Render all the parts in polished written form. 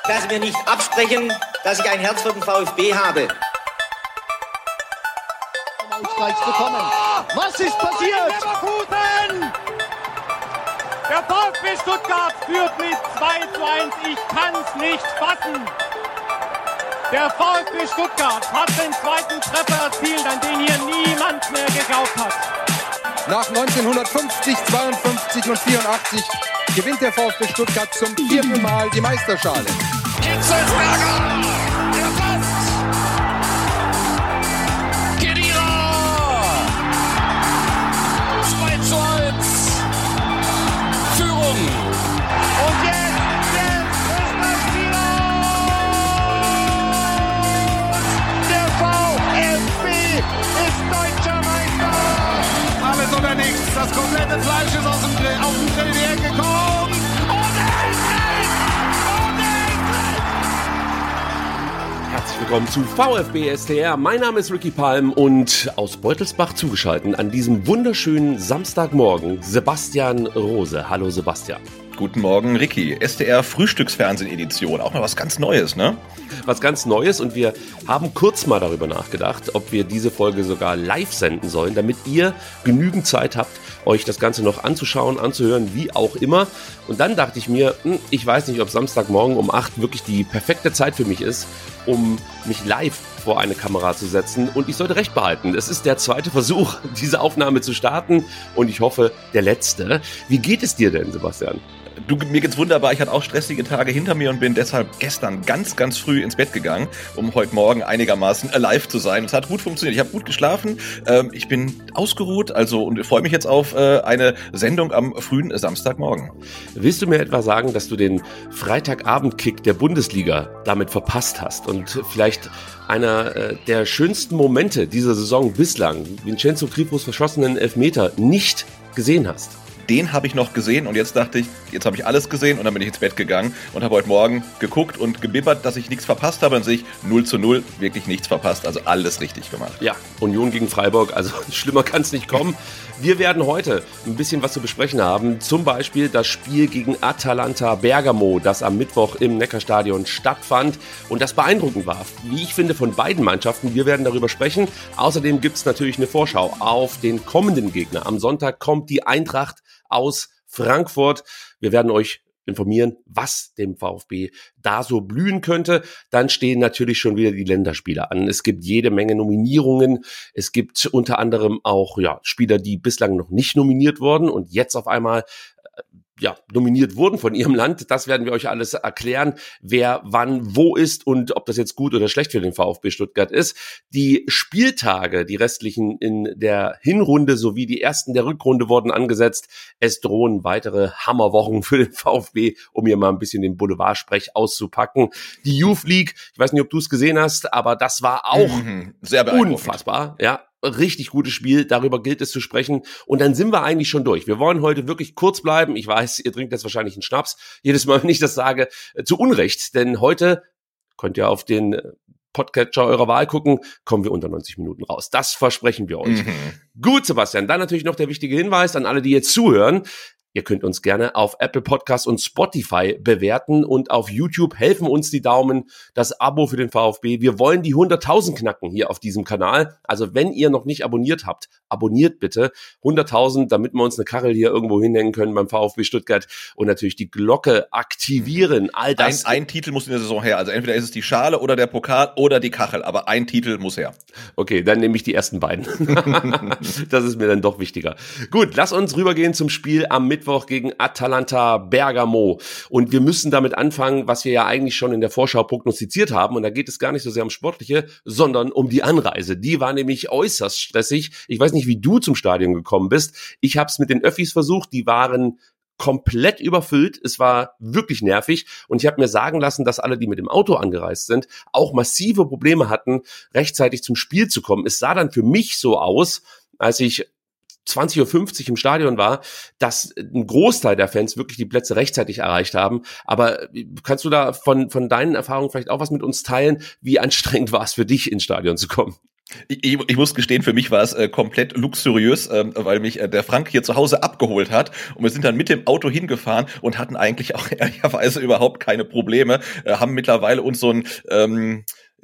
dass Sie mir nicht absprechen, dass ich ein Herz für den VfB habe. Was ist passiert? Der VfB Stuttgart führt mit 2:1. Ich kann's nicht fassen. Der VfB Stuttgart hat den zweiten Treffer erzielt, an den hier niemand mehr geglaubt hat. Nach 1950, 52 und 84 gewinnt der VfB Stuttgart zum 4. Mal die Meisterschale. Hitzelsberger! Der Pass! Khedira! 2:1! Führung! Und jetzt ist das Spiel aus! Der VfB ist deutscher Meister! Alles oder nichts, das komplette Fleisch ist auf den Grill in die Ecke gekommen! Herzlich willkommen zu VfB STR. Mein Name ist Ricky Palm und aus Beutelsbach zugeschaltet an diesem wunderschönen Samstagmorgen Sebastian Rose. Hallo Sebastian. Guten Morgen, Ricky. STR Frühstücksfernsehen-Edition. Auch noch was ganz Neues, ne? Was ganz Neues, und wir haben kurz mal darüber nachgedacht, ob wir diese Folge sogar live senden sollen, damit ihr genügend Zeit habt, euch das Ganze noch anzuschauen, anzuhören, wie auch immer. Und dann dachte ich mir, ich weiß nicht, ob Samstagmorgen um 8 wirklich die perfekte Zeit für mich ist, um mich live vor eine Kamera zu setzen. Und ich sollte recht behalten. Es ist der zweite Versuch, diese Aufnahme zu starten, und ich hoffe, der letzte. Wie geht es dir denn, Sebastian? Du, mir geht's wunderbar. Ich hatte auch stressige Tage hinter mir und bin deshalb gestern ganz, ganz früh ins Bett gegangen, um heute Morgen einigermaßen alive zu sein. Es hat gut funktioniert. Ich habe gut geschlafen. Ich bin ausgeruht, und freue mich jetzt auf eine Sendung am frühen Samstagmorgen. Willst du mir etwa sagen, dass du den Freitagabend-Kick der Bundesliga damit verpasst hast und vielleicht einer der schönsten Momente dieser Saison bislang, Vincenzo Grifos verschossenen Elfmeter, nicht gesehen hast? Den habe ich noch gesehen und jetzt dachte ich, jetzt habe ich alles gesehen, und dann bin ich ins Bett gegangen und habe heute Morgen geguckt und gebibbert, dass ich nichts verpasst habe. Dann sehe ich 0:0, wirklich nichts verpasst, also alles richtig gemacht. Ja, Union gegen Freiburg, also schlimmer kann es nicht kommen. Wir werden heute ein bisschen was zu besprechen haben, zum Beispiel das Spiel gegen Atalanta Bergamo, das am Mittwoch im Neckarstadion stattfand und das beeindruckend war, wie ich finde, von beiden Mannschaften. Wir werden darüber sprechen. Außerdem gibt es natürlich eine Vorschau auf den kommenden Gegner. Am Sonntag kommt die Eintracht aus Frankfurt. Wir werden euch informieren, was dem VfB da so blühen könnte. Dann stehen natürlich schon wieder die Länderspiele an. Es gibt jede Menge Nominierungen. Es gibt unter anderem auch Spieler, die bislang noch nicht nominiert wurden und jetzt auf einmal nominiert wurden von ihrem Land. Das werden wir euch alles erklären, wer wann wo ist und ob das jetzt gut oder schlecht für den VfB Stuttgart ist. Die Spieltage, die restlichen in der Hinrunde sowie die ersten der Rückrunde wurden angesetzt. Es drohen weitere Hammerwochen für den VfB, um hier mal ein bisschen den Boulevardsprech auszupacken. Die Youth League, ich weiß nicht, ob du es gesehen hast, aber das war auch sehr unfassbar, ja. Richtig gutes Spiel, darüber gilt es zu sprechen. Und dann sind wir eigentlich schon durch. Wir wollen heute wirklich kurz bleiben. Ich weiß, ihr trinkt jetzt wahrscheinlich einen Schnaps. Jedes Mal, wenn ich das sage, zu Unrecht. Denn heute könnt ihr auf den Podcatcher eurer Wahl gucken, kommen wir unter 90 Minuten raus. Das versprechen wir euch. Gut, Sebastian, dann natürlich noch der wichtige Hinweis an alle, die jetzt zuhören. Ihr könnt uns gerne auf Apple Podcasts und Spotify bewerten, und auf YouTube helfen uns die Daumen, das Abo für den VfB. Wir wollen die 100.000 knacken hier auf diesem Kanal. Also wenn ihr noch nicht abonniert habt, abonniert bitte 100.000, damit wir uns eine Kachel hier irgendwo hinhängen können beim VfB Stuttgart, und natürlich die Glocke aktivieren. All das. Ein Titel muss in der Saison her. Also entweder ist es die Schale oder der Pokal oder die Kachel, aber ein Titel muss her. Okay, dann nehme ich die ersten beiden. Das ist mir dann doch wichtiger. Gut, lass uns rübergehen zum Spiel am Mittwoch gegen Atalanta Bergamo. Und wir müssen damit anfangen, was wir ja eigentlich schon in der Vorschau prognostiziert haben. Und da geht es gar nicht so sehr um Sportliche, sondern um die Anreise. Die war nämlich äußerst stressig. Ich weiß nicht, wie du zum Stadion gekommen bist. Ich habe es mit den Öffis versucht. Die waren komplett überfüllt. Es war wirklich nervig. Und ich habe mir sagen lassen, dass alle, die mit dem Auto angereist sind, auch massive Probleme hatten, rechtzeitig zum Spiel zu kommen. Es sah dann für mich so aus, als ich 20:50 Uhr im Stadion war, dass ein Großteil der Fans wirklich die Plätze rechtzeitig erreicht haben. Aber kannst du da von deinen Erfahrungen vielleicht auch was mit uns teilen? Wie anstrengend war es für dich, ins Stadion zu kommen? Ich muss gestehen, für mich war es komplett luxuriös, weil mich der Frank hier zu Hause abgeholt hat und wir sind dann mit dem Auto hingefahren und hatten eigentlich auch ehrlicherweise überhaupt keine Probleme, haben mittlerweile uns so ein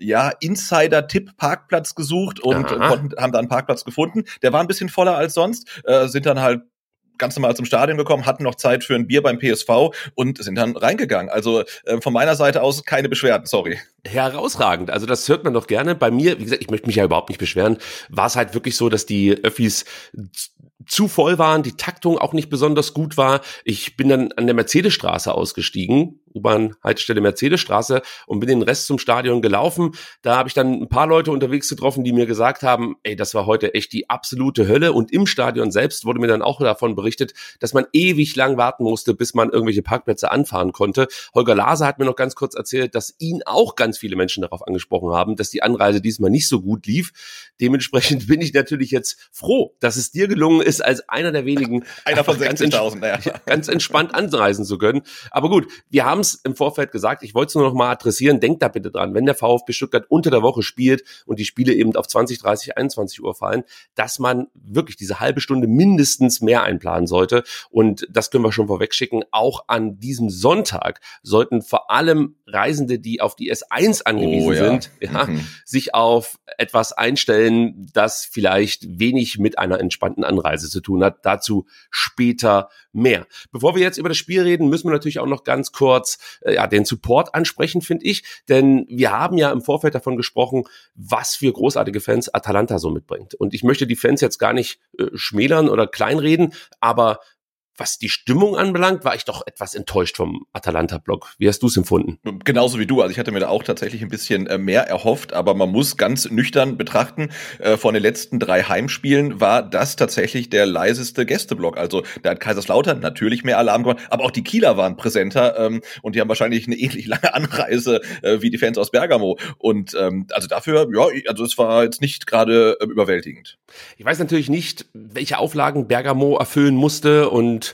Insider-Tipp-Parkplatz gesucht und haben da einen Parkplatz gefunden. Der war ein bisschen voller als sonst, sind dann halt ganz normal zum Stadion gekommen, hatten noch Zeit für ein Bier beim PSV und sind dann reingegangen. Also von meiner Seite aus keine Beschwerden, sorry. Herausragend, also das hört man doch gerne. Bei mir, wie gesagt, ich möchte mich ja überhaupt nicht beschweren, war es halt wirklich so, dass die Öffis zu voll waren, die Taktung auch nicht besonders gut war. Ich bin dann an der Mercedesstraße ausgestiegen, U-Bahn-Haltestelle Mercedesstraße, und bin den Rest zum Stadion gelaufen. Da habe ich dann ein paar Leute unterwegs getroffen, die mir gesagt haben, ey, das war heute echt die absolute Hölle. Und im Stadion selbst wurde mir dann auch davon berichtet, dass man ewig lang warten musste, bis man irgendwelche Parkplätze anfahren konnte. Holger Lase hat mir noch ganz kurz erzählt, dass ihn auch ganz viele Menschen darauf angesprochen haben, dass die Anreise diesmal nicht so gut lief. Dementsprechend bin ich natürlich jetzt froh, dass es dir gelungen ist, als einer der wenigen einer von 60.000, ganz entspannt anreisen zu können. Aber gut, wir haben es im Vorfeld gesagt, ich wollte es nur noch mal adressieren, denkt da bitte dran, wenn der VfB Stuttgart unter der Woche spielt und die Spiele eben auf 20, 30, 21 Uhr fallen, dass man wirklich diese halbe Stunde mindestens mehr einplanen sollte. Und das können wir schon vorweg schicken. Auch an diesem Sonntag sollten vor allem Reisende, die auf die S1 angewiesen sind, sich auf etwas einstellen, das vielleicht wenig mit einer entspannten Anreise zu tun hat. Dazu später mehr. Bevor wir jetzt über das Spiel reden, müssen wir natürlich auch noch ganz kurz den Support ansprechen, finde ich. Denn wir haben ja im Vorfeld davon gesprochen, was für großartige Fans Atalanta so mitbringt. Und ich möchte die Fans jetzt gar nicht schmälern oder kleinreden, aber was die Stimmung anbelangt, war ich doch etwas enttäuscht vom Atalanta-Block. Wie hast du es empfunden? Genauso wie du. Also ich hatte mir da auch tatsächlich ein bisschen mehr erhofft, aber man muss ganz nüchtern betrachten, von den letzten 3 Heimspielen war das tatsächlich der leiseste Gästeblock. Also da hat Kaiserslautern natürlich mehr Alarm gemacht, aber auch die Kieler waren präsenter und die haben wahrscheinlich eine ähnlich lange Anreise wie die Fans aus Bergamo. Und also dafür, also es war jetzt nicht gerade überwältigend. Ich weiß natürlich nicht, welche Auflagen Bergamo erfüllen musste und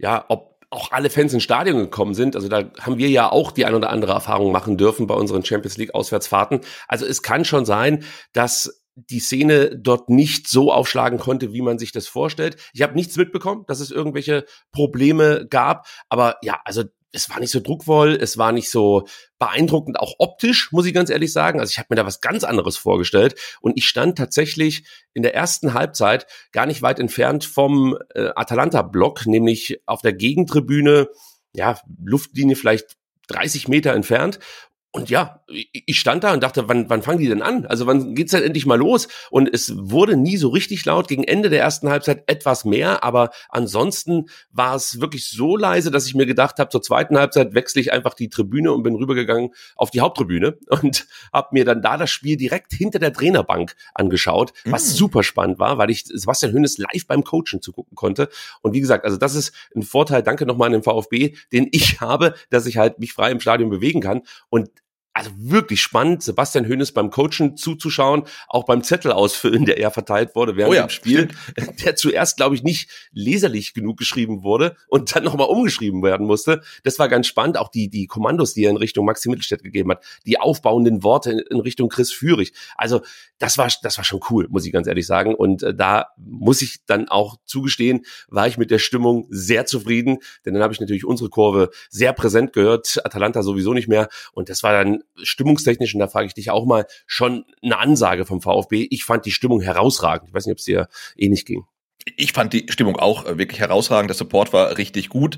ob auch alle Fans ins Stadion gekommen sind. Also da haben wir ja auch die ein oder andere Erfahrung machen dürfen bei unseren Champions League Auswärtsfahrten. Also es kann schon sein, dass die Szene dort nicht so aufschlagen konnte, wie man sich das vorstellt. Ich habe nichts mitbekommen, dass es irgendwelche Probleme gab. Aber also es war nicht so druckvoll, es war nicht so beeindruckend, auch optisch, muss ich ganz ehrlich sagen. Also ich habe mir da was ganz anderes vorgestellt und ich stand tatsächlich in der ersten Halbzeit gar nicht weit entfernt vom Atalanta-Block, nämlich auf der Gegentribüne, Luftlinie vielleicht 30 Meter entfernt. Und ich stand da und dachte, wann fangen die denn an? Also wann geht's denn endlich mal los? Und es wurde nie so richtig laut, gegen Ende der ersten Halbzeit etwas mehr, aber ansonsten war es wirklich so leise, dass ich mir gedacht habe, zur zweiten Halbzeit wechsle ich einfach die Tribüne und bin rübergegangen auf die Haupttribüne und habe mir dann da das Spiel direkt hinter der Trainerbank angeschaut, was super spannend war, weil ich Sebastian Hoeneß live beim Coachen zugucken konnte. Und wie gesagt, also das ist ein Vorteil, danke nochmal an den VfB, den ich habe, dass ich halt mich frei im Stadion bewegen kann. Und also wirklich spannend, Sebastian Hoeneß beim Coachen zuzuschauen, auch beim Zettel ausfüllen, der eher verteilt wurde während dem Spiel, der zuerst, glaube ich, nicht leserlich genug geschrieben wurde und dann nochmal umgeschrieben werden musste. Das war ganz spannend, auch die Kommandos, die er in Richtung Maxi Mittelstädt gegeben hat, die aufbauenden Worte in Richtung Chris Führig. Also das war schon cool, muss ich ganz ehrlich sagen. Und da muss ich dann auch zugestehen, war ich mit der Stimmung sehr zufrieden, denn dann habe ich natürlich unsere Kurve sehr präsent gehört, Atalanta sowieso nicht mehr. Und das war dann stimmungstechnisch, und da frage ich dich auch mal, schon eine Ansage vom VfB. Ich fand die Stimmung herausragend. Ich weiß nicht, ob es dir ähnlich ging. Ich fand die Stimmung auch wirklich herausragend. Der Support war richtig gut.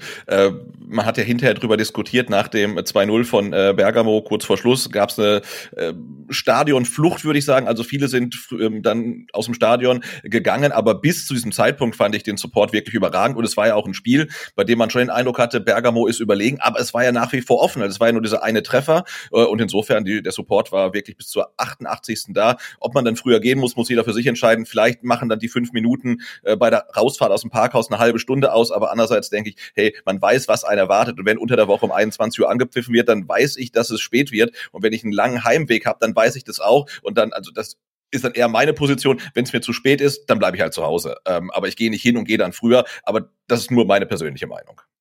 Man hat ja hinterher drüber diskutiert, nach dem 2-0 von Bergamo, kurz vor Schluss, gab es eine Stadionflucht, würde ich sagen. Also viele sind dann aus dem Stadion gegangen, aber bis zu diesem Zeitpunkt fand ich den Support wirklich überragend. Und es war ja auch ein Spiel, bei dem man schon den Eindruck hatte, Bergamo ist überlegen, aber es war ja nach wie vor offen. Also es war ja nur dieser eine Treffer und insofern, der Support war wirklich bis zur 88. da. Ob man dann früher gehen muss jeder für sich entscheiden. Vielleicht machen dann die 5 Minuten bei der Rausfahrt aus dem Parkhaus eine halbe Stunde aus, aber andererseits denke ich, hey, man weiß, was einen erwartet und wenn unter der Woche um 21 Uhr angepfiffen wird, dann weiß ich, dass es spät wird und wenn ich einen langen Heimweg habe, dann weiß ich das auch und dann, also das ist dann eher meine Position, wenn es mir zu spät ist, dann bleibe ich halt zu Hause, aber ich gehe nicht hin und gehe dann früher, aber das ist nur meine persönliche Meinung.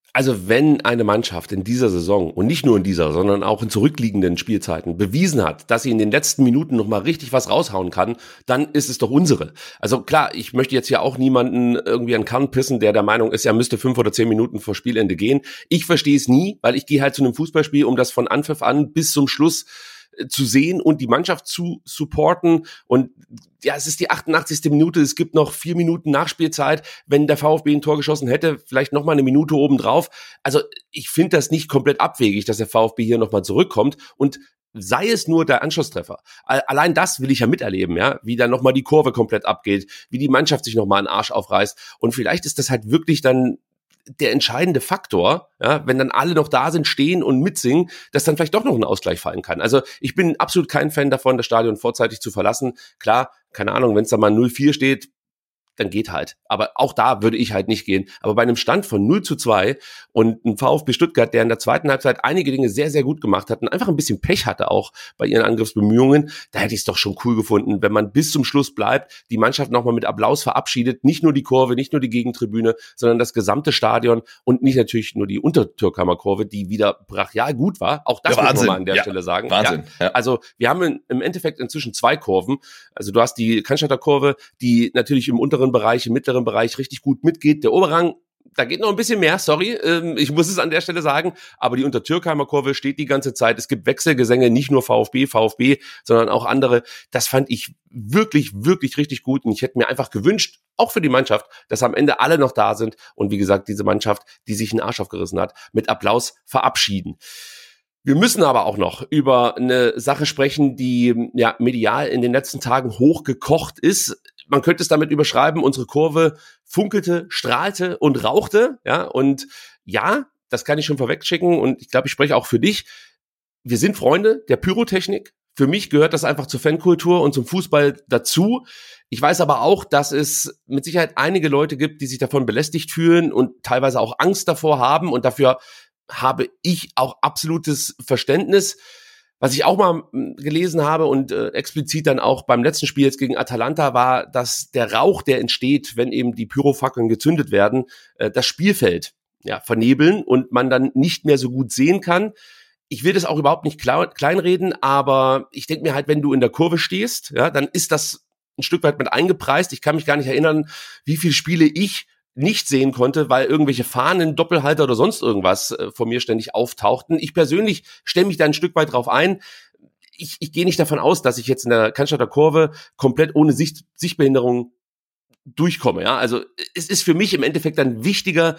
Also wenn eine Mannschaft in dieser Saison und nicht nur in dieser, sondern auch in zurückliegenden Spielzeiten bewiesen hat, dass sie in den letzten Minuten nochmal richtig was raushauen kann, dann ist es doch unsere. Also klar, ich möchte jetzt ja auch niemanden irgendwie an den Kahn pissen, der Meinung ist, er müsste 5 oder 10 Minuten vor Spielende gehen. Ich verstehe es nie, weil ich gehe halt zu einem Fußballspiel, um das von Anpfiff an bis zum Schluss zu sehen und die Mannschaft zu supporten. Und ja, es ist die 88. Minute, es gibt noch 4 Minuten Nachspielzeit. Wenn der VfB ein Tor geschossen hätte, vielleicht nochmal eine Minute obendrauf. Also ich finde das nicht komplett abwegig, dass der VfB hier nochmal zurückkommt und sei es nur der Anschlusstreffer. Allein das will ich ja miterleben, ja, wie dann nochmal die Kurve komplett abgeht, wie die Mannschaft sich nochmal einen Arsch aufreißt. Und vielleicht ist das halt wirklich dann der entscheidende Faktor, ja, wenn dann alle noch da sind, stehen und mitsingen, dass dann vielleicht doch noch ein Ausgleich fallen kann. Also ich bin absolut kein Fan davon, das Stadion vorzeitig zu verlassen. Klar, keine Ahnung, wenn es da mal 0-4 steht, dann geht halt. Aber auch da würde ich halt nicht gehen. Aber bei einem Stand von 0-2 und ein VfB Stuttgart, der in der zweiten Halbzeit einige Dinge sehr, sehr gut gemacht hat und einfach ein bisschen Pech hatte auch bei ihren Angriffsbemühungen, da hätte ich es doch schon cool gefunden, wenn man bis zum Schluss bleibt, die Mannschaft nochmal mit Applaus verabschiedet, nicht nur die Kurve, nicht nur die Gegentribüne, sondern das gesamte Stadion und nicht natürlich nur die Untertürkheimer Kurve, die wieder brachial gut war. Auch das muss man mal an der Stelle sagen. Wahnsinn. Ja. Also wir haben im Endeffekt inzwischen 2 Kurven. Also du hast die Cannstatter Kurve, die natürlich im unteren Bereich, im mittleren Bereich richtig gut mitgeht. Der Oberrang, da geht noch ein bisschen mehr, sorry, ich muss es an der Stelle sagen, aber die Untertürkheimer Kurve steht die ganze Zeit. Es gibt Wechselgesänge, nicht nur VfB, sondern auch andere. Das fand ich wirklich, wirklich richtig gut und ich hätte mir einfach gewünscht, auch für die Mannschaft, dass am Ende alle noch da sind und wie gesagt, diese Mannschaft, die sich einen Arsch aufgerissen hat, mit Applaus verabschieden. Wir müssen aber auch noch über eine Sache sprechen, die ja medial in den letzten Tagen hochgekocht ist. Man könnte es damit überschreiben, unsere Kurve funkelte, strahlte und rauchte. Ja, und ja, das kann ich schon vorwegschicken und ich glaube, ich spreche auch für dich. Wir sind Freunde der Pyrotechnik. Für mich gehört das einfach zur Fankultur und zum Fußball dazu. Ich weiß aber auch, dass es mit Sicherheit einige Leute gibt, die sich davon belästigt fühlen und teilweise auch Angst davor haben und dafür habe ich auch absolutes Verständnis. Was ich auch mal gelesen habe und explizit dann auch beim letzten Spiel jetzt gegen Atalanta war, dass der Rauch, der entsteht, wenn eben die Pyrofackeln gezündet werden, das Spielfeld vernebeln und man dann nicht mehr so gut sehen kann. Ich will das auch überhaupt nicht kleinreden, aber ich denke mir halt, wenn du in der Kurve stehst, ja, dann ist das ein Stück weit mit eingepreist. Ich kann mich gar nicht erinnern, wie viele Spiele ich nicht sehen konnte, weil irgendwelche Fahnen, Doppelhalter oder sonst irgendwas vor mir ständig auftauchten. Ich persönlich stelle mich da ein Stück weit drauf ein. Ich gehe nicht davon aus, dass ich jetzt in der Cannstatter Kurve komplett ohne Sichtbehinderung durchkomme. Ja, also es ist für mich im Endeffekt dann wichtiger,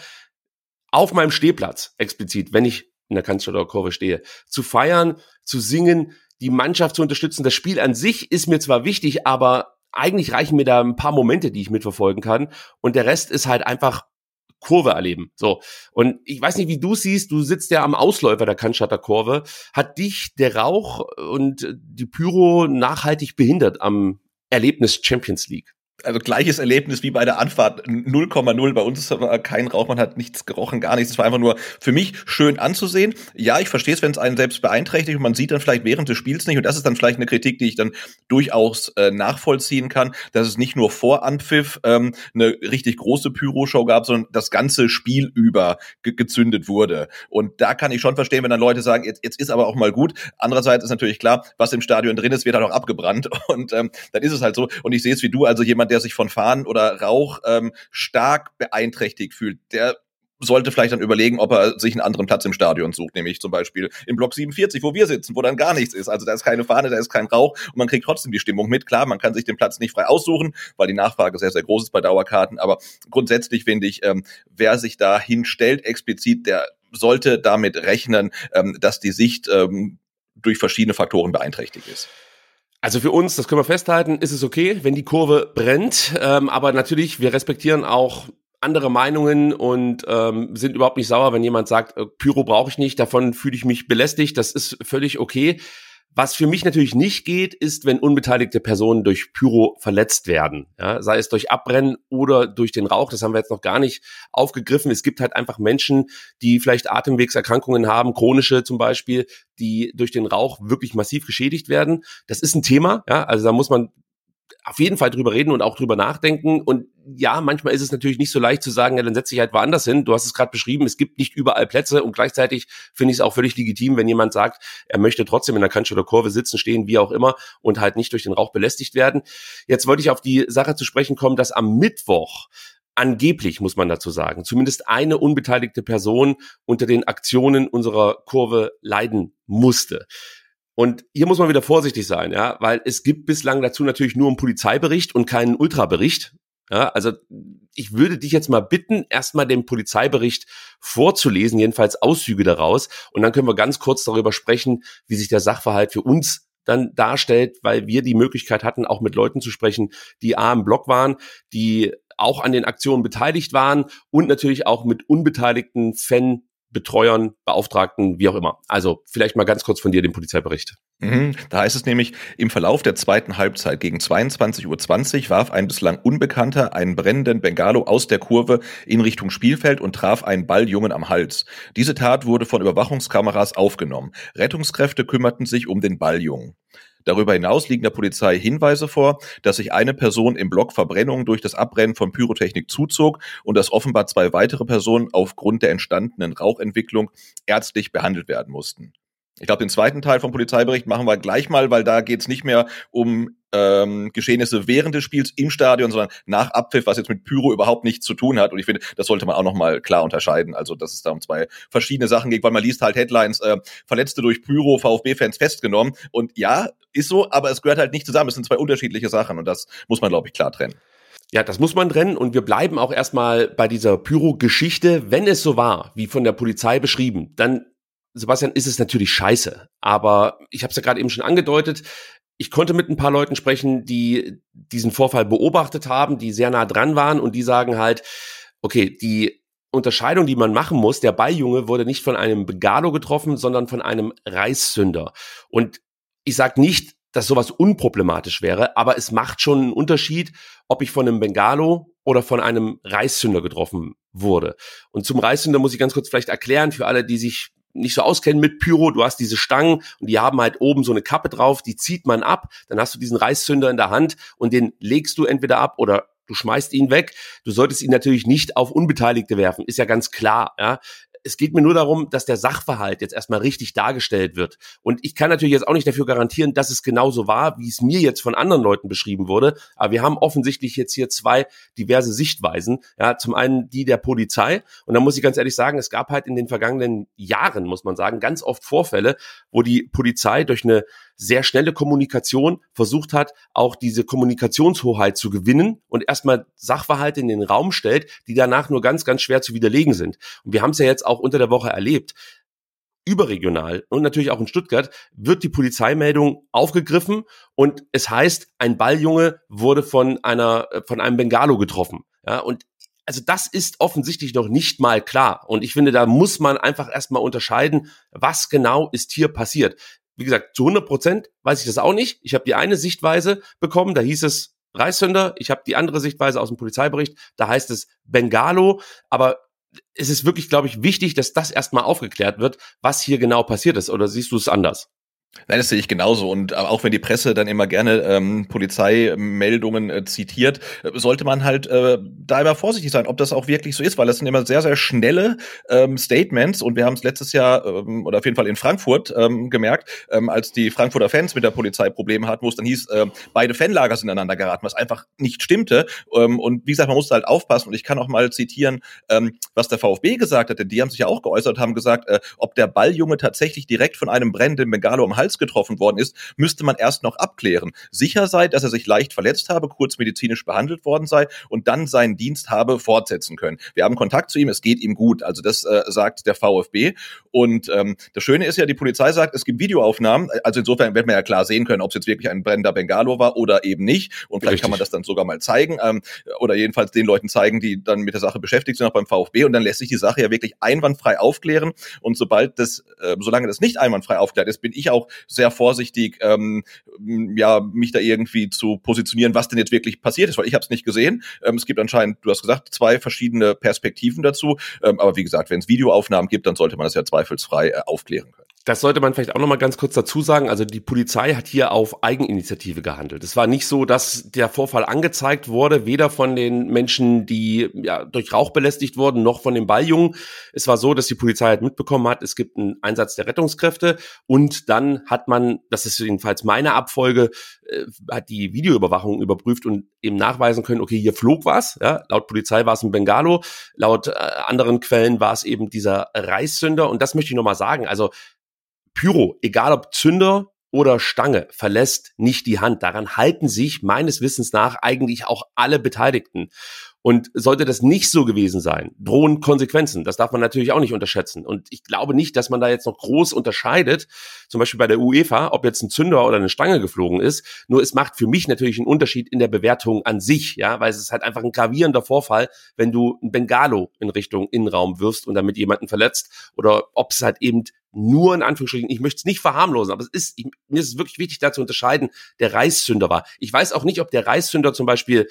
auf meinem Stehplatz explizit, wenn ich in der Cannstatter Kurve stehe, zu feiern, zu singen, die Mannschaft zu unterstützen. Das Spiel an sich ist mir zwar wichtig, aber eigentlich reichen mir da ein paar Momente, die ich mitverfolgen kann. Und der Rest ist halt einfach Kurve erleben. So. Und ich weiß nicht, wie du siehst, du sitzt ja am Ausläufer der Cannstatter Kurve. Hat dich der Rauch und die Pyro nachhaltig behindert am Erlebnis Champions League? Also gleiches Erlebnis wie bei der Anfahrt, 0,0. Bei uns war kein Rauch, man hat nichts gerochen, gar nichts. Es war einfach nur für mich schön anzusehen. Ja, ich verstehe es, wenn es einen selbst beeinträchtigt und man sieht dann vielleicht während des Spiels nicht. Und das ist dann vielleicht eine Kritik, die ich dann durchaus nachvollziehen kann, dass es nicht nur vor Anpfiff eine richtig große Pyroshow gab, sondern das ganze Spiel über gezündet wurde. Und da kann ich schon verstehen, wenn dann Leute sagen, jetzt ist aber auch mal gut. Andererseits ist natürlich klar, was im Stadion drin ist, wird dann auch abgebrannt. Und dann ist es halt so. Und ich sehe es wie du, also jemand, der sich von Fahnen oder Rauch stark beeinträchtigt fühlt, der sollte vielleicht dann überlegen, ob er sich einen anderen Platz im Stadion sucht, nämlich zum Beispiel im Block 47, wo wir sitzen, wo dann gar nichts ist. Also da ist keine Fahne, da ist kein Rauch und man kriegt trotzdem die Stimmung mit. Klar, man kann sich den Platz nicht frei aussuchen, weil die Nachfrage sehr, sehr groß ist bei Dauerkarten, aber grundsätzlich finde ich, wer sich da hinstellt explizit, der sollte damit rechnen, dass die Sicht durch verschiedene Faktoren beeinträchtigt ist. Also für uns, das können wir festhalten, ist es okay, wenn die Kurve brennt, aber natürlich, wir respektieren auch andere Meinungen und sind überhaupt nicht sauer, wenn jemand sagt, Pyro brauche ich nicht, davon fühle ich mich belästigt, das ist völlig okay. Was für mich natürlich nicht geht, ist, wenn unbeteiligte Personen durch Pyro verletzt werden, ja, sei es durch Abbrennen oder durch den Rauch, das haben wir jetzt noch gar nicht aufgegriffen. Es gibt halt einfach Menschen, die vielleicht Atemwegserkrankungen haben, chronische zum Beispiel, die durch den Rauch wirklich massiv geschädigt werden. Das ist ein Thema, ja, also da muss man auf jeden Fall drüber reden und auch drüber nachdenken. Und ja, manchmal ist es natürlich nicht so leicht zu sagen, ja, dann setz dich halt woanders hin. Du hast es gerade beschrieben, es gibt nicht überall Plätze und gleichzeitig finde ich es auch völlig legitim, wenn jemand sagt, er möchte trotzdem in der Cannstatter Kurve sitzen, stehen, wie auch immer und halt nicht durch den Rauch belästigt werden. Jetzt wollte ich auf die Sache zu sprechen kommen, dass am Mittwoch angeblich, muss man dazu sagen, zumindest eine unbeteiligte Person unter den Aktionen unserer Kurve leiden musste. Und hier muss man wieder vorsichtig sein, ja, weil es gibt bislang dazu natürlich nur einen Polizeibericht und keinen Ultrabericht. Ja, also ich würde dich jetzt mal bitten, erstmal den Polizeibericht vorzulesen, jedenfalls Auszüge daraus. Und dann können wir ganz kurz darüber sprechen, wie sich der Sachverhalt für uns dann darstellt, weil wir die Möglichkeit hatten, auch mit Leuten zu sprechen, die im Block waren, die auch an den Aktionen beteiligt waren und natürlich auch mit unbeteiligten Fanbetreuern, Beauftragten, wie auch immer. Also vielleicht mal ganz kurz von dir den Polizeibericht. Da heißt es nämlich, im Verlauf der zweiten Halbzeit gegen 22:20 Uhr warf ein bislang Unbekannter einen brennenden Bengalo aus der Kurve in Richtung Spielfeld und traf einen Balljungen am Hals. Diese Tat wurde von Überwachungskameras aufgenommen. Rettungskräfte kümmerten sich um den Balljungen. Darüber hinaus liegen der Polizei Hinweise vor, dass sich eine Person im Block Verbrennungen durch das Abbrennen von Pyrotechnik zuzog und dass offenbar 2 weitere Personen aufgrund der entstandenen Rauchentwicklung ärztlich behandelt werden mussten. Ich glaube, den zweiten Teil vom Polizeibericht machen wir gleich mal, weil da geht es nicht mehr um Geschehnisse während des Spiels im Stadion, sondern nach Abpfiff, was jetzt mit Pyro überhaupt nichts zu tun hat. Und ich finde, das sollte man auch nochmal klar unterscheiden. Also, dass es da um 2 verschiedene Sachen geht, weil man liest halt Headlines, Verletzte durch Pyro, VfB-Fans festgenommen. Und ja, ist so, aber es gehört halt nicht zusammen. Es sind 2 unterschiedliche Sachen und das muss man, glaube ich, klar trennen. Ja, das muss man trennen und wir bleiben auch erstmal bei dieser Pyro-Geschichte. Wenn es so war, wie von der Polizei beschrieben, dann, Sebastian, ist es natürlich scheiße. Aber ich habe es ja gerade eben schon angedeutet, ich konnte mit ein paar Leuten sprechen, die diesen Vorfall beobachtet haben, die sehr nah dran waren und die sagen halt, okay, die Unterscheidung, die man machen muss, der Balljunge wurde nicht von einem Bengalo getroffen, sondern von einem Reißzünder. Und ich sage nicht, dass sowas unproblematisch wäre, aber es macht schon einen Unterschied, ob ich von einem Bengalo oder von einem Reißzünder getroffen wurde. Und zum Reißzünder muss ich ganz kurz vielleicht erklären, für alle, die sich nicht so auskennen mit Pyro, du hast diese Stangen und die haben halt oben so eine Kappe drauf, die zieht man ab, dann hast du diesen Reißzünder in der Hand und den legst du entweder ab oder du schmeißt ihn weg. Du solltest ihn natürlich nicht auf Unbeteiligte werfen, ist ja ganz klar, ja. Es geht mir nur darum, dass der Sachverhalt jetzt erstmal richtig dargestellt wird. Und ich kann natürlich jetzt auch nicht dafür garantieren, dass es genauso war, wie es mir jetzt von anderen Leuten beschrieben wurde. Aber wir haben offensichtlich jetzt hier 2 diverse Sichtweisen. Ja, zum einen die der Polizei. Und da muss ich ganz ehrlich sagen, es gab halt in den vergangenen Jahren, muss man sagen, ganz oft Vorfälle, wo die Polizei durch eine sehr schnelle Kommunikation versucht hat, auch diese Kommunikationshoheit zu gewinnen und erstmal Sachverhalte in den Raum stellt, die danach nur ganz, ganz schwer zu widerlegen sind. Und wir haben es ja jetzt auch unter der Woche erlebt. Überregional und natürlich auch in Stuttgart wird die Polizeimeldung aufgegriffen und es heißt, ein Balljunge wurde von einem Bengalo getroffen. Ja, und also das ist offensichtlich noch nicht mal klar. Und ich finde, da muss man einfach erstmal unterscheiden, was genau ist hier passiert. Wie gesagt, zu 100% weiß ich das auch nicht. Ich habe die eine Sichtweise bekommen, da hieß es Reißzünder. Ich habe die andere Sichtweise aus dem Polizeibericht, da heißt es Bengalo. Aber es ist wirklich, glaube ich, wichtig, dass das erstmal aufgeklärt wird, was hier genau passiert ist. Oder siehst du es anders? Nein, das sehe ich genauso. Und auch wenn die Presse dann immer gerne Polizeimeldungen zitiert, sollte man halt da immer vorsichtig sein, ob das auch wirklich so ist, weil das sind immer sehr, sehr schnelle Statements. Und wir haben es letztes Jahr oder auf jeden Fall in Frankfurt gemerkt, als die Frankfurter Fans mit der Polizei Probleme hatten, wo es dann hieß, beide Fanlager sind aneinander geraten, was einfach nicht stimmte. Und wie gesagt, man musste halt aufpassen. Und ich kann auch mal zitieren, was der VfB gesagt hat, denn die haben sich ja auch geäußert, haben gesagt, ob der Balljunge tatsächlich direkt von einem brennenden Bengalo am Hals getroffen worden ist, müsste man erst noch abklären. Sicher sei, dass er sich leicht verletzt habe, kurz medizinisch behandelt worden sei und dann seinen Dienst habe fortsetzen können. Wir haben Kontakt zu ihm, es geht ihm gut. Also das sagt der VfB. Und das Schöne ist ja, die Polizei sagt, es gibt Videoaufnahmen. Also insofern wird man ja klar sehen können, ob es jetzt wirklich ein brennender Bengalo war oder eben nicht. Und vielleicht kann man das dann sogar mal zeigen oder jedenfalls den Leuten zeigen, die dann mit der Sache beschäftigt sind, auch beim VfB. Und dann lässt sich die Sache ja wirklich einwandfrei aufklären. Und solange das nicht einwandfrei aufklärt ist, bin ich auch sehr vorsichtig, mich da irgendwie zu positionieren, was denn jetzt wirklich passiert ist, weil ich habe es nicht gesehen. Es gibt anscheinend, du hast gesagt, 2 verschiedene Perspektiven dazu. Aber wie gesagt, wenn es Videoaufnahmen gibt, dann sollte man das ja zweifelsfrei aufklären können. Das sollte man vielleicht auch noch mal ganz kurz dazu sagen. Also die Polizei hat hier auf Eigeninitiative gehandelt. Es war nicht so, dass der Vorfall angezeigt wurde, weder von den Menschen, die durch Rauch belästigt wurden, noch von den Balljungen. Es war so, dass die Polizei halt mitbekommen hat, es gibt einen Einsatz der Rettungskräfte und dann hat man, das ist jedenfalls meine Abfolge, hat die Videoüberwachung überprüft und eben nachweisen können, okay, hier flog was. Ja, laut Polizei war es ein Bengalo, laut anderen Quellen war es eben dieser Reißzünder. Und das möchte ich noch mal sagen. Also Pyro, egal ob Zünder oder Stange, verlässt nicht die Hand. Daran halten sich meines Wissens nach eigentlich auch alle Beteiligten. Und sollte das nicht so gewesen sein, drohen Konsequenzen. Das darf man natürlich auch nicht unterschätzen. Und ich glaube nicht, dass man da jetzt noch groß unterscheidet, zum Beispiel bei der UEFA, ob jetzt ein Zünder oder eine Stange geflogen ist. Nur es macht für mich natürlich einen Unterschied in der Bewertung an sich, ja, weil es ist halt einfach ein gravierender Vorfall, wenn du ein Bengalo in Richtung Innenraum wirfst und damit jemanden verletzt oder ob es halt eben nur in Anführungsstrichen, ich möchte es nicht verharmlosen, aber mir ist es wirklich wichtig, da zu unterscheiden, der Reißzünder war. Ich weiß auch nicht, ob der Reißzünder zum Beispiel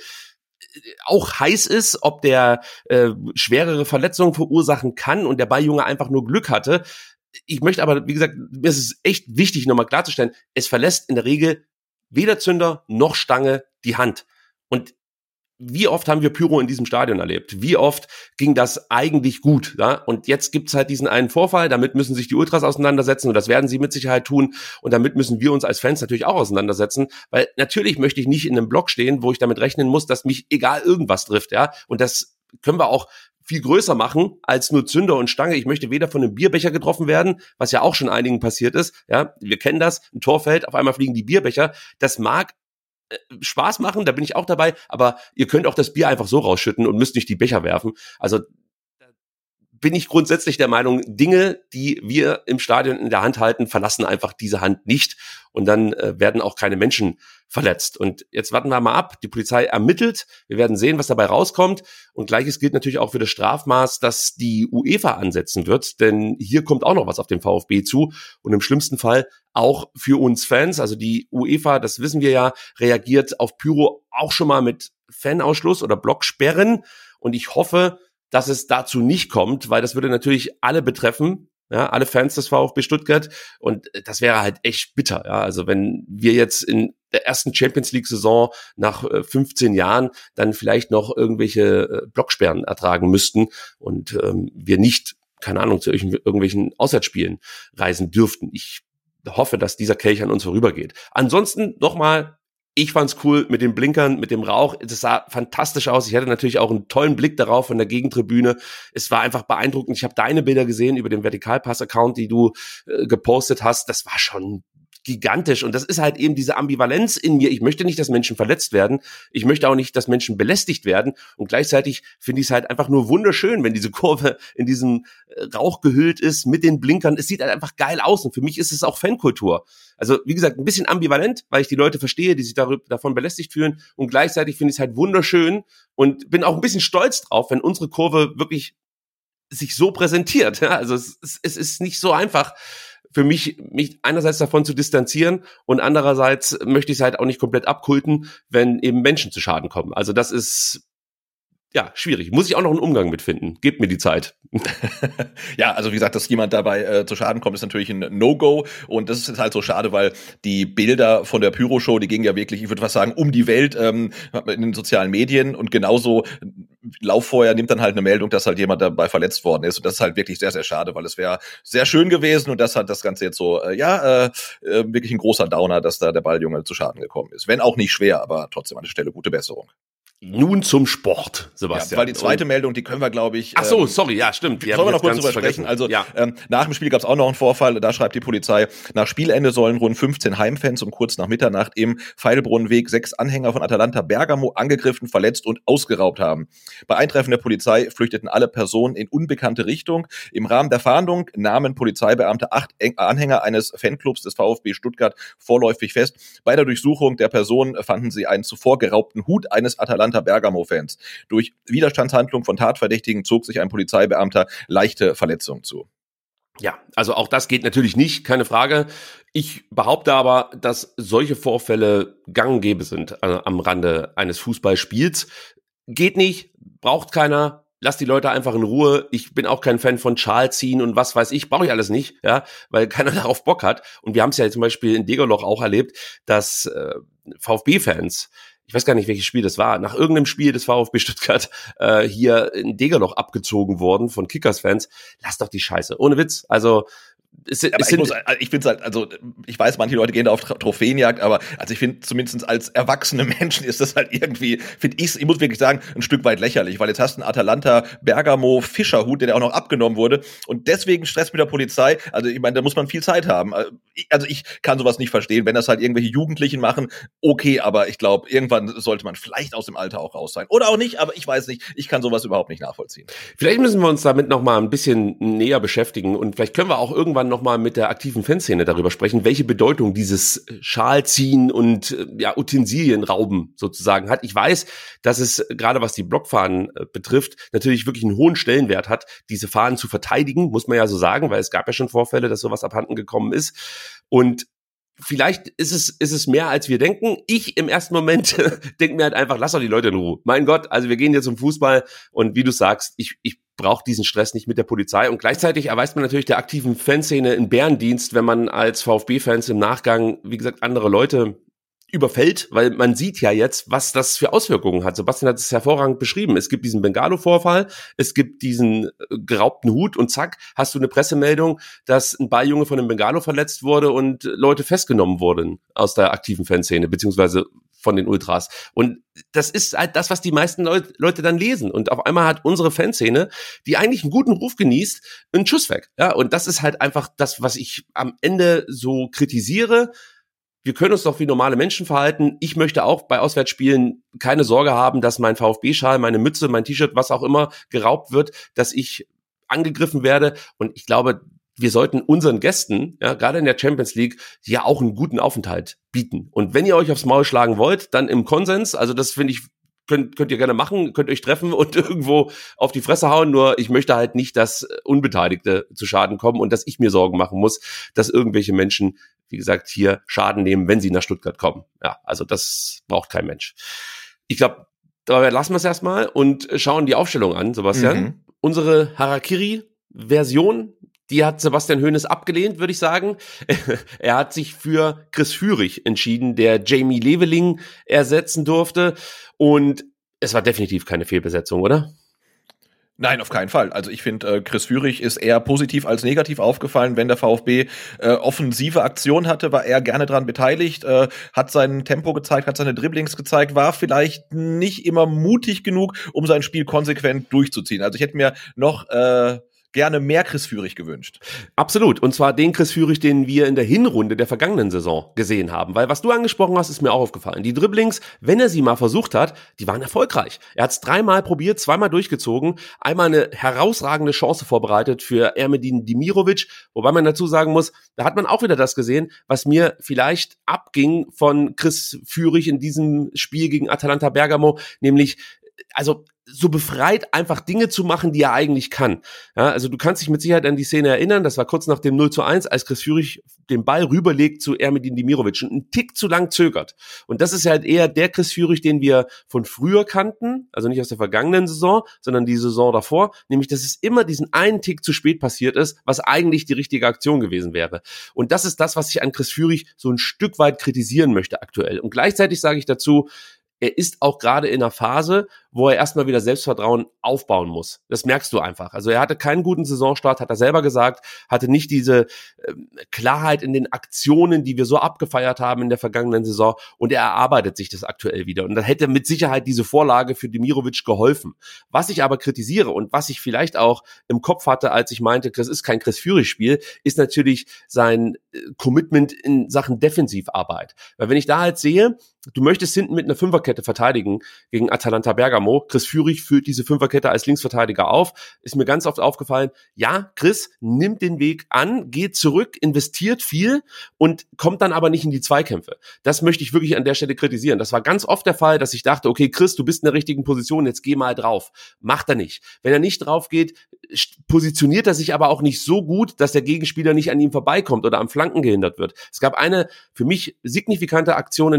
auch heiß ist, ob der schwerere Verletzungen verursachen kann und der Balljunge einfach nur Glück hatte. Ich möchte aber, wie gesagt, mir ist es echt wichtig, nochmal klarzustellen, es verlässt in der Regel weder Zünder noch Stange die Hand. Und wie oft haben wir Pyro in diesem Stadion erlebt? Wie oft ging das eigentlich gut? Ja? Und jetzt gibt's halt diesen einen Vorfall, damit müssen sich die Ultras auseinandersetzen und das werden sie mit Sicherheit tun und damit müssen wir uns als Fans natürlich auch auseinandersetzen, weil natürlich möchte ich nicht in einem Block stehen, wo ich damit rechnen muss, dass mich egal irgendwas trifft, ja, und das können wir auch viel größer machen als nur Zünder und Stange. Ich möchte weder von einem Bierbecher getroffen werden, was ja auch schon einigen passiert ist, ja, wir kennen das, ein Tor fällt, auf einmal fliegen die Bierbecher, das mag Spaß machen, da bin ich auch dabei, aber ihr könnt auch das Bier einfach so rausschütten und müsst nicht die Becher werfen. Also bin ich grundsätzlich der Meinung, Dinge, die wir im Stadion in der Hand halten, verlassen einfach diese Hand nicht und dann werden auch keine Menschen verletzt. Und jetzt warten wir mal ab, die Polizei ermittelt, wir werden sehen, was dabei rauskommt und Gleiches gilt natürlich auch für das Strafmaß, das die UEFA ansetzen wird, denn hier kommt auch noch was auf den VfB zu und im schlimmsten Fall auch für uns Fans, also die UEFA, das wissen wir ja, reagiert auf Pyro auch schon mal mit Fanausschluss oder Blocksperren und ich hoffe, dass es dazu nicht kommt, weil das würde natürlich alle betreffen, ja, alle Fans des VfB Stuttgart und das wäre halt echt bitter, ja, also wenn wir jetzt in der ersten Champions-League-Saison nach 15 Jahren dann vielleicht noch irgendwelche Blocksperren ertragen müssten und wir nicht, keine Ahnung, zu irgendwelchen Auswärtsspielen reisen dürften. Ich hoffe, dass dieser Kelch an uns vorübergeht. Ansonsten nochmal, ich fand's cool mit den Blinkern, mit dem Rauch. Das sah fantastisch aus. Ich hatte natürlich auch einen tollen Blick darauf von der Gegentribüne. Es war einfach beeindruckend. Ich habe deine Bilder gesehen über den Vertikalpass-Account, die du gepostet hast. Das war schon gigantisch. Und das ist halt eben diese Ambivalenz in mir. Ich möchte nicht, dass Menschen verletzt werden. Ich möchte auch nicht, dass Menschen belästigt werden. Und gleichzeitig finde ich es halt einfach nur wunderschön, wenn diese Kurve in diesem Rauch gehüllt ist mit den Blinkern. Es sieht halt einfach geil aus. Und für mich ist es auch Fankultur. Also, wie gesagt, ein bisschen ambivalent, weil ich die Leute verstehe, die sich davon belästigt fühlen. Und gleichzeitig finde ich es halt wunderschön und bin auch ein bisschen stolz drauf, wenn unsere Kurve wirklich sich so präsentiert. Ja, also es ist nicht so einfach für mich einerseits davon zu distanzieren und andererseits möchte ich es halt auch nicht komplett abkulten, wenn eben Menschen zu Schaden kommen. Also das ist ja schwierig. Muss ich auch noch einen Umgang mitfinden. Gebt mir die Zeit. Ja, also wie gesagt, dass jemand dabei zu Schaden kommt, ist natürlich ein No-Go und das ist halt so schade, weil die Bilder von der Pyro-Show, die gingen ja wirklich, ich würde fast sagen, um die Welt in den sozialen Medien und genauso Lauffeuer nimmt dann halt eine Meldung, dass halt jemand dabei verletzt worden ist und das ist halt wirklich sehr, sehr schade, weil es wäre sehr schön gewesen und das hat das Ganze jetzt so, wirklich ein großer Downer, dass da der Balljunge zu Schaden gekommen ist. Wenn auch nicht schwer, aber trotzdem an der Stelle gute Besserung. Nun zum Sport, Sebastian. Ja, weil die zweite Meldung, die können wir, glaube ich... Ach so, sorry, ja, stimmt. Sollen wir noch kurz drüber sprechen? Also, nach dem Spiel gab es auch noch einen Vorfall, da schreibt die Polizei, nach Spielende sollen rund 15 Heimfans um kurz nach Mitternacht im Veilbrunnenweg 6 Anhänger von Atalanta Bergamo angegriffen, verletzt und ausgeraubt haben. Bei Eintreffen der Polizei flüchteten alle Personen in unbekannte Richtung. Im Rahmen der Fahndung nahmen Polizeibeamte 8 Anhänger eines Fanclubs des VfB Stuttgart vorläufig fest. Bei der Durchsuchung der Personen fanden sie einen zuvor geraubten Hut eines Atalanta Bergamo-Fans. Durch Widerstandshandlung von Tatverdächtigen zog sich ein Polizeibeamter leichte Verletzungen zu. Ja, also auch das geht natürlich nicht, keine Frage. Ich behaupte aber, dass solche Vorfälle gang und gäbe sind am Rande eines Fußballspiels. Geht nicht, braucht keiner, lass die Leute einfach in Ruhe. Ich bin auch kein Fan von Schal ziehen und was weiß ich, brauche ich alles nicht, ja, weil keiner darauf Bock hat. Und wir haben es ja zum Beispiel in Degerloch auch erlebt, dass VfB-Fans, ich weiß gar nicht, welches Spiel das war, nach irgendeinem Spiel des VfB Stuttgart hier in Degerloch abgezogen wurden von Kickers-Fans. Lass doch die Scheiße, ohne Witz. Also ich finde es halt, also ich weiß, manche Leute gehen da auf Trophäenjagd, aber also ich finde zumindest als erwachsene Menschen ist das halt irgendwie, ich muss wirklich sagen, ein Stück weit lächerlich, weil jetzt hast du einen Atalanta Bergamo Fischerhut, der auch noch abgenommen wurde und deswegen Stress mit der Polizei, also ich meine, da muss man viel Zeit haben. Also ich kann sowas nicht verstehen, wenn das halt irgendwelche Jugendlichen machen, okay, aber ich glaube, irgendwann sollte man vielleicht aus dem Alter auch raus sein. Oder auch nicht, aber ich weiß nicht, ich kann sowas überhaupt nicht nachvollziehen. Vielleicht müssen wir uns damit nochmal ein bisschen näher beschäftigen und vielleicht können wir auch irgendwann nochmal mit der aktiven Fanszene darüber sprechen, welche Bedeutung dieses Schalziehen und Utensilienrauben sozusagen hat. Ich weiß, dass es gerade was die Blockfahnen betrifft, natürlich wirklich einen hohen Stellenwert hat, diese Fahnen zu verteidigen, muss man ja so sagen, weil es gab ja schon Vorfälle, dass sowas abhanden gekommen ist. Und vielleicht ist es mehr, als wir denken. Ich im ersten Moment denke mir halt einfach, lass doch die Leute in Ruhe. Mein Gott, also wir gehen jetzt zum Fußball und wie du sagst, ich braucht diesen Stress nicht mit der Polizei. Und gleichzeitig erweist man natürlich der aktiven Fanszene einen Bärendienst, wenn man als VfB-Fans im Nachgang, wie gesagt, andere Leute überfällt, weil man sieht ja jetzt, was das für Auswirkungen hat. Sebastian hat es hervorragend beschrieben. Es gibt diesen Bengalo-Vorfall, es gibt diesen geraubten Hut und zack, hast du eine Pressemeldung, dass ein Balljunge von einem Bengalo verletzt wurde und Leute festgenommen wurden aus der aktiven Fanszene, beziehungsweise von den Ultras. Und das ist halt das, was die meisten Leute dann lesen. Und auf einmal hat unsere Fanszene, die eigentlich einen guten Ruf genießt, einen Schuss weg. Ja, und das ist halt einfach das, was ich am Ende so kritisiere. Wir können uns doch wie normale Menschen verhalten. Ich möchte auch bei Auswärtsspielen keine Sorge haben, dass mein VfB-Schal, meine Mütze, mein T-Shirt, was auch immer geraubt wird, dass ich angegriffen werde. Und ich glaube, wir sollten unseren Gästen, ja, gerade in der Champions League, ja auch einen guten Aufenthalt bieten. Und wenn ihr euch aufs Maul schlagen wollt, dann im Konsens. Also das finde ich, könnt ihr gerne machen, könnt euch treffen und irgendwo auf die Fresse hauen. Nur ich möchte halt nicht, dass Unbeteiligte zu Schaden kommen und dass ich mir Sorgen machen muss, dass irgendwelche Menschen, wie gesagt, hier Schaden nehmen, wenn sie nach Stuttgart kommen. Ja, also das braucht kein Mensch. Ich glaube, dabei lassen wir es erstmal und schauen die Aufstellung an, Sebastian. Unsere Harakiri-Version, die hat Sebastian Hoeneß abgelehnt, würde ich sagen. Er hat sich für Chris Führig entschieden, der Jamie Leveling ersetzen durfte. Und es war definitiv keine Fehlbesetzung, oder? Nein, auf keinen Fall. Also ich finde, Chris Führig ist eher positiv als negativ aufgefallen. Wenn der VfB offensive Aktion hatte, war er gerne dran beteiligt, hat sein Tempo gezeigt, hat seine Dribblings gezeigt, war vielleicht nicht immer mutig genug, um sein Spiel konsequent durchzuziehen. Also ich hätte mir noch gerne mehr Chris Führig gewünscht. Absolut. Und zwar den Chris Führig, den wir in der Hinrunde der vergangenen Saison gesehen haben. Weil was du angesprochen hast, ist mir auch aufgefallen. Die Dribblings, wenn er sie mal versucht hat, die waren erfolgreich. Er hat es 3-mal probiert, 2-mal durchgezogen, einmal eine herausragende Chance vorbereitet für Ermedin Demirovic. Wobei man dazu sagen muss, da hat man auch wieder das gesehen, was mir vielleicht abging von Chris Führig in diesem Spiel gegen Atalanta Bergamo, nämlich, also so befreit, einfach Dinge zu machen, die er eigentlich kann. Ja, also du kannst dich mit Sicherheit an die Szene erinnern, das war kurz nach dem 0:1, als Chris Führig den Ball rüberlegt zu Ermedin Demirovic und einen Tick zu lang zögert. Und das ist halt eher der Chris Führig, den wir von früher kannten, also nicht aus der vergangenen Saison, sondern die Saison davor, nämlich, dass es immer diesen einen Tick zu spät passiert ist, was eigentlich die richtige Aktion gewesen wäre. Und das ist das, was ich an Chris Führig so ein Stück weit kritisieren möchte aktuell. Und gleichzeitig sage ich dazu, er ist auch gerade in einer Phase, wo er erstmal wieder Selbstvertrauen aufbauen muss. Das merkst du einfach. Also er hatte keinen guten Saisonstart, hat er selber gesagt, hatte nicht diese Klarheit in den Aktionen, die wir so abgefeiert haben in der vergangenen Saison, und er erarbeitet sich das aktuell wieder. Und da hätte mit Sicherheit diese Vorlage für Demirovic geholfen. Was ich aber kritisiere und was ich vielleicht auch im Kopf hatte, als ich meinte, das ist kein Chris Führig-Spiel, ist natürlich sein Commitment in Sachen Defensivarbeit. Weil wenn ich da halt sehe, du möchtest hinten mit einer Fünferkette verteidigen gegen Atalanta Bergamo. Chris Führig führt diese Fünferkette als Linksverteidiger auf. Ist mir ganz oft aufgefallen, ja, Chris nimmt den Weg an, geht zurück, investiert viel und kommt dann aber nicht in die Zweikämpfe. Das möchte ich wirklich an der Stelle kritisieren. Das war ganz oft der Fall, dass ich dachte, okay, Chris, du bist in der richtigen Position, jetzt geh mal drauf. Macht er nicht. Wenn er nicht drauf geht, positioniert er sich aber auch nicht so gut, dass der Gegenspieler nicht an ihm vorbeikommt oder am Flanken gehindert wird. Es gab eine für mich signifikante Aktion in der ersten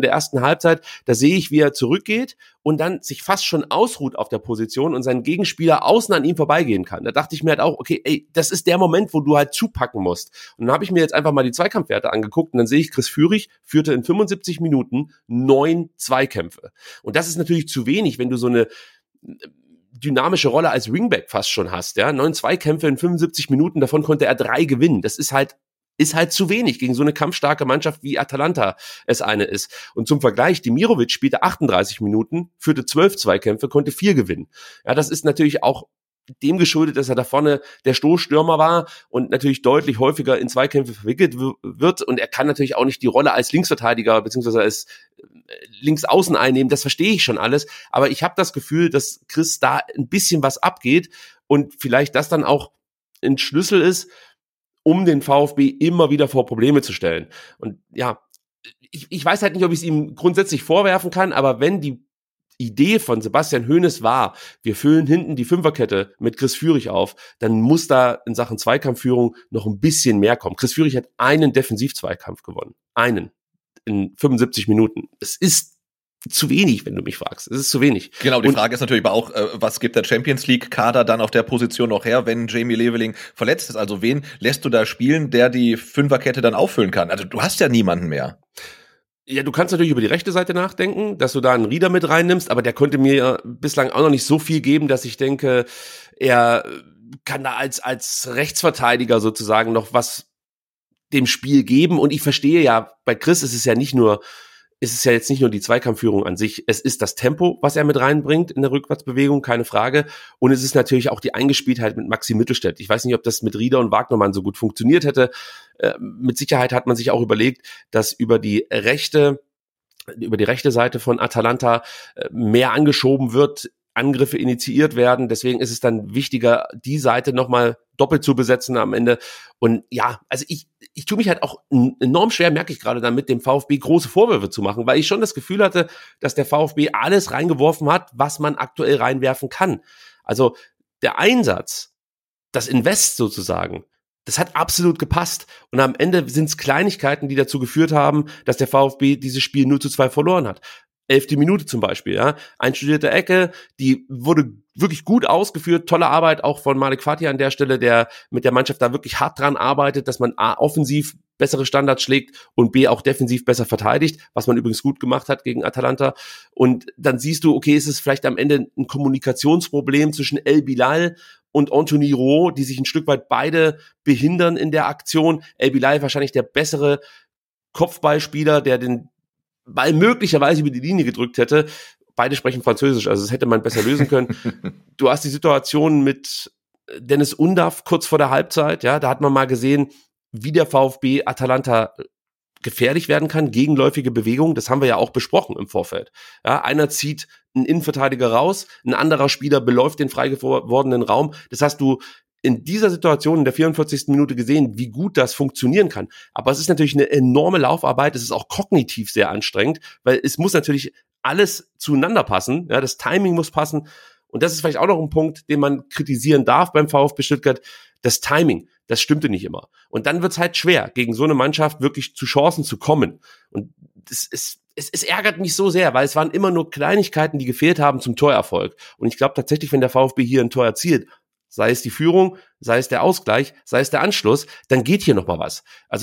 Halbzeit, da sehe ich, wie er zurückgeht und dann sich fast schon ausruht auf der Position und sein Gegenspieler außen an ihm vorbeigehen kann. Da dachte ich mir halt auch, okay, ey, das ist der Moment, wo du halt zupacken musst. Und dann habe ich mir jetzt einfach mal die Zweikampfwerte angeguckt und dann sehe ich, Chris Führig führte in 75 Minuten 9 Zweikämpfe. Und das ist natürlich zu wenig, wenn du so eine dynamische Rolle als Wingback fast schon hast, ja. 9 Zweikämpfe in 75 Minuten, davon konnte er 3 gewinnen. Das ist halt zu wenig gegen so eine kampfstarke Mannschaft wie Atalanta es eine ist. Und zum Vergleich, Demirovic spielte 38 Minuten, führte 12 Zweikämpfe, konnte 4 gewinnen. Ja, das ist natürlich auch dem geschuldet, dass er da vorne der Stoßstürmer war und natürlich deutlich häufiger in Zweikämpfe verwickelt wird. Und er kann natürlich auch nicht die Rolle als Linksverteidiger beziehungsweise als Linksaußen einnehmen. Das verstehe ich schon alles. Aber ich habe das Gefühl, dass Chris da ein bisschen was abgeht und vielleicht das dann auch ein Schlüssel ist, um den VfB immer wieder vor Probleme zu stellen. Und ja, ich weiß halt nicht, ob ich es ihm grundsätzlich vorwerfen kann, aber wenn die Idee von Sebastian Hoeneß war, wir füllen hinten die Fünferkette mit Chris Führig auf, dann muss da in Sachen Zweikampfführung noch ein bisschen mehr kommen. Chris Führig hat einen Defensivzweikampf gewonnen. Einen. In 75 Minuten. Es ist zu wenig, wenn du mich fragst. Es ist zu wenig. Genau, die Frage ist natürlich aber auch, was gibt der Champions League-Kader dann auf der Position noch her, wenn Jamie Leveling verletzt ist? Also wen lässt du da spielen, der die Fünferkette dann auffüllen kann? Also du hast ja niemanden mehr. Ja, du kannst natürlich über die rechte Seite nachdenken, dass du da einen Rieder mit reinnimmst, aber der konnte mir bislang auch noch nicht so viel geben, dass ich denke, er kann da als Rechtsverteidiger sozusagen noch was dem Spiel geben. Und ich verstehe ja, bei Chris ist es ja jetzt nicht nur die Zweikampfführung an sich, es ist das Tempo, was er mit reinbringt in der Rückwärtsbewegung, keine Frage. Und es ist natürlich auch die Eingespieltheit mit Maxi Mittelstädt. Ich weiß nicht, ob das mit Rieder und Wagnermann so gut funktioniert hätte. Mit Sicherheit hat man sich auch überlegt, dass über die rechte Seite von Atalanta mehr angeschoben wird, Angriffe initiiert werden. Deswegen ist es dann wichtiger, die Seite nochmal doppelt zu besetzen am Ende. Und ja, also ich tue mich halt auch enorm schwer, merke ich gerade damit, dem VfB große Vorwürfe zu machen, weil ich schon das Gefühl hatte, dass der VfB alles reingeworfen hat, was man aktuell reinwerfen kann. Also der Einsatz, das Invest sozusagen, das hat absolut gepasst. Und am Ende sind es Kleinigkeiten, die dazu geführt haben, dass der VfB dieses Spiel 0:2 verloren hat. 11. Minute zum Beispiel, ja. Einstudierte Ecke, die wurde wirklich gut ausgeführt. Tolle Arbeit auch von Malik Fatih an der Stelle, der mit der Mannschaft da wirklich hart dran arbeitet, dass man A, offensiv bessere Standards schlägt und B, auch defensiv besser verteidigt, was man übrigens gut gemacht hat gegen Atalanta. Und dann siehst du, okay, ist es vielleicht am Ende ein Kommunikationsproblem zwischen El Bilal und Anthony Roux, die sich ein Stück weit beide behindern in der Aktion. El Bilal wahrscheinlich der bessere Kopfballspieler, der den Ball möglicherweise über die Linie gedrückt hätte. Beide sprechen Französisch, also das hätte man besser lösen können. Du hast die Situation mit Dennis Undav kurz vor der Halbzeit, ja, da hat man mal gesehen, wie der VfB Atalanta gefährlich werden kann, gegenläufige Bewegung, das haben wir ja auch besprochen im Vorfeld. Ja, einer zieht einen Innenverteidiger raus, ein anderer Spieler beläuft den frei gewordenen Raum. Das hast du in dieser Situation in der 44. Minute gesehen, wie gut das funktionieren kann. Aber es ist natürlich eine enorme Laufarbeit, es ist auch kognitiv sehr anstrengend, weil es muss natürlich alles zueinander passen, ja, das Timing muss passen. Und das ist vielleicht auch noch ein Punkt, den man kritisieren darf beim VfB Stuttgart. Das Timing, das stimmte nicht immer. Und dann wird's halt schwer, gegen so eine Mannschaft wirklich zu Chancen zu kommen. Und es ärgert mich so sehr, weil es waren immer nur Kleinigkeiten, die gefehlt haben zum Torerfolg. Und ich glaube tatsächlich, wenn der VfB hier ein Tor erzielt, sei es die Führung, sei es der Ausgleich, sei es der Anschluss, dann geht hier nochmal was. Also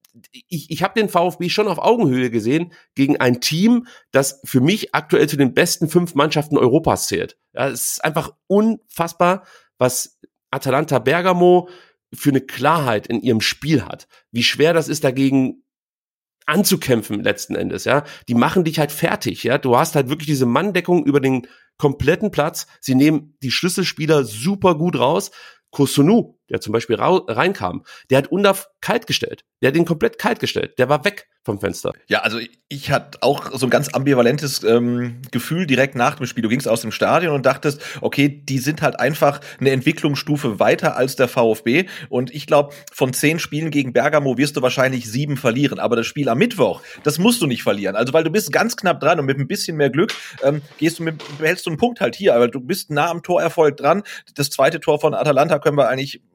ich habe den VfB schon auf Augenhöhe gesehen gegen ein Team, das für mich aktuell zu den besten 5 Mannschaften Europas zählt. Ja, es ist einfach unfassbar, was Atalanta Bergamo für eine Klarheit in ihrem Spiel hat. Wie schwer das ist, dagegen anzukämpfen letzten Endes, ja. Die machen dich halt fertig, ja. Du hast halt wirklich diese Manndeckung über den kompletten Platz. Sie nehmen die Schlüsselspieler super gut raus. Kosunu, der zum Beispiel reinkam, der hat Undav kalt gestellt. Der hat ihn komplett kalt gestellt. Der war weg vom Fenster. Ja, also ich hatte auch so ein ganz ambivalentes Gefühl direkt nach dem Spiel. Du gingst aus dem Stadion und dachtest, okay, die sind halt einfach eine Entwicklungsstufe weiter als der VfB. Und ich glaube, von 10 Spielen gegen Bergamo wirst du wahrscheinlich 7 verlieren. Aber das Spiel am Mittwoch, das musst du nicht verlieren. Also weil du bist ganz knapp dran und mit ein bisschen mehr Glück behältst du einen Punkt halt hier. Aber du bist nah am Torerfolg dran. Das zweite Tor von Atalanta können wir eigentlich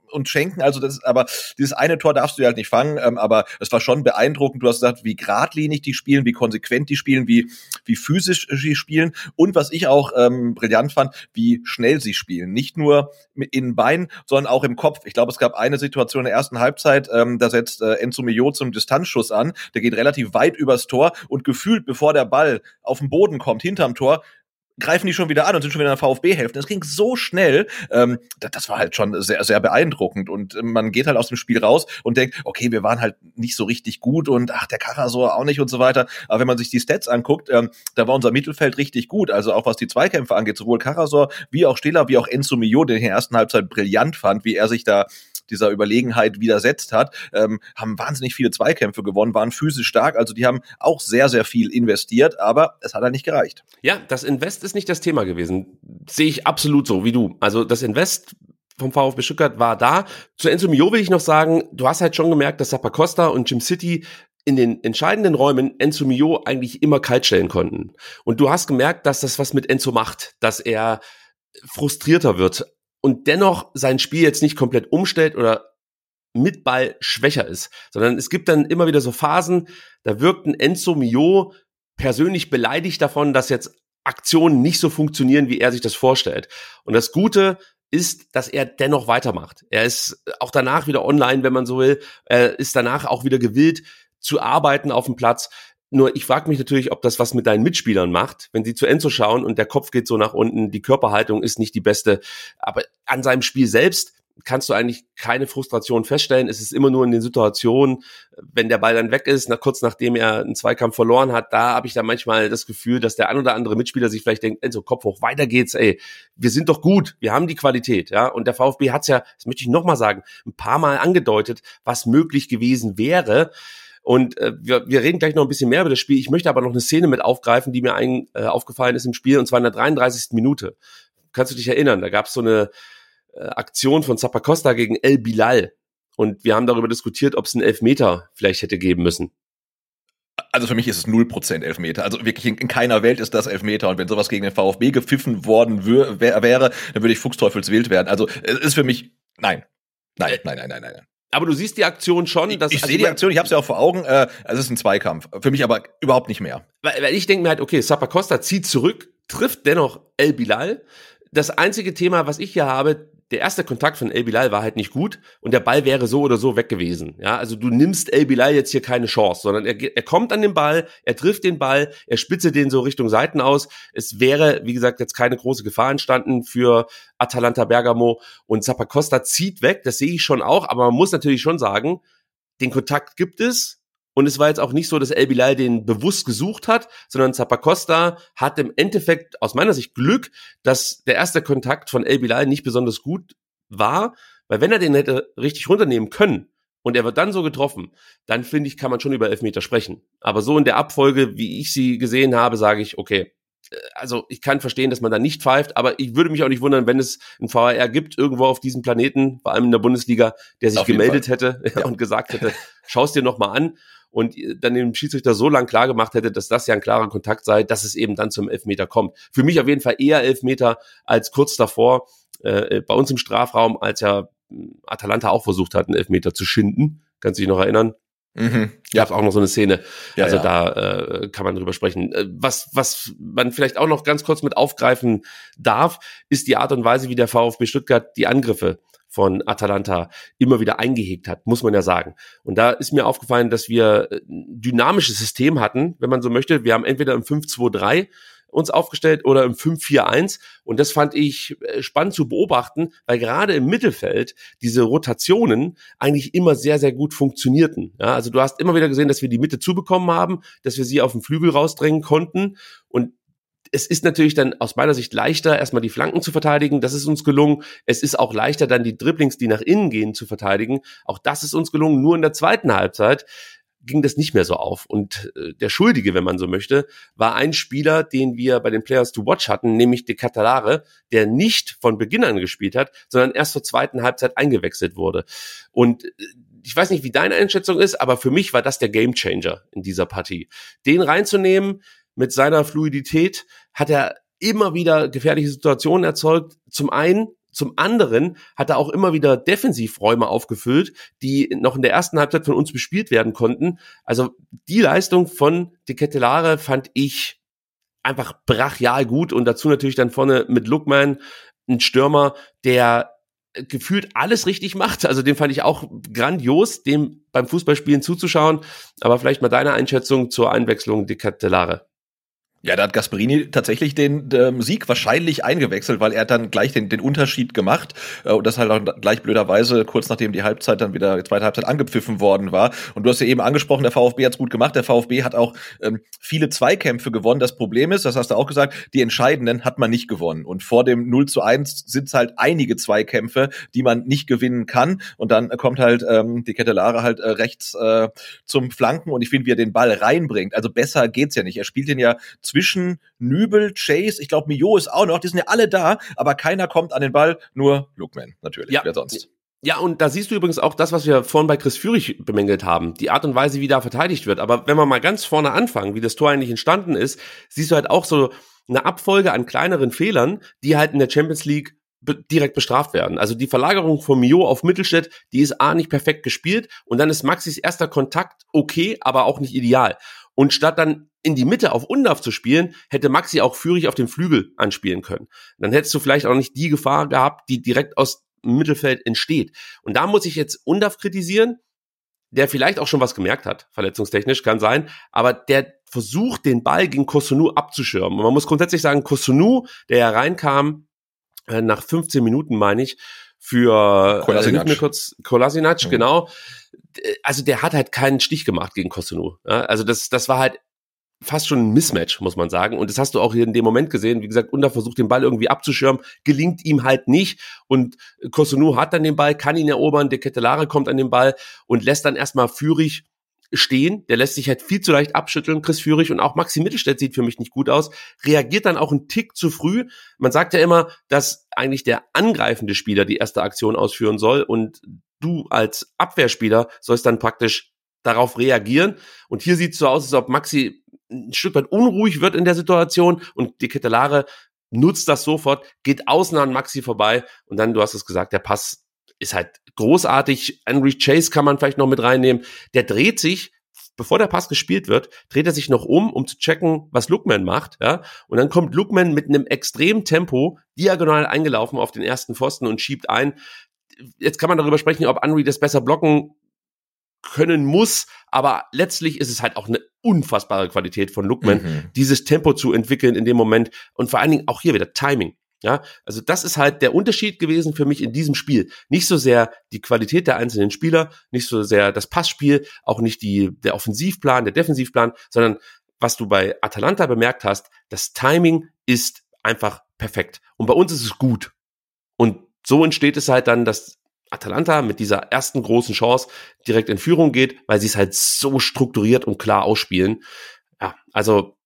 und schenken. Also aber dieses eine Tor darfst du halt nicht fangen, aber es war schon beeindruckend. Du hast gesagt, wie geradlinig die spielen, wie konsequent die spielen, wie physisch sie spielen und was ich auch brillant fand, wie schnell sie spielen. Nicht nur in den Beinen, sondern auch im Kopf. Ich glaube, es gab eine Situation in der ersten Halbzeit, da setzt Enzo Mio zum Distanzschuss an. Der geht relativ weit übers Tor und gefühlt, bevor der Ball auf den Boden kommt, hinterm Tor, greifen die schon wieder an und sind schon wieder in der VfB-Hälfte. Das ging so schnell, das war halt schon sehr, sehr beeindruckend. Und man geht halt aus dem Spiel raus und denkt, okay, wir waren halt nicht so richtig gut und der Karasor auch nicht und so weiter. Aber wenn man sich die Stats anguckt, da war unser Mittelfeld richtig gut. Also auch was die Zweikämpfe angeht, sowohl Karasor wie auch Stehler, wie auch Enzo Mio, den ich in der ersten Halbzeit brillant fand, wie er sich da dieser Überlegenheit widersetzt hat, haben wahnsinnig viele Zweikämpfe gewonnen, waren physisch stark, also die haben auch sehr, sehr viel investiert, aber es hat halt nicht gereicht. Ja, das Invest ist nicht das Thema gewesen. Sehe ich absolut so wie du. Also das Invest vom VfB Stuttgart war da. Zu Enzo Mio will ich noch sagen, du hast halt schon gemerkt, dass Zappacosta und Jim City in den entscheidenden Räumen Enzo Mio eigentlich immer kalt stellen konnten. Und du hast gemerkt, dass das was mit Enzo macht, dass er frustrierter wird und dennoch sein Spiel jetzt nicht komplett umstellt oder mit Ball schwächer ist, sondern es gibt dann immer wieder so Phasen, da wirkt ein Enzo Mio persönlich beleidigt davon, dass jetzt Aktionen nicht so funktionieren, wie er sich das vorstellt. Und das Gute ist, dass er dennoch weitermacht. Er ist auch danach wieder online, wenn man so will. Er ist danach auch wieder gewillt zu arbeiten auf dem Platz. Nur ich frage mich natürlich, ob das was mit deinen Mitspielern macht, wenn sie zu Enzo schauen und der Kopf geht so nach unten, die Körperhaltung ist nicht die beste. Aber an seinem Spiel selbst kannst du eigentlich keine Frustration feststellen. Es ist immer nur in den Situationen, wenn der Ball dann weg ist, kurz nachdem er einen Zweikampf verloren hat, da habe ich dann manchmal das Gefühl, dass der ein oder andere Mitspieler sich vielleicht denkt, Enzo, Kopf hoch, weiter geht's, wir sind doch gut, wir haben die Qualität, ja. Und der VfB hat's ja, das möchte ich nochmal sagen, ein paar Mal angedeutet, was möglich gewesen wäre. Und wir reden gleich noch ein bisschen mehr über das Spiel. Ich möchte aber noch eine Szene mit aufgreifen, die mir aufgefallen ist im Spiel, und zwar in der 33. Minute. Kannst du dich erinnern? Da gab es so eine Aktion von Zappacosta gegen El Bilal. Und wir haben darüber diskutiert, ob es einen Elfmeter vielleicht hätte geben müssen. Also für mich ist es 0% Elfmeter. Also wirklich in keiner Welt ist das Elfmeter. Und wenn sowas gegen den VfB gepfiffen worden wäre, dann würde ich fuchsteufelswild werden. Also es ist für mich, nein. Aber du siehst die Aktion schon. Ich sehe die Aktion, ich habe es ja auch vor Augen. Es ist ein Zweikampf. Für mich aber überhaupt nicht mehr. Weil ich denke mir halt, okay, Zappacosta zieht zurück, trifft dennoch El Bilal. Das einzige Thema, was ich hier habe, der erste Kontakt von El Bilal war halt nicht gut und der Ball wäre so oder so weg gewesen. Ja, also du nimmst El Bilal jetzt hier keine Chance, sondern er kommt an den Ball, er trifft den Ball, er spitze den so Richtung Seiten aus. Es wäre, wie gesagt, jetzt keine große Gefahr entstanden für Atalanta Bergamo, und Zappacosta zieht weg, das sehe ich schon auch, aber man muss natürlich schon sagen, den Kontakt gibt es. Und es war jetzt auch nicht so, dass El Bilal den bewusst gesucht hat, sondern Zappacosta hat im Endeffekt aus meiner Sicht Glück, dass der erste Kontakt von El Bilal nicht besonders gut war, weil wenn er den hätte richtig runternehmen können und er wird dann so getroffen, dann finde ich, kann man schon über Elfmeter sprechen. Aber so in der Abfolge, wie ich sie gesehen habe, sage ich, okay, also ich kann verstehen, dass man da nicht pfeift, aber ich würde mich auch nicht wundern, wenn es einen VAR gibt, irgendwo auf diesem Planeten, vor allem in der Bundesliga, der sich gemeldet hätte und gesagt hätte, schau es dir nochmal an. Und dann dem Schiedsrichter so lang klar gemacht hätte, dass das ja ein klarer Kontakt sei, dass es eben dann zum Elfmeter kommt. Für mich auf jeden Fall eher Elfmeter als kurz davor bei uns im Strafraum, als ja Atalanta auch versucht hat, einen Elfmeter zu schinden. Kannst du dich noch erinnern? Mhm. Ja, auch noch so eine Szene. Ja, also ja. Da kann man drüber sprechen. Was man vielleicht auch noch ganz kurz mit aufgreifen darf, ist die Art und Weise, wie der VfB Stuttgart die Angriffe von Atalanta immer wieder eingehegt hat, muss man ja sagen. Und da ist mir aufgefallen, dass wir ein dynamisches System hatten, wenn man so möchte. Wir haben entweder im 5-2-3 uns aufgestellt oder im 5-4-1. Und das fand ich spannend zu beobachten, weil gerade im Mittelfeld diese Rotationen eigentlich immer sehr, sehr gut funktionierten. Ja, also du hast immer wieder gesehen, dass wir die Mitte zubekommen haben, dass wir sie auf den Flügel rausdrängen konnten. Und es ist natürlich dann aus meiner Sicht leichter, erstmal die Flanken zu verteidigen. Das ist uns gelungen. Es ist auch leichter, dann die Dribblings, die nach innen gehen, zu verteidigen. Auch das ist uns gelungen. Nur in der zweiten Halbzeit ging das nicht mehr so auf. Und der Schuldige, wenn man so möchte, war ein Spieler, den wir bei den Players to Watch hatten, nämlich De Catalare, der nicht von Beginn an gespielt hat, sondern erst zur zweiten Halbzeit eingewechselt wurde. Und ich weiß nicht, wie deine Einschätzung ist, aber für mich war das der Gamechanger in dieser Partie. Den reinzunehmen, mit seiner Fluidität hat er immer wieder gefährliche Situationen erzeugt. Zum einen Zum anderen hat er auch immer wieder Defensivräume aufgefüllt, die noch in der ersten Halbzeit von uns bespielt werden konnten. Also die Leistung von De Ketelaere fand ich einfach brachial gut und dazu natürlich dann vorne mit Lookman, ein Stürmer, der gefühlt alles richtig macht. Also den fand ich auch grandios, dem beim Fußballspielen zuzuschauen. Aber vielleicht mal deine Einschätzung zur Einwechslung De Ketelaere. Ja, da hat Gasperini tatsächlich den Sieg wahrscheinlich eingewechselt, weil er hat dann gleich den Unterschied gemacht und das halt auch gleich blöderweise kurz nachdem die Halbzeit dann wieder, die zweite Halbzeit angepfiffen worden war. Und du hast ja eben angesprochen, der VfB hat's gut gemacht. Der VfB hat auch viele Zweikämpfe gewonnen. Das Problem ist, das hast du auch gesagt, die entscheidenden hat man nicht gewonnen. Und vor dem 0:1 sind's halt einige Zweikämpfe, die man nicht gewinnen kann. Und dann kommt halt De Ketelaere halt rechts zum Flanken und ich finde, wie er den Ball reinbringt. Also besser geht's ja nicht. Er spielt den ja zwischen Nübel, Chase, ich glaube Mio ist auch noch, die sind ja alle da, aber keiner kommt an den Ball, nur Lookman natürlich, ja. Wer sonst? Ja, und da siehst du übrigens auch das, was wir vorhin bei Chris Führig bemängelt haben, die Art und Weise, wie da verteidigt wird. Aber wenn wir mal ganz vorne anfangen, wie das Tor eigentlich entstanden ist, siehst du halt auch so eine Abfolge an kleineren Fehlern, die halt in der Champions League direkt bestraft werden. Also die Verlagerung von Mio auf Mittelstädt, die ist nicht perfekt gespielt und dann ist Maxis erster Kontakt okay, aber auch nicht ideal. Und statt dann in die Mitte auf Undav zu spielen, hätte Maxi auch Führig auf dem Flügel anspielen können. Dann hättest du vielleicht auch nicht die Gefahr gehabt, die direkt aus dem Mittelfeld entsteht. Und da muss ich jetzt Undav kritisieren, der vielleicht auch schon was gemerkt hat, verletzungstechnisch, kann sein, aber der versucht, den Ball gegen Cotonou abzuschirmen. Und man muss grundsätzlich sagen, Cotonou, der ja reinkam, nach 15 Minuten, meine ich, für Kolasinac, genau. Also der hat halt keinen Stich gemacht gegen Cotonou. Ja, also das war halt fast schon ein Mismatch, muss man sagen. Und das hast du auch hier in dem Moment gesehen. Wie gesagt, Undav versucht, den Ball irgendwie abzuschirmen, gelingt ihm halt nicht. Und Cotonou hat dann den Ball, kann ihn erobern, De Ketelaere kommt an den Ball und lässt dann erstmal Führig stehen. Der lässt sich halt viel zu leicht abschütteln, Chris Führig. Und auch Maxi Mittelstädt sieht für mich nicht gut aus. Reagiert dann auch einen Tick zu früh. Man sagt ja immer, dass eigentlich der angreifende Spieler die erste Aktion ausführen soll. Und du als Abwehrspieler sollst dann praktisch darauf reagieren. Und hier sieht es so aus, als ob Maxi ein Stück weit unruhig wird in der Situation und De Ketelaere nutzt das sofort, geht außen an Maxi vorbei und dann, du hast es gesagt, der Pass ist halt großartig. Henry Chase kann man vielleicht noch mit reinnehmen. Der dreht sich, bevor der Pass gespielt wird, dreht er sich noch um zu checken, was Lookman macht, ja. Und dann kommt Lookman mit einem extremen Tempo diagonal eingelaufen auf den ersten Pfosten und schiebt ein. Jetzt kann man darüber sprechen, ob Henry das besser blocken können muss, aber letztlich ist es halt auch eine unfassbare Qualität von Lookman, dieses Tempo zu entwickeln in dem Moment und vor allen Dingen auch hier wieder Timing. Ja, also das ist halt der Unterschied gewesen für mich in diesem Spiel. Nicht so sehr die Qualität der einzelnen Spieler, nicht so sehr das Passspiel, auch nicht der Offensivplan, der Defensivplan, sondern was du bei Atalanta bemerkt hast, das Timing ist einfach perfekt. Und bei uns ist es gut. Und so entsteht es halt dann, dass Atalanta mit dieser ersten großen Chance direkt in Führung geht, weil sie es halt so strukturiert und klar ausspielen. Ja, also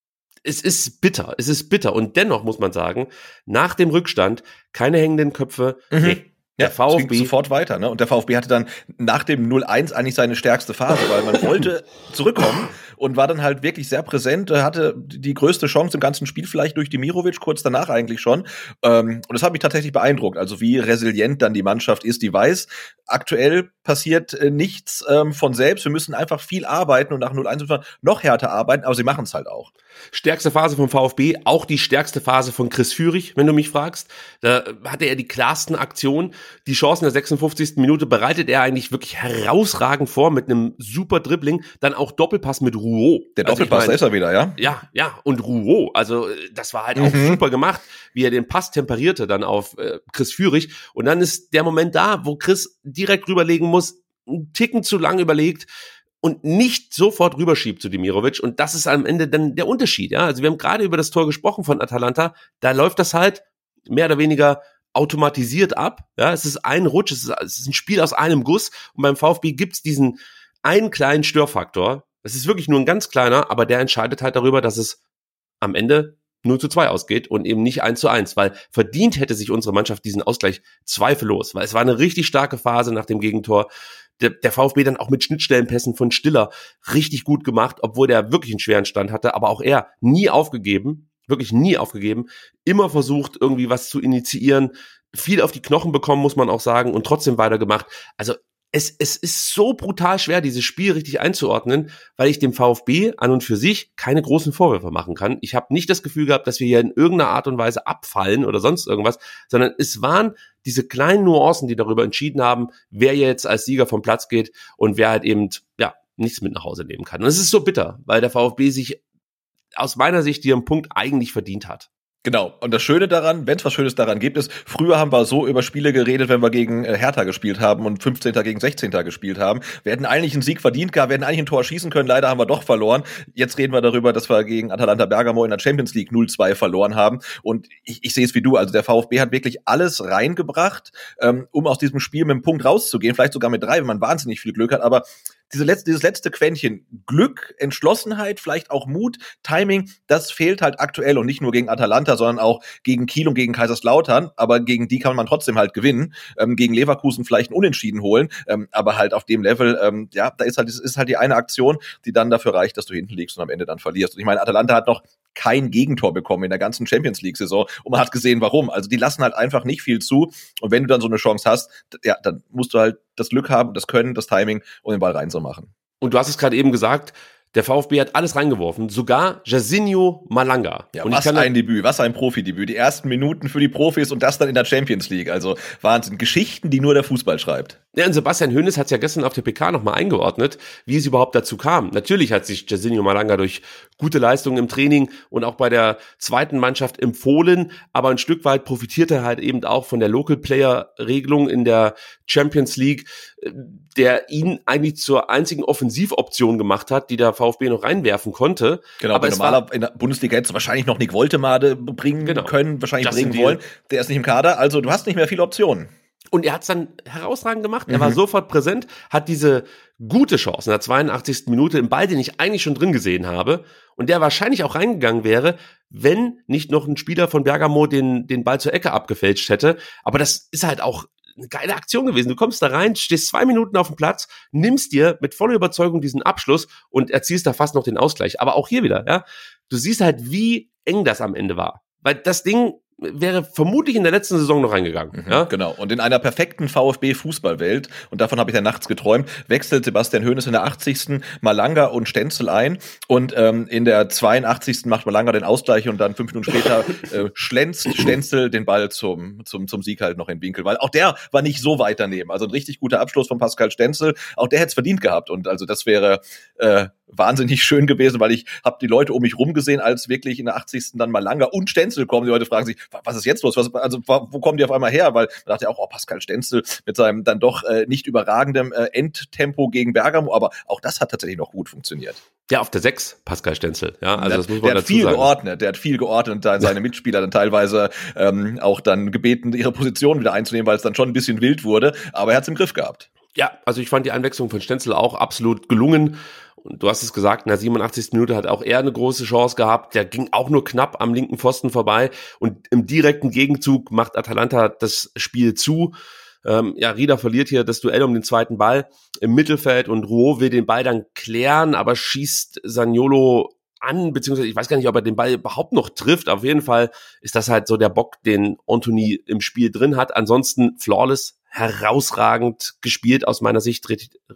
es ist bitter. Und dennoch muss man sagen, nach dem Rückstand keine hängenden Köpfe. Nee, der VfB es ging sofort weiter, ne? Und der VfB hatte dann nach dem 0:1 eigentlich seine stärkste Phase, weil man wollte zurückkommen und war dann halt wirklich sehr präsent, hatte die größte Chance im ganzen Spiel vielleicht durch Demirovic, kurz danach eigentlich schon. Und das hat mich tatsächlich beeindruckt, also wie resilient dann die Mannschaft ist, die weiß, aktuell passiert nichts von selbst, wir müssen einfach viel arbeiten und nach 0:1 müssen wir noch härter arbeiten, aber sie machen es halt auch. Stärkste Phase vom VfB, auch die stärkste Phase von Chris Führig, wenn du mich fragst. Da hatte er die klarsten Aktionen. Die Chancen der 56. Minute bereitet er eigentlich wirklich herausragend vor mit einem super Dribbling. Dann auch Doppelpass mit Rouault. Der Doppelpass, da ist er wieder, ja? Ja, und Rouault. Also das war halt auch super gemacht, wie er den Pass temperierte dann auf Chris Führig. Und dann ist der Moment da, wo Chris direkt rüberlegen muss, einen Ticken zu lang überlegt und nicht sofort rüberschiebt zu Demirovic. Und das ist am Ende dann der Unterschied. Ja, also wir haben gerade über das Tor gesprochen von Atalanta. Da läuft das halt mehr oder weniger automatisiert ab. Ja, es ist ein Rutsch, es ist ein Spiel aus einem Guss. Und beim VfB gibt's diesen einen kleinen Störfaktor. Es ist wirklich nur ein ganz kleiner, aber der entscheidet halt darüber, dass es am Ende 0:2 ausgeht und eben nicht 1:1, weil verdient hätte sich unsere Mannschaft diesen Ausgleich zweifellos, weil es war eine richtig starke Phase nach dem Gegentor. Der VfB dann auch mit Schnittstellenpässen von Stiller richtig gut gemacht, obwohl der wirklich einen schweren Stand hatte, aber auch er nie aufgegeben, wirklich nie aufgegeben, immer versucht irgendwie was zu initiieren, viel auf die Knochen bekommen, muss man auch sagen, und trotzdem weitergemacht. Also es ist so brutal schwer, dieses Spiel richtig einzuordnen, weil ich dem VfB an und für sich keine großen Vorwürfe machen kann. Ich habe nicht das Gefühl gehabt, dass wir hier in irgendeiner Art und Weise abfallen oder sonst irgendwas, sondern es waren diese kleinen Nuancen, die darüber entschieden haben, wer jetzt als Sieger vom Platz geht und wer halt eben nichts mit nach Hause nehmen kann. Und es ist so bitter, weil der VfB sich aus meiner Sicht ihren Punkt eigentlich verdient hat. Genau. Und das Schöne daran, wenn es was Schönes daran gibt, ist, früher haben wir so über Spiele geredet, wenn wir gegen Hertha gespielt haben und 15. gegen 16. gespielt haben. Wir hätten eigentlich einen Sieg verdient gehabt, wir hätten eigentlich ein Tor schießen können, leider haben wir doch verloren. Jetzt reden wir darüber, dass wir gegen Atalanta Bergamo in der Champions League 0-2 verloren haben. Und ich sehe es wie du, also der VfB hat wirklich alles reingebracht, um aus diesem Spiel mit einem Punkt rauszugehen, vielleicht sogar mit 3, wenn man wahnsinnig viel Glück hat, aber dieses letzte Quäntchen Glück, Entschlossenheit, vielleicht auch Mut, Timing, das fehlt halt aktuell und nicht nur gegen Atalanta, sondern auch gegen Kiel und gegen Kaiserslautern, aber gegen die kann man trotzdem halt gewinnen, gegen Leverkusen vielleicht ein Unentschieden holen, aber halt auf dem Level, da ist halt die eine Aktion, die dann dafür reicht, dass du hinten liegst und am Ende dann verlierst. Und ich meine, Atalanta hat noch kein Gegentor bekommen in der ganzen Champions-League-Saison und man hat gesehen, warum. Also die lassen halt einfach nicht viel zu und wenn du dann so eine Chance hast, dann musst du halt das Glück haben, das Können, das Timing, um den Ball reinzumachen. Und du hast es gerade eben gesagt, der VfB hat alles reingeworfen, sogar Jairzinho Malanga. Ja, und was ein Debüt, was ein Profidebüt. Die ersten Minuten für die Profis und das dann in der Champions League. Also Wahnsinn, Geschichten, die nur der Fußball schreibt. Ja, und Sebastian Hoeneß hat es ja gestern auf der PK nochmal eingeordnet, wie es überhaupt dazu kam. Natürlich hat sich Jairzinho Malanga durch gute Leistungen im Training und auch bei der zweiten Mannschaft empfohlen, aber ein Stück weit profitiert er halt eben auch von der Local-Player-Regelung in der Champions League, der ihn eigentlich zur einzigen Offensivoption gemacht hat, die der VfB noch reinwerfen konnte. Genau, aber in der Bundesliga hättest du wahrscheinlich noch Nick Woltemade bringen können, wahrscheinlich Justin bringen wollen. Der ist nicht im Kader, also du hast nicht mehr viele Optionen. Und er hat es dann herausragend gemacht. Er war sofort präsent, hat diese gute Chance in der 82. Minute im Ball, den ich eigentlich schon drin gesehen habe und der wahrscheinlich auch reingegangen wäre, wenn nicht noch ein Spieler von Bergamo den Ball zur Ecke abgefälscht hätte. Aber das ist halt auch eine geile Aktion gewesen. Du kommst da rein, stehst 2 Minuten auf dem Platz, nimmst dir mit voller Überzeugung diesen Abschluss und erzielst da fast noch den Ausgleich. Aber auch hier wieder, ja, du siehst halt, wie eng das am Ende war. Weil das Ding wäre vermutlich in der letzten Saison noch reingegangen. Ja? Genau. Und in einer perfekten VfB-Fußballwelt, und davon habe ich ja nachts geträumt, wechselt Sebastian Hoeneß in der 80. Malanga und Stenzel ein und in der 82. macht Malanga den Ausgleich und dann 5 Minuten später schlänzt Stenzel den Ball zum Sieg halt noch in Winkel, weil auch der war nicht so weit daneben. Also ein richtig guter Abschluss von Pascal Stenzel, auch der hätte es verdient gehabt und also das wäre wahnsinnig schön gewesen, weil ich habe die Leute um mich rum gesehen, als wirklich in der 80. dann Malanga und Stenzel kommen. Die Leute fragen sich, was ist jetzt los? Wo kommen die auf einmal her? Weil man dachte ja auch, Pascal Stenzel mit seinem dann doch nicht überragendem Endtempo gegen Bergamo, aber auch das hat tatsächlich noch gut funktioniert. Ja, auf der 6, Pascal Stenzel. Ja, also das muss man dazu sagen. Der hat viel geordnet und seine Mitspieler dann teilweise auch dann gebeten, ihre Position wieder einzunehmen, weil es dann schon ein bisschen wild wurde, aber er hat es im Griff gehabt. Ja, also ich fand die Einwechslung von Stenzel auch absolut gelungen. Und du hast es gesagt, in der 87. Minute hat auch er eine große Chance gehabt. Der ging auch nur knapp am linken Pfosten vorbei. Und im direkten Gegenzug macht Atalanta das Spiel zu. Rieder verliert hier das Duell um den zweiten Ball im Mittelfeld und Rouault will den Ball dann klären, aber schießt Zaniolo an, beziehungsweise ich weiß gar nicht, ob er den Ball überhaupt noch trifft. Auf jeden Fall ist das halt so der Bock, den Antony im Spiel drin hat. Ansonsten flawless, herausragend gespielt aus meiner Sicht.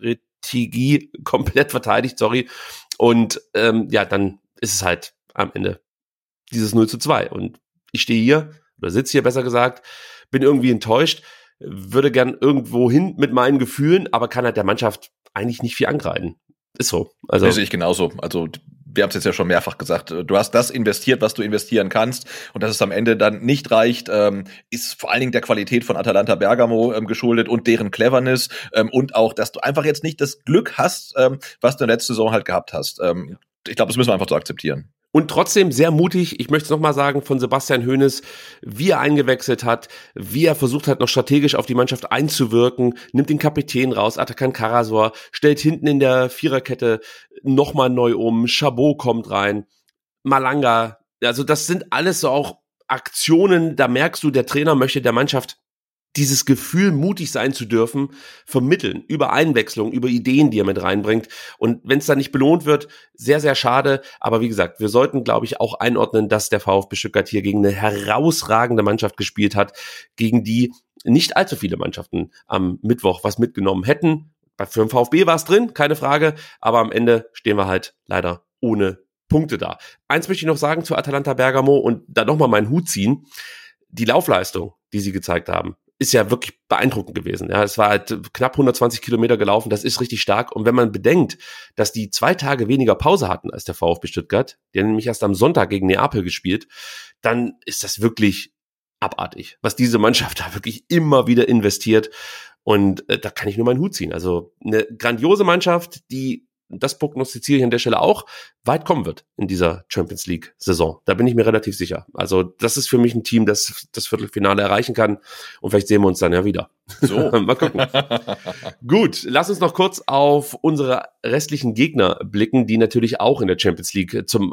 Retigi komplett verteidigt, sorry. Und dann ist es halt am Ende dieses 0-2. Und ich stehe hier, oder sitze hier besser gesagt, bin irgendwie enttäuscht, würde gern irgendwo hin mit meinen Gefühlen, aber kann halt der Mannschaft eigentlich nicht viel angreifen. Ist so. Also das sehe ich genauso. Also wir haben es jetzt ja schon mehrfach gesagt, du hast das investiert, was du investieren kannst und dass es am Ende dann nicht reicht, ist vor allen Dingen der Qualität von Atalanta Bergamo geschuldet und deren Cleverness und auch, dass du einfach jetzt nicht das Glück hast, was du in der letzten Saison halt gehabt hast. Ich glaube, das müssen wir einfach so akzeptieren. Und trotzdem sehr mutig, ich möchte es nochmal sagen, von Sebastian Hoeneß, wie er eingewechselt hat, wie er versucht hat, noch strategisch auf die Mannschaft einzuwirken, nimmt den Kapitän raus, Atakan Karasor, stellt hinten in der Viererkette nochmal neu um, Chabot kommt rein, Malanga, also das sind alles so auch Aktionen, da merkst du, der Trainer möchte der Mannschaft dieses Gefühl, mutig sein zu dürfen, vermitteln, über Einwechslung, über Ideen, die er mit reinbringt. Und wenn es dann nicht belohnt wird, sehr, sehr schade. Aber wie gesagt, wir sollten, glaube ich, auch einordnen, dass der VfB Stuttgart hier gegen eine herausragende Mannschaft gespielt hat, gegen die nicht allzu viele Mannschaften am Mittwoch was mitgenommen hätten. Für den VfB war es drin, keine Frage. Aber am Ende stehen wir halt leider ohne Punkte da. Eins möchte ich noch sagen zu Atalanta Bergamo und da nochmal meinen Hut ziehen. Die Laufleistung, die sie gezeigt haben, ist ja wirklich beeindruckend gewesen. Ja, es war halt knapp 120 Kilometer gelaufen, das ist richtig stark. Und wenn man bedenkt, dass die 2 Tage weniger Pause hatten als der VfB Stuttgart, die haben nämlich erst am Sonntag gegen Neapel gespielt, dann ist das wirklich abartig, was diese Mannschaft da wirklich immer wieder investiert. Und da kann ich nur meinen Hut ziehen. Also eine grandiose Mannschaft, die, das prognostiziere ich an der Stelle auch, weit kommen wird in dieser Champions League Saison. Da bin ich mir relativ sicher. Also das ist für mich ein Team, das das Viertelfinale erreichen kann und vielleicht sehen wir uns dann ja wieder. So. Mal gucken. Gut, lass uns noch kurz auf unsere restlichen Gegner blicken, die natürlich auch in der Champions League zum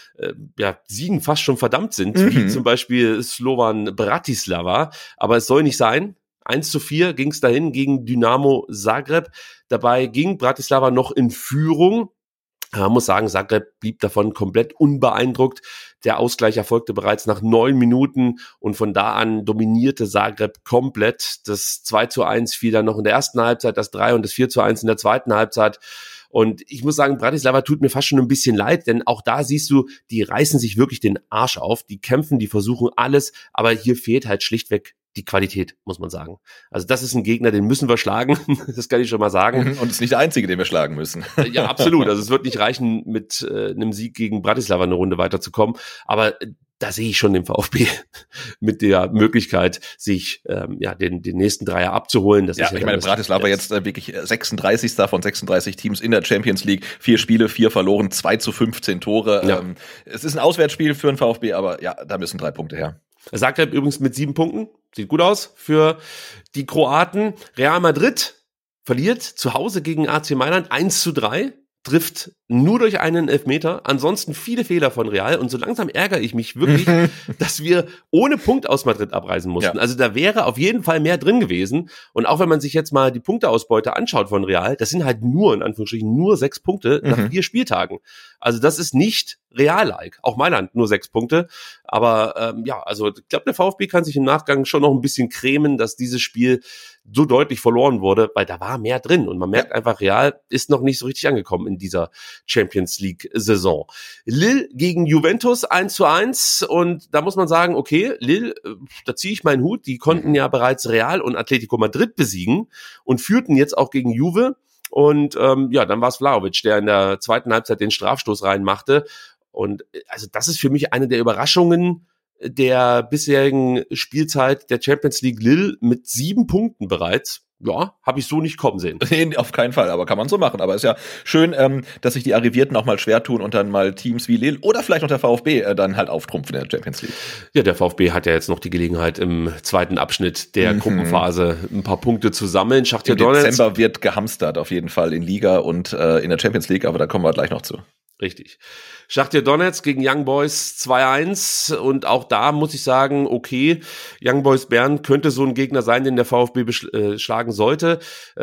Siegen fast schon verdammt sind, wie zum Beispiel Slovan Bratislava. Aber es soll nicht sein. 1:4 ging es dahin gegen Dynamo Zagreb. Dabei ging Bratislava noch in Führung. Man muss sagen, Zagreb blieb davon komplett unbeeindruckt. Der Ausgleich erfolgte bereits nach 9 Minuten und von da an dominierte Zagreb komplett. Das 2:1 fiel dann noch in der ersten Halbzeit, das 3 und das 4:1 in der zweiten Halbzeit. Und ich muss sagen, Bratislava tut mir fast schon ein bisschen leid, denn auch da siehst du, die reißen sich wirklich den Arsch auf, die kämpfen, die versuchen alles, aber hier fehlt halt schlichtweg die Qualität, muss man sagen. Also das ist ein Gegner, den müssen wir schlagen, das kann ich schon mal sagen. Und es ist nicht der einzige, den wir schlagen müssen. Ja, absolut. Also es wird nicht reichen, mit einem Sieg gegen Bratislava eine Runde weiterzukommen, aber da sehe ich schon den VfB mit der Möglichkeit, sich den nächsten Dreier abzuholen. Das ja, ist ja ich meine, Bratislava jetzt wirklich 36. von 36 Teams in der Champions League. 4 Spiele, 4 verloren, 2:15 Tore. Ja. Es ist ein Auswärtsspiel für den VfB, aber ja, da müssen 3 Punkte her. Er sagt halt übrigens mit 7 Punkten. Sieht gut aus für die Kroaten. Real Madrid verliert zu Hause gegen AC Mailand 1:3. Trifft nur durch einen Elfmeter. Ansonsten viele Fehler von Real. Und so langsam ärgere ich mich wirklich, dass wir ohne Punkt aus Madrid abreisen mussten. Ja. Also da wäre auf jeden Fall mehr drin gewesen. Und auch wenn man sich jetzt mal die Punkteausbeute anschaut von Real, das sind halt nur, in Anführungsstrichen, nur 6 Punkte nach 4 Spieltagen. Also das ist nicht Real-like. Auch Mailand nur 6 Punkte. Aber also ich glaube, der VfB kann sich im Nachgang schon noch ein bisschen cremen, dass dieses Spiel so deutlich verloren wurde, weil da war mehr drin. Und man merkt einfach, Real ist noch nicht so richtig angekommen in dieser Champions League Saison. Lille gegen Juventus 1:1 und da muss man sagen, okay, Lille, da ziehe ich meinen Hut, die konnten ja bereits Real und Atletico Madrid besiegen und führten jetzt auch gegen Juve und dann war es Vlahovic, der in der zweiten Halbzeit den Strafstoß reinmachte und also das ist für mich eine der Überraschungen der bisherigen Spielzeit der Champions League. Lille mit 7 Punkten bereits. Ja, habe ich so nicht kommen sehen. Nee, auf keinen Fall, aber kann man so machen. Aber ist ja schön, dass sich die Arrivierten auch mal schwer tun und dann mal Teams wie Lille oder vielleicht noch der VfB dann halt auftrumpfen in der Champions League. Ja, der VfB hat ja jetzt noch die Gelegenheit, im zweiten Abschnitt der Gruppenphase ein paar Punkte zu sammeln. Im Dezember wird gehamstert auf jeden Fall in Liga und in der Champions League, aber da kommen wir gleich noch zu. Richtig. Schachtar Donetsk gegen Young Boys 2:1 und auch da muss ich sagen, okay, Young Boys Bern könnte so ein Gegner sein, den der VfB schlagen sollte.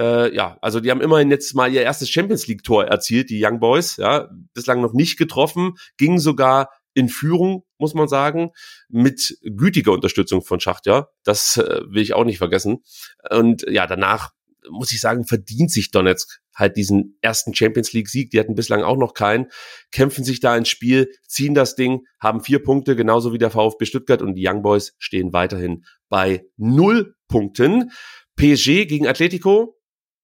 Also die haben immerhin jetzt mal ihr erstes Champions League Tor erzielt, die Young Boys, ja, bislang noch nicht getroffen, ging sogar in Führung, muss man sagen, mit gütiger Unterstützung von Schachtar. Das will ich auch nicht vergessen. Und ja, danach muss ich sagen, verdient sich Donetsk halt diesen ersten Champions-League-Sieg. Die hatten bislang auch noch keinen, kämpfen sich da ins Spiel, ziehen das Ding, haben 4 Punkte, genauso wie der VfB Stuttgart und die Young Boys stehen weiterhin bei 0 Punkten. PSG gegen Atletico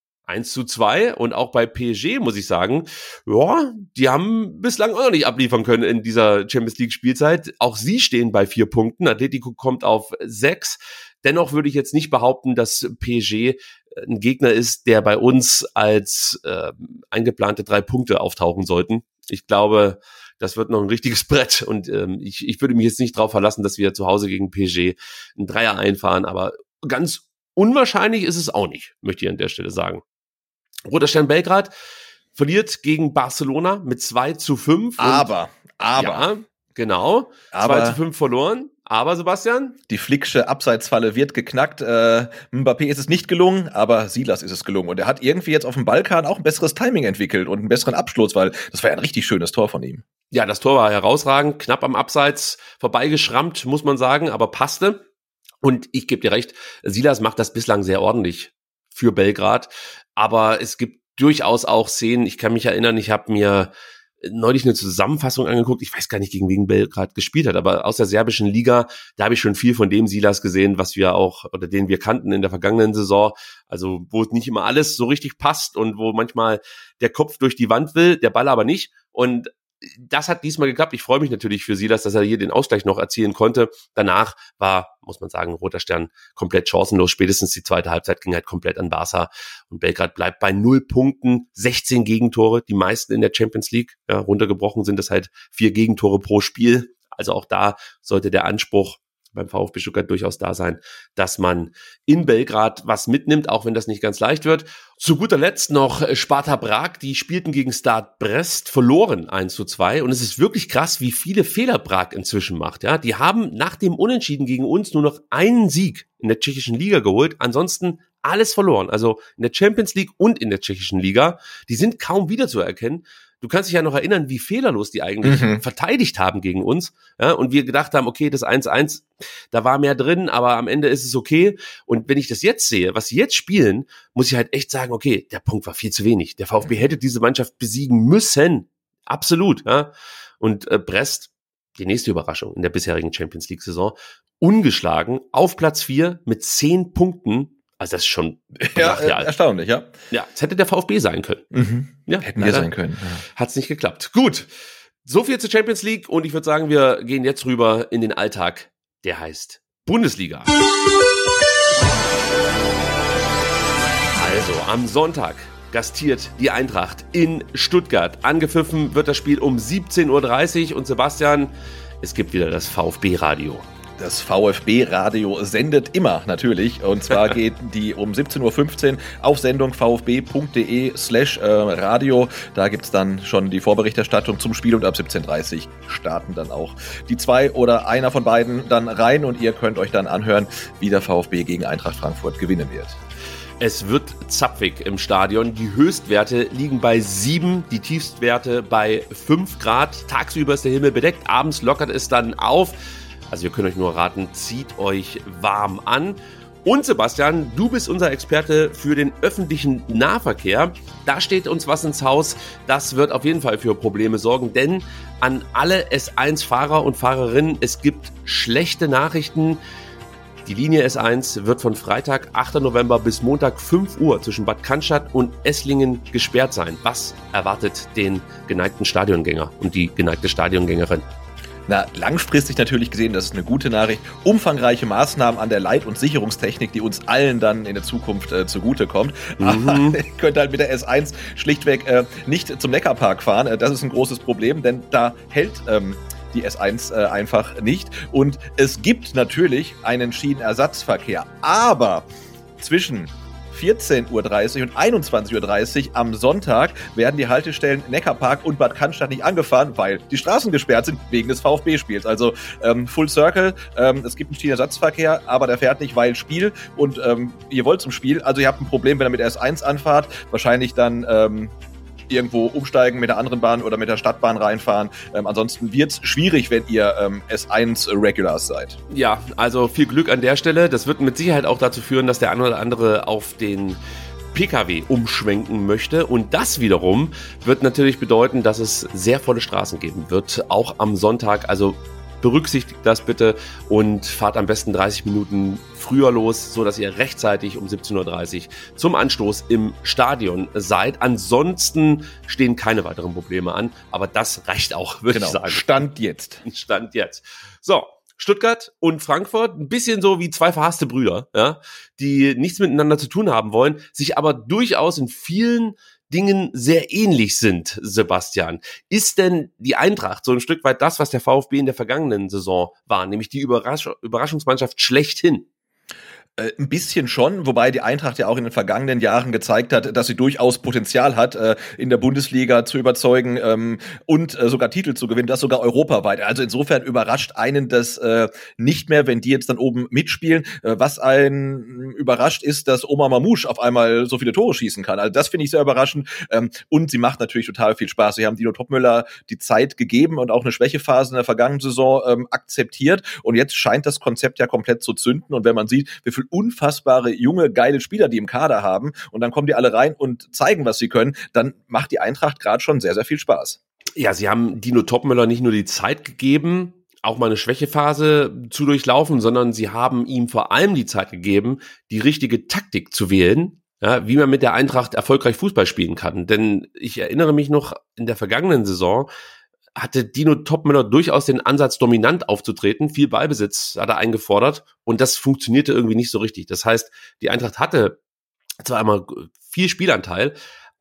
1:2 und auch bei PSG muss ich sagen, ja, die haben bislang auch noch nicht abliefern können in dieser Champions-League-Spielzeit. Auch sie stehen bei 4 Punkten, Atletico kommt auf 6. Dennoch würde ich jetzt nicht behaupten, dass PSG ein Gegner ist, der bei uns als eingeplante 3 Punkte auftauchen sollten. Ich glaube, das wird noch ein richtiges Brett und ich würde mich jetzt nicht darauf verlassen, dass wir zu Hause gegen PSG einen Dreier einfahren, aber ganz unwahrscheinlich ist es auch nicht, möchte ich an der Stelle sagen. Roter Stern Belgrad verliert gegen Barcelona mit 2:5. Aber. Ja, genau. 2:5 verloren. Aber Sebastian? Die Flicksche Abseitsfalle wird geknackt. Mbappé ist es nicht gelungen, aber Silas ist es gelungen. Und er hat irgendwie jetzt auf dem Balkan auch ein besseres Timing entwickelt und einen besseren Abschluss, weil das war ja ein richtig schönes Tor von ihm. Ja, das Tor war herausragend, knapp am Abseits vorbeigeschrammt, muss man sagen, aber passte. Und ich gebe dir recht, Silas macht das bislang sehr ordentlich für Belgrad. Aber es gibt durchaus auch Szenen, ich kann mich erinnern, ich habe mir neulich eine Zusammenfassung angeguckt, ich weiß gar nicht, gegen wen Belgrad gespielt hat, aber aus der serbischen Liga, da habe ich schon viel von dem Silas gesehen, was wir auch, oder den wir kannten in der vergangenen Saison, also wo nicht immer alles so richtig passt und wo manchmal der Kopf durch die Wand will, der Ball aber nicht, und das hat diesmal geklappt. Ich freue mich natürlich für Silas, dass er hier den Ausgleich noch erzielen konnte. Danach war, muss man sagen, Roter Stern komplett chancenlos. Spätestens die zweite Halbzeit ging halt komplett an Barca. Und Belgrad bleibt bei 0 Punkten, 16 Gegentore, die meisten in der Champions League. Ja, runtergebrochen sind es halt 4 Gegentore pro Spiel. Also auch da sollte der Anspruch beim VfB Stuttgart durchaus da sein, dass man in Belgrad was mitnimmt, auch wenn das nicht ganz leicht wird. Zu guter Letzt noch Sparta Prag, die spielten gegen Start Brest, verloren 1:2, und es ist wirklich krass, wie viele Fehler Prag inzwischen macht. Ja, die haben nach dem Unentschieden gegen uns nur noch einen Sieg in der tschechischen Liga geholt, ansonsten alles verloren, also in der Champions League und in der tschechischen Liga. Die sind kaum wiederzuerkennen. Du kannst dich ja noch erinnern, wie fehlerlos die eigentlich verteidigt haben gegen uns. Ja, und wir gedacht haben, okay, das 1:1, da war mehr drin, aber am Ende ist es okay. Und wenn ich das jetzt sehe, was sie jetzt spielen, muss ich halt echt sagen, okay, der Punkt war viel zu wenig. Der VfB hätte diese Mannschaft besiegen müssen. Absolut. Ja. Und Brest, die nächste Überraschung in der bisherigen Champions League-Saison, ungeschlagen, auf Platz 4 mit 10 Punkten. Also das ist schon erstaunlich, ja. Ja, es hätte der VfB sein können. Ja, hätten wir sein können. Ja. Hat's nicht geklappt. Gut, so viel zur Champions League, und ich würde sagen, wir gehen jetzt rüber in den Alltag, der heißt Bundesliga. Also, am Sonntag gastiert die Eintracht in Stuttgart. Angepfiffen wird das Spiel um 17:30 Uhr, und Sebastian, es gibt wieder das VfB-Radio. Das VfB-Radio sendet immer natürlich, und zwar geht die um 17:15 Uhr auf Sendung vfb.de/radio. Da gibt's dann schon die Vorberichterstattung zum Spiel, und ab 17:30 Uhr starten dann auch die zwei oder einer von beiden dann rein, und ihr könnt euch dann anhören, wie der VfB gegen Eintracht Frankfurt gewinnen wird. Es wird zapfig im Stadion. Die Höchstwerte liegen bei 7, die Tiefstwerte bei 5 Grad. Tagsüber ist der Himmel bedeckt, abends lockert es dann auf. Also wir können euch nur raten, zieht euch warm an. Und Sebastian, du bist unser Experte für den öffentlichen Nahverkehr. Da steht uns was ins Haus. Das wird auf jeden Fall für Probleme sorgen, denn an alle S1-Fahrer und Fahrerinnen, es gibt schlechte Nachrichten. Die Linie S1 wird von Freitag, 8. November bis Montag 5 Uhr zwischen Bad Cannstatt und Esslingen gesperrt sein. Was erwartet den geneigten Stadiongänger und die geneigte Stadiongängerin? Na, langfristig natürlich gesehen, das ist eine gute Nachricht. Umfangreiche Maßnahmen an der Leit- und Sicherungstechnik, die uns allen dann in der Zukunft zugutekommt. Aber ihr könnt halt mit der S1 schlichtweg nicht zum Neckarpark fahren. Das ist ein großes Problem, denn da hält die S1 einfach nicht. Und es gibt natürlich einen Schienenersatzverkehr. Aber zwischen 14:30 Uhr und 21:30 Uhr am Sonntag werden die Haltestellen Neckarpark und Bad Cannstatt nicht angefahren, weil die Straßen gesperrt sind wegen des VfB-Spiels. Also Full Circle, es gibt einen Schienenersatzverkehr, aber der fährt nicht, weil Spiel, und ihr wollt zum Spiel. Also ihr habt ein Problem, wenn ihr mit der S1 anfahrt, wahrscheinlich dann irgendwo umsteigen mit der anderen Bahn oder mit der Stadtbahn reinfahren. Ansonsten wird's schwierig, wenn ihr S1-Regulars seid. Ja, also viel Glück an der Stelle. Das wird mit Sicherheit auch dazu führen, dass der eine oder andere auf den PKW umschwenken möchte. Und das wiederum wird natürlich bedeuten, dass es sehr volle Straßen geben wird, auch am Sonntag. Also berücksichtigt das bitte und fahrt am besten 30 Minuten früher los, so dass ihr rechtzeitig um 17:30 Uhr zum Anstoß im Stadion seid. Ansonsten stehen keine weiteren Probleme an, aber das reicht auch, würde ich sagen. Stand jetzt. So, Stuttgart und Frankfurt, ein bisschen so wie zwei verhasste Brüder, ja, die nichts miteinander zu tun haben wollen, sich aber durchaus in vielen Dingen sehr ähnlich sind, Sebastian. Ist denn die Eintracht so ein Stück weit das, was der VfB in der vergangenen Saison war, nämlich die Überraschungsmannschaft schlechthin? Ein bisschen schon, wobei die Eintracht ja auch in den vergangenen Jahren gezeigt hat, dass sie durchaus Potenzial hat, in der Bundesliga zu überzeugen und sogar Titel zu gewinnen, das sogar europaweit. Also insofern überrascht einen das nicht mehr, wenn die jetzt dann oben mitspielen. Was einen überrascht ist, dass Omar Mamouche auf einmal so viele Tore schießen kann. Also das finde ich sehr überraschend. Und sie macht natürlich total viel Spaß. Sie haben Dino Topmöller die Zeit gegeben und auch eine Schwächephase in der vergangenen Saison akzeptiert. Und jetzt scheint das Konzept ja komplett zu zünden. Und wenn man sieht, wie viel unfassbare, junge, geile Spieler die im Kader haben und dann kommen die alle rein und zeigen, was sie können, dann macht die Eintracht gerade schon sehr, sehr viel Spaß. Ja, sie haben Dino Topmöller nicht nur die Zeit gegeben, auch mal eine Schwächephase zu durchlaufen, sondern sie haben ihm vor allem die Zeit gegeben, die richtige Taktik zu wählen, ja, wie man mit der Eintracht erfolgreich Fußball spielen kann. Denn ich erinnere mich noch, in der vergangenen Saison hatte Dino Topmöller durchaus den Ansatz, dominant aufzutreten. Viel Ballbesitz hat er eingefordert und das funktionierte irgendwie nicht so richtig. Das heißt, die Eintracht hatte zwar einmal viel Spielanteil,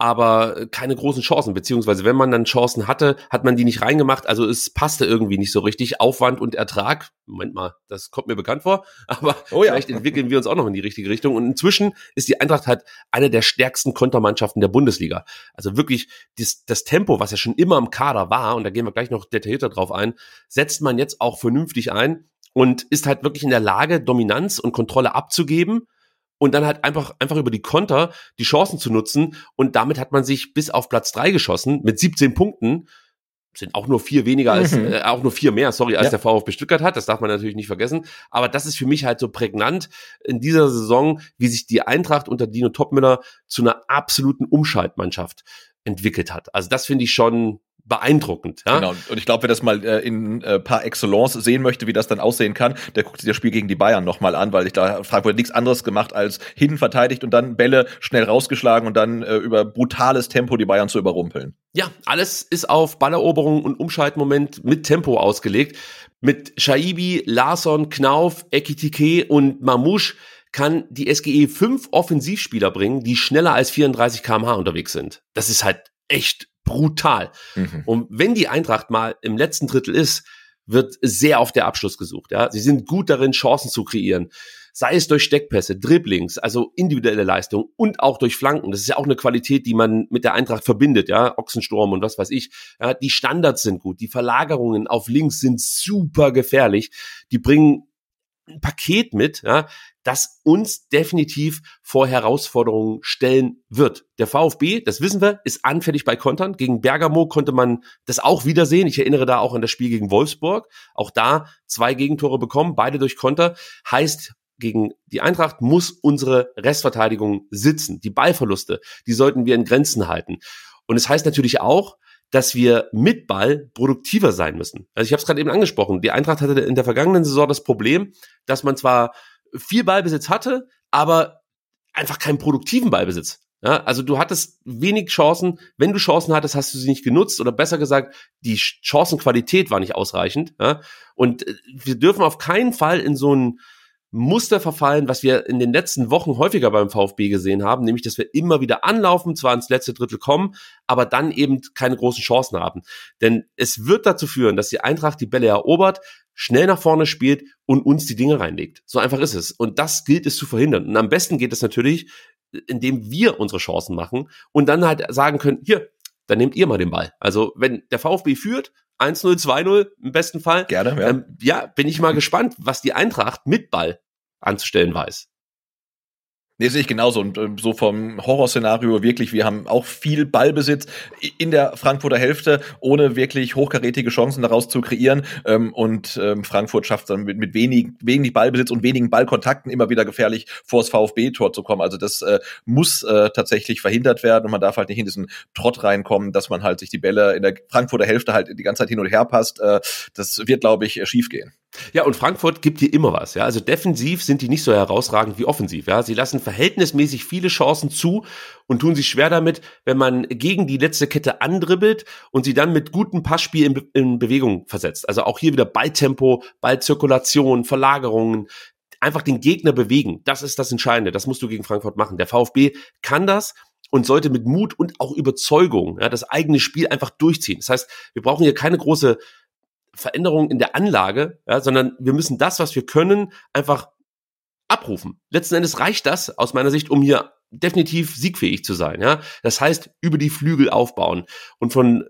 aber keine großen Chancen, beziehungsweise wenn man dann Chancen hatte, hat man die nicht reingemacht, also es passte irgendwie nicht so richtig, Aufwand und Ertrag, Moment mal, das kommt mir bekannt vor, aber vielleicht entwickeln wir uns auch noch in die richtige Richtung und inzwischen ist die Eintracht halt eine der stärksten Kontermannschaften der Bundesliga, also wirklich das Tempo, was ja schon immer im Kader war, und da gehen wir gleich noch detaillierter drauf ein, setzt man jetzt auch vernünftig ein und ist halt wirklich in der Lage, Dominanz und Kontrolle abzugeben, und dann halt einfach über die Konter die Chancen zu nutzen. Und damit hat man sich bis auf Platz 3 geschossen mit 17 Punkten. Sind auch nur 4 weniger als, auch nur 4 mehr, als der VfB Stuttgart hat. Das darf man natürlich nicht vergessen. Aber das ist für mich halt so prägnant in dieser Saison, wie sich die Eintracht unter Dino Topmöller zu einer absoluten Umschaltmannschaft entwickelt hat. Also das finde ich schon beeindruckend. Ja? Genau, und ich glaube, wer das mal in par excellence sehen möchte, wie das dann aussehen kann, der guckt sich das Spiel gegen die Bayern nochmal an, weil ich da Frankfurt nichts anderes gemacht als hinten verteidigt und dann Bälle schnell rausgeschlagen und dann über brutales Tempo die Bayern zu überrumpeln. Ja, alles ist auf Balleroberung und Umschaltmoment mit Tempo ausgelegt. Mit Shaibi, Larsson, Knauf, Ekitike und Mamouche kann die SGE 5 Offensivspieler bringen, die schneller als 34 km/h unterwegs sind. Das ist halt echt brutal. Und wenn die Eintracht mal im letzten Drittel ist, wird sehr auf der Abschluss gesucht. Ja, sie sind gut darin, Chancen zu kreieren. Sei es durch Steckpässe, Dribblings, also individuelle Leistung und auch durch Flanken. Das ist ja auch eine Qualität, die man mit der Eintracht verbindet. Ja, Ochsensturm und was weiß ich. Ja, die Standards sind gut. Die Verlagerungen auf links sind super gefährlich. Die bringen ein Paket mit, ja, das uns definitiv vor Herausforderungen stellen wird. Der VfB, das wissen wir, ist anfällig bei Kontern. Gegen Bergamo konnte man das auch wieder sehen. Ich erinnere da auch an das Spiel gegen Wolfsburg. Auch da 2 Gegentore bekommen, beide durch Konter. Heißt, gegen die Eintracht muss unsere Restverteidigung sitzen. Die Ballverluste, die sollten wir in Grenzen halten. Und es heißt natürlich auch, dass wir mit Ball produktiver sein müssen. Also ich habe es gerade eben angesprochen. Die Eintracht hatte in der vergangenen Saison das Problem, dass man zwar viel Ballbesitz hatte, aber einfach keinen produktiven Ballbesitz. Ja, also du hattest wenig Chancen. Wenn du Chancen hattest, hast du sie nicht genutzt oder besser gesagt, die Chancenqualität war nicht ausreichend. Ja, und wir dürfen auf keinen Fall in so ein Muster verfallen, was wir in den letzten Wochen häufiger beim VfB gesehen haben, nämlich, dass wir immer wieder anlaufen, zwar ins letzte Drittel kommen, aber dann eben keine großen Chancen haben. Denn es wird dazu führen, dass die Eintracht die Bälle erobert, schnell nach vorne spielt und uns die Dinge reinlegt. So einfach ist es. Und das gilt es zu verhindern. Und am besten geht es natürlich, indem wir unsere Chancen machen und dann halt sagen können, hier, dann nehmt ihr mal den Ball. Also wenn der VfB führt, 1-0, 2-0 im besten Fall. Gerne, ja. Bin ich mal gespannt, was die Eintracht mit Ball anzustellen weiß. Nee, sehe ich genauso. Und so vom Horrorszenario wirklich, wir haben auch viel Ballbesitz in der Frankfurter Hälfte, ohne wirklich hochkarätige Chancen daraus zu kreieren. Und Frankfurt schafft dann mit wenig Ballbesitz und wenigen Ballkontakten immer wieder gefährlich vors VfB-Tor zu kommen. Also das muss tatsächlich verhindert werden und man darf halt nicht in diesen Trott reinkommen, dass man halt sich die Bälle in der Frankfurter Hälfte halt die ganze Zeit hin und her passt. Das wird, glaube ich, schief gehen. Ja, und Frankfurt gibt dir immer was. Ja, also defensiv sind die nicht so herausragend wie offensiv. Ja, sie lassen verhältnismäßig viele Chancen zu und tun sich schwer damit, wenn man gegen die letzte Kette andribbelt und sie dann mit gutem Passspiel in Bewegung versetzt. Also auch hier wieder Balltempo, Ballzirkulation, Verlagerungen, einfach den Gegner bewegen. Das ist das Entscheidende. Das musst du gegen Frankfurt machen. Der VfB kann das und sollte mit Mut und auch Überzeugung, ja, das eigene Spiel einfach durchziehen. Das heißt, wir brauchen hier keine große Veränderung in der Anlage, ja, sondern wir müssen das, was wir können, einfach abrufen. Letzten Endes reicht das aus meiner Sicht, um hier definitiv siegfähig zu sein, ja. Das heißt, über die Flügel aufbauen und und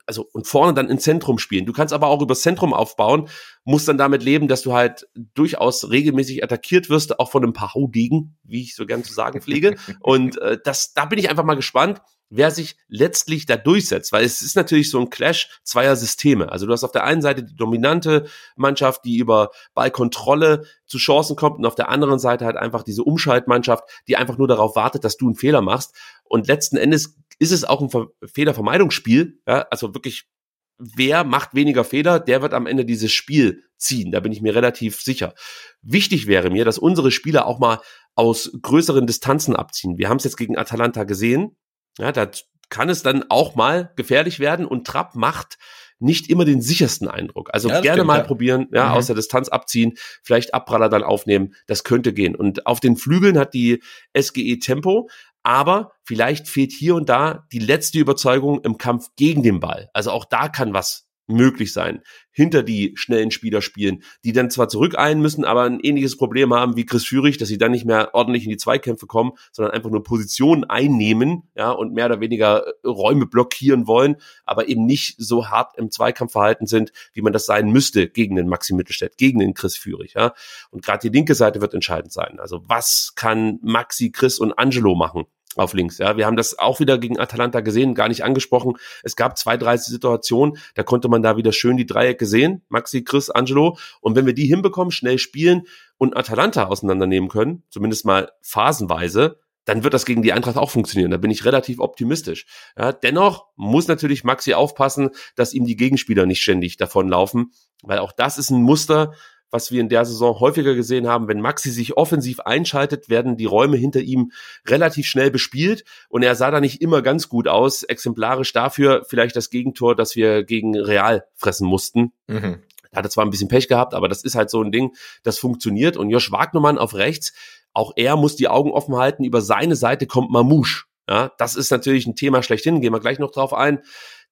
vorne dann ins Zentrum spielen. Du kannst aber auch übers Zentrum aufbauen, musst dann damit leben, dass du halt durchaus regelmäßig attackiert wirst, auch von einem paar Haudegen, wie ich so gern zu sagen pflege. Und da bin ich einfach mal gespannt, wer sich letztlich da durchsetzt, weil es ist natürlich so ein Clash zweier Systeme. Also du hast auf der einen Seite die dominante Mannschaft, die über Ballkontrolle zu Chancen kommt, und auf der anderen Seite halt einfach diese Umschaltmannschaft, die einfach nur darauf wartet, dass du einen Fehler machst. Und letzten Endes ist es auch ein Fehlervermeidungsspiel, ja, also wirklich, wer macht weniger Fehler, der wird am Ende dieses Spiel ziehen. Da bin ich mir relativ sicher. Wichtig wäre mir, dass unsere Spieler auch mal aus größeren Distanzen abziehen. Wir haben es jetzt gegen Atalanta gesehen. Ja, da kann es dann auch mal gefährlich werden, und Trapp macht nicht immer den sichersten Eindruck. Also ja, gerne stimmt, mal probieren, aus der Distanz abziehen, vielleicht Abpraller dann aufnehmen, das könnte gehen. Und auf den Flügeln hat die SGE Tempo, aber vielleicht fehlt hier und da die letzte Überzeugung im Kampf gegen den Ball. Also auch da kann was möglich sein. Hinter die schnellen Spieler spielen, die dann zwar zurückeilen müssen, aber ein ähnliches Problem haben wie Chris Führig, dass sie dann nicht mehr ordentlich in die Zweikämpfe kommen, sondern einfach nur Positionen einnehmen, ja, und mehr oder weniger Räume blockieren wollen, aber eben nicht so hart im Zweikampfverhalten sind, wie man das sein müsste gegen den Maxi Mittelstädt, gegen den Chris Führig, ja. Und gerade die linke Seite wird entscheidend sein. Also was kann Maxi, Chris und Angelo machen auf links, ja. Wir haben das auch wieder gegen Atalanta gesehen, gar nicht angesprochen. Es gab 2, 3 Situationen, da konnte man da wieder schön die Dreiecke sehen. Maxi, Chris, Angelo. Und wenn wir die hinbekommen, schnell spielen und Atalanta auseinandernehmen können, zumindest mal phasenweise, dann wird das gegen die Eintracht auch funktionieren. Da bin ich relativ optimistisch. Ja, dennoch muss natürlich Maxi aufpassen, dass ihm die Gegenspieler nicht ständig davonlaufen, weil auch das ist ein Muster, was wir in der Saison häufiger gesehen haben. Wenn Maxi sich offensiv einschaltet, werden die Räume hinter ihm relativ schnell bespielt, und er sah da nicht immer ganz gut aus. Exemplarisch dafür vielleicht das Gegentor, das wir gegen Real fressen mussten. Er hatte zwar ein bisschen Pech gehabt, aber das ist halt so ein Ding, das funktioniert. Und Josh Wagnermann auf rechts, auch er muss die Augen offen halten. Über seine Seite kommt Mamouche. Ja, das ist natürlich ein Thema schlechthin, gehen wir gleich noch drauf ein.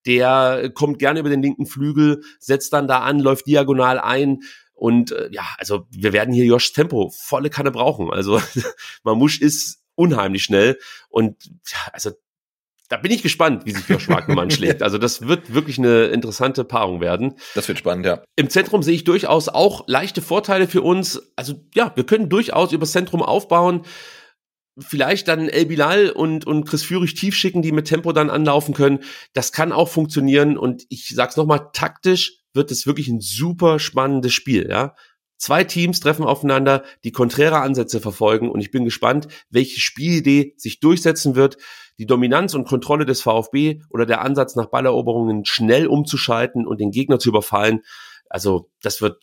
Der kommt gerne über den linken Flügel, setzt dann da an, läuft diagonal ein. Und also wir werden hier Josh Tempo volle Kanne brauchen. Also Mamouche ist unheimlich schnell, und also da bin ich gespannt, wie sich Josh Wagnermann schlägt. Also das wird wirklich eine interessante Paarung werden. Das wird spannend, ja. Im Zentrum sehe ich durchaus auch leichte Vorteile für uns. Also ja, wir können durchaus übers Zentrum aufbauen. Vielleicht dann El Bilal und Chris Führig tief schicken, die mit Tempo dann anlaufen können. Das kann auch funktionieren, und ich sag's nochmal, taktisch wird es wirklich ein super spannendes Spiel, ja. 2 Teams treffen aufeinander, die konträre Ansätze verfolgen, und ich bin gespannt, welche Spielidee sich durchsetzen wird. Die Dominanz und Kontrolle des VfB oder der Ansatz nach Balleroberungen schnell umzuschalten und den Gegner zu überfallen. Also das wird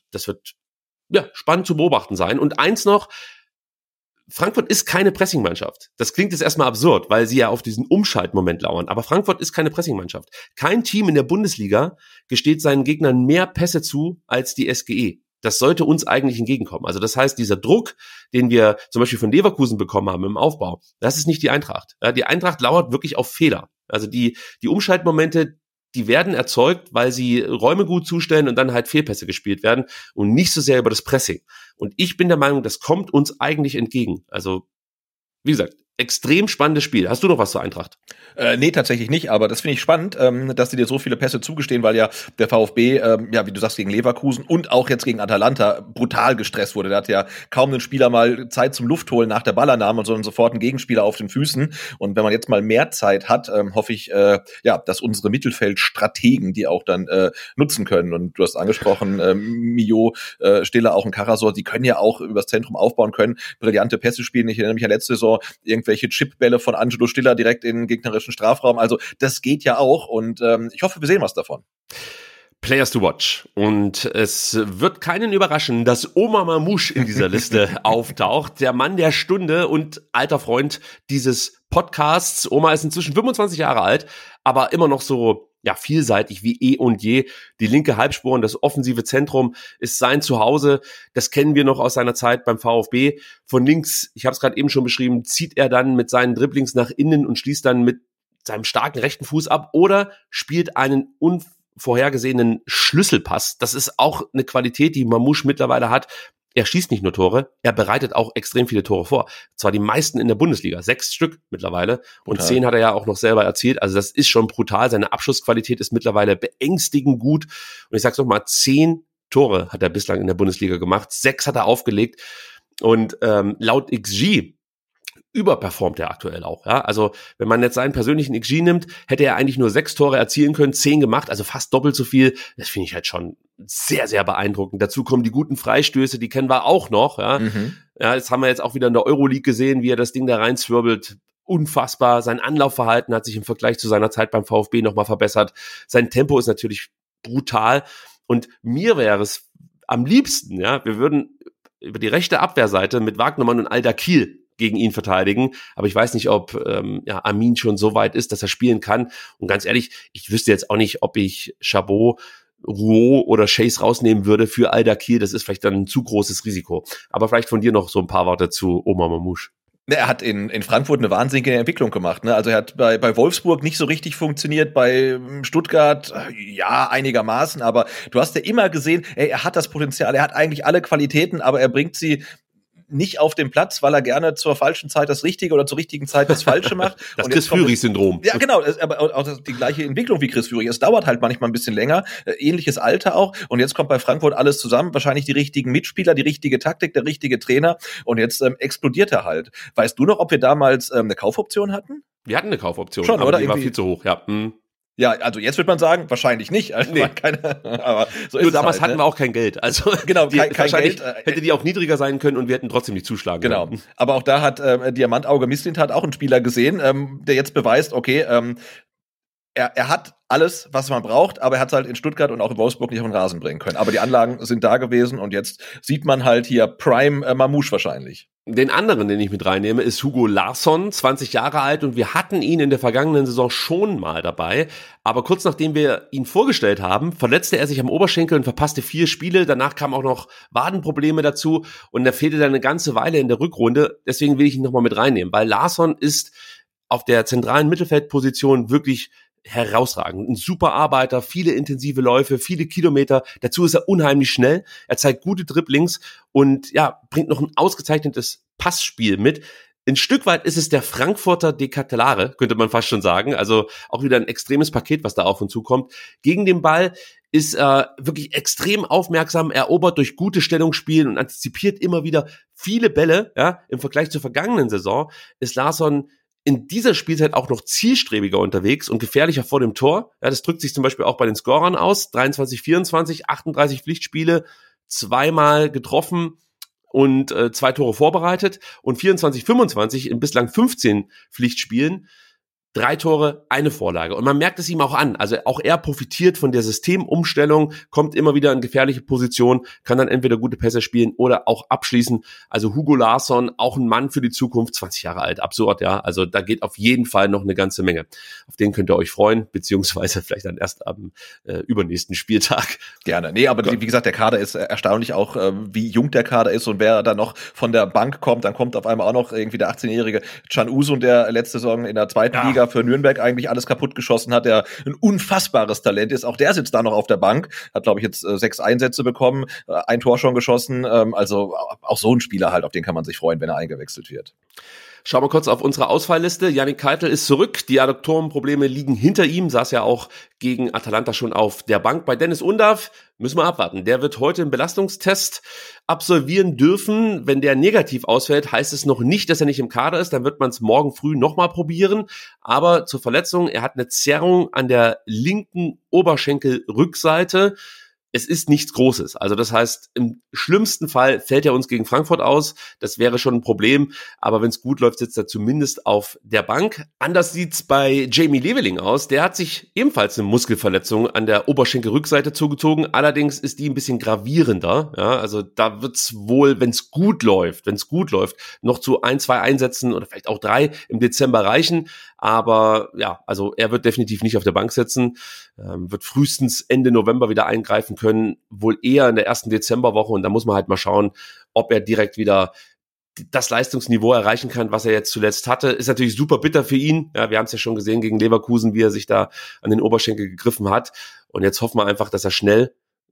ja spannend zu beobachten sein. Und eins noch: Frankfurt ist keine Pressingmannschaft. Das klingt jetzt erstmal absurd, weil sie ja auf diesen Umschaltmoment lauern. Aber Frankfurt ist keine Pressingmannschaft. Kein Team in der Bundesliga gesteht seinen Gegnern mehr Pässe zu als die SGE. Das sollte uns eigentlich entgegenkommen. Also das heißt, dieser Druck, den wir zum Beispiel von Leverkusen bekommen haben im Aufbau, das ist nicht die Eintracht. Die Eintracht lauert wirklich auf Fehler. Also die Umschaltmomente, die werden erzeugt, weil sie Räume gut zustellen und dann halt Fehlpässe gespielt werden und nicht so sehr über das Pressing. Und ich bin der Meinung, das kommt uns eigentlich entgegen. Also, wie gesagt, extrem spannendes Spiel. Hast du noch was zur Eintracht? Nee, tatsächlich nicht, aber das finde ich spannend, dass sie dir so viele Pässe zugestehen, weil ja der VfB, wie du sagst, gegen Leverkusen und auch jetzt gegen Atalanta brutal gestresst wurde. Da hat ja kaum ein Spieler mal Zeit zum Luftholen nach der Ballannahme, sondern sofort ein Gegenspieler auf den Füßen. Und wenn man jetzt mal mehr Zeit hat, hoffe ich, dass unsere Mittelfeldstrategen die auch dann nutzen können. Und du hast angesprochen, Mio, Stiller, auch ein Karasor, die können ja auch übers Zentrum aufbauen, können brillante Pässe spielen. Ich erinnere mich an letzte Saison, irgendwelche Chipbälle von Angelo Stiller direkt in den gegnerischen Strafraum. Also das geht ja auch, und ich hoffe, wir sehen was davon. Players to watch. Und es wird keinen überraschen, dass Omar Mamouche in dieser Liste auftaucht. Der Mann der Stunde und alter Freund dieses Podcasts. Omar ist inzwischen 25 Jahre alt, aber immer noch so vielseitig wie eh und je. Die linke Halbspur und das offensive Zentrum ist sein Zuhause. Das kennen wir noch aus seiner Zeit beim VfB. Von links, ich habe es gerade eben schon beschrieben, zieht er dann mit seinen Dribblings nach innen und schließt dann mit seinem starken rechten Fuß ab oder spielt einen unvorhergesehenen Schlüsselpass. Das ist auch eine Qualität, die Mamouche mittlerweile hat. er schießt nicht nur Tore, er bereitet auch extrem viele Tore vor. Zwar die meisten in der Bundesliga, 6 Stück mittlerweile. Und 10 hat er ja auch noch selber erzielt. Also das ist schon brutal. Seine Abschussqualität ist mittlerweile beängstigend gut. Und ich sag's noch mal, 10 Tore hat er bislang in der Bundesliga gemacht. 6 hat er aufgelegt. Und laut XG überperformt er aktuell auch. Ja? Also wenn man jetzt seinen persönlichen XG nimmt, hätte er eigentlich nur 6 Tore erzielen können, 10 gemacht, also fast doppelt so viel. Das finde ich halt schon sehr, sehr beeindruckend. Dazu kommen die guten Freistöße, die kennen wir auch noch. Ja, ja, das haben wir jetzt auch wieder in der Euroleague gesehen, wie er das Ding da reinzwirbelt. Unfassbar. Sein Anlaufverhalten hat sich im Vergleich zu seiner Zeit beim VfB nochmal verbessert. Sein Tempo ist natürlich brutal. Und mir wäre es am liebsten, ja, wir würden über die rechte Abwehrseite mit Wagnermann und Al-Dakhil gegen ihn verteidigen, aber ich weiß nicht, ob Amin schon so weit ist, dass er spielen kann. Und ganz ehrlich, ich wüsste jetzt auch nicht, ob ich Chabot, Rouault oder Chase rausnehmen würde für Al-Dakhil. Das ist vielleicht dann ein zu großes Risiko. Aber vielleicht von dir noch so ein paar Worte zu Omar Mamouche. Er hat in Frankfurt eine wahnsinnige Entwicklung gemacht, ne? Also er hat bei Wolfsburg nicht so richtig funktioniert, bei Stuttgart ja einigermaßen, aber du hast ja immer gesehen, er hat das Potenzial, er hat eigentlich alle Qualitäten, aber er bringt sie nicht auf den Platz, weil er gerne zur falschen Zeit das Richtige oder zur richtigen Zeit das Falsche macht. Das Chris Führig-Syndrom. Ja, genau, aber auch die gleiche Entwicklung wie Chris Führig. Es dauert halt manchmal ein bisschen länger, ähnliches Alter auch. Und jetzt kommt bei Frankfurt alles zusammen, wahrscheinlich die richtigen Mitspieler, die richtige Taktik, der richtige Trainer. Und jetzt explodiert er halt. Weißt du noch, ob wir damals eine Kaufoption hatten? Wir hatten eine Kaufoption, schon, aber oder? Die war viel zu hoch, ja. Ja, also jetzt wird man sagen, wahrscheinlich nicht. Also nee. Aber so ist nur damals es halt, hatten wir auch kein Geld. Also genau, kein Geld. Hätte die auch niedriger sein können und wir hätten trotzdem nicht zuschlagen können. Genau. Aber auch da hat Diamantauge Mislintat auch einen Spieler gesehen, der jetzt beweist, okay, er hat alles, was man braucht, aber er hat es halt in Stuttgart und auch in Wolfsburg nicht auf den Rasen bringen können. Aber die Anlagen sind da gewesen und jetzt sieht man halt hier Prime Mamouche wahrscheinlich. Den anderen, den ich mit reinnehme, ist Hugo Larsson, 20 Jahre alt, und wir hatten ihn in der vergangenen Saison schon mal dabei. Aber kurz nachdem wir ihn vorgestellt haben, verletzte er sich am Oberschenkel und verpasste 4 Spiele. Danach kamen auch noch Wadenprobleme dazu und er fehlte dann eine ganze Weile in der Rückrunde. Deswegen will ich ihn nochmal mit reinnehmen, weil Larsson ist auf der zentralen Mittelfeldposition wirklich herausragend. Ein super Arbeiter, viele intensive Läufe, viele Kilometer. Dazu ist er unheimlich schnell. Er zeigt gute Dribblings und ja, bringt noch ein ausgezeichnetes Passspiel mit. Ein Stück weit ist es der Frankfurter Decathlare, könnte man fast schon sagen. Also auch wieder ein extremes Paket, was da auf und zu kommt. Gegen den Ball ist er wirklich extrem aufmerksam, erobert durch gute Stellungsspiel und antizipiert immer wieder viele Bälle. Ja, im Vergleich zur vergangenen Saison ist Larsson in dieser Spielzeit auch noch zielstrebiger unterwegs und gefährlicher vor dem Tor. Ja, das drückt sich zum Beispiel auch bei den Scorern aus. 23, 24, 38 Pflichtspiele, 2-mal getroffen und 2 Tore vorbereitet. Und 24, 25 in bislang 15 Pflichtspielen 3 Tore, 1 Vorlage. Und man merkt es ihm auch an. Also auch er profitiert von der Systemumstellung, kommt immer wieder in gefährliche Positionen, kann dann entweder gute Pässe spielen oder auch abschließen. Also Hugo Larsson, auch ein Mann für die Zukunft, 20 Jahre alt, absurd, ja. Also da geht auf jeden Fall noch eine ganze Menge. Auf den könnt ihr euch freuen, beziehungsweise vielleicht dann erst am übernächsten Spieltag. Gerne. Nee, aber wie gesagt, der Kader ist erstaunlich auch, wie jung der Kader ist und wer da noch von der Bank kommt. Dann kommt auf einmal auch noch irgendwie der 18-jährige Can Usun, der letzte Saison in der 2. Liga für Nürnberg eigentlich alles kaputt geschossen hat, der ein unfassbares Talent ist. Auch der sitzt da noch auf der Bank, hat, glaube ich, jetzt 6 Einsätze bekommen, 1 Tor schon geschossen. Also auch so ein Spieler halt, auf den kann man sich freuen, wenn er eingewechselt wird. Schauen wir kurz auf unsere Ausfallliste. Yannick Keitel ist zurück. Die Adduktorenprobleme liegen hinter ihm. Saß ja auch gegen Atalanta schon auf der Bank. Bei Dennis Undav müssen wir abwarten. Der wird heute einen Belastungstest absolvieren dürfen. Wenn der negativ ausfällt, heißt es noch nicht, dass er nicht im Kader ist. Dann wird man es morgen früh nochmal probieren. Aber zur Verletzung, er hat eine Zerrung an der linken Oberschenkelrückseite. Es ist nichts Großes. Also das heißt, im schlimmsten Fall fällt er uns gegen Frankfurt aus. Das wäre schon ein Problem. Aber wenn es gut läuft, sitzt er zumindest auf der Bank. Anders sieht's bei Jamie Leveling aus. Der hat sich ebenfalls eine Muskelverletzung an der Oberschenkelrückseite zugezogen. Allerdings ist die ein bisschen gravierender. Ja, also da wird's wohl, wenn es gut läuft, noch zu 1, 2 Einsätzen oder vielleicht auch 3 im Dezember reichen. Aber ja, also er wird definitiv nicht auf der Bank sitzen, wird frühestens Ende November wieder eingreifen können, wohl eher in der ersten Dezemberwoche. Und da muss man halt mal schauen, ob er direkt wieder das Leistungsniveau erreichen kann, was er jetzt zuletzt hatte. Ist natürlich super bitter für ihn. Ja, wir haben es ja schon gesehen gegen Leverkusen, wie er sich da an den Oberschenkel gegriffen hat. Und jetzt hoffen wir einfach, dass er schnell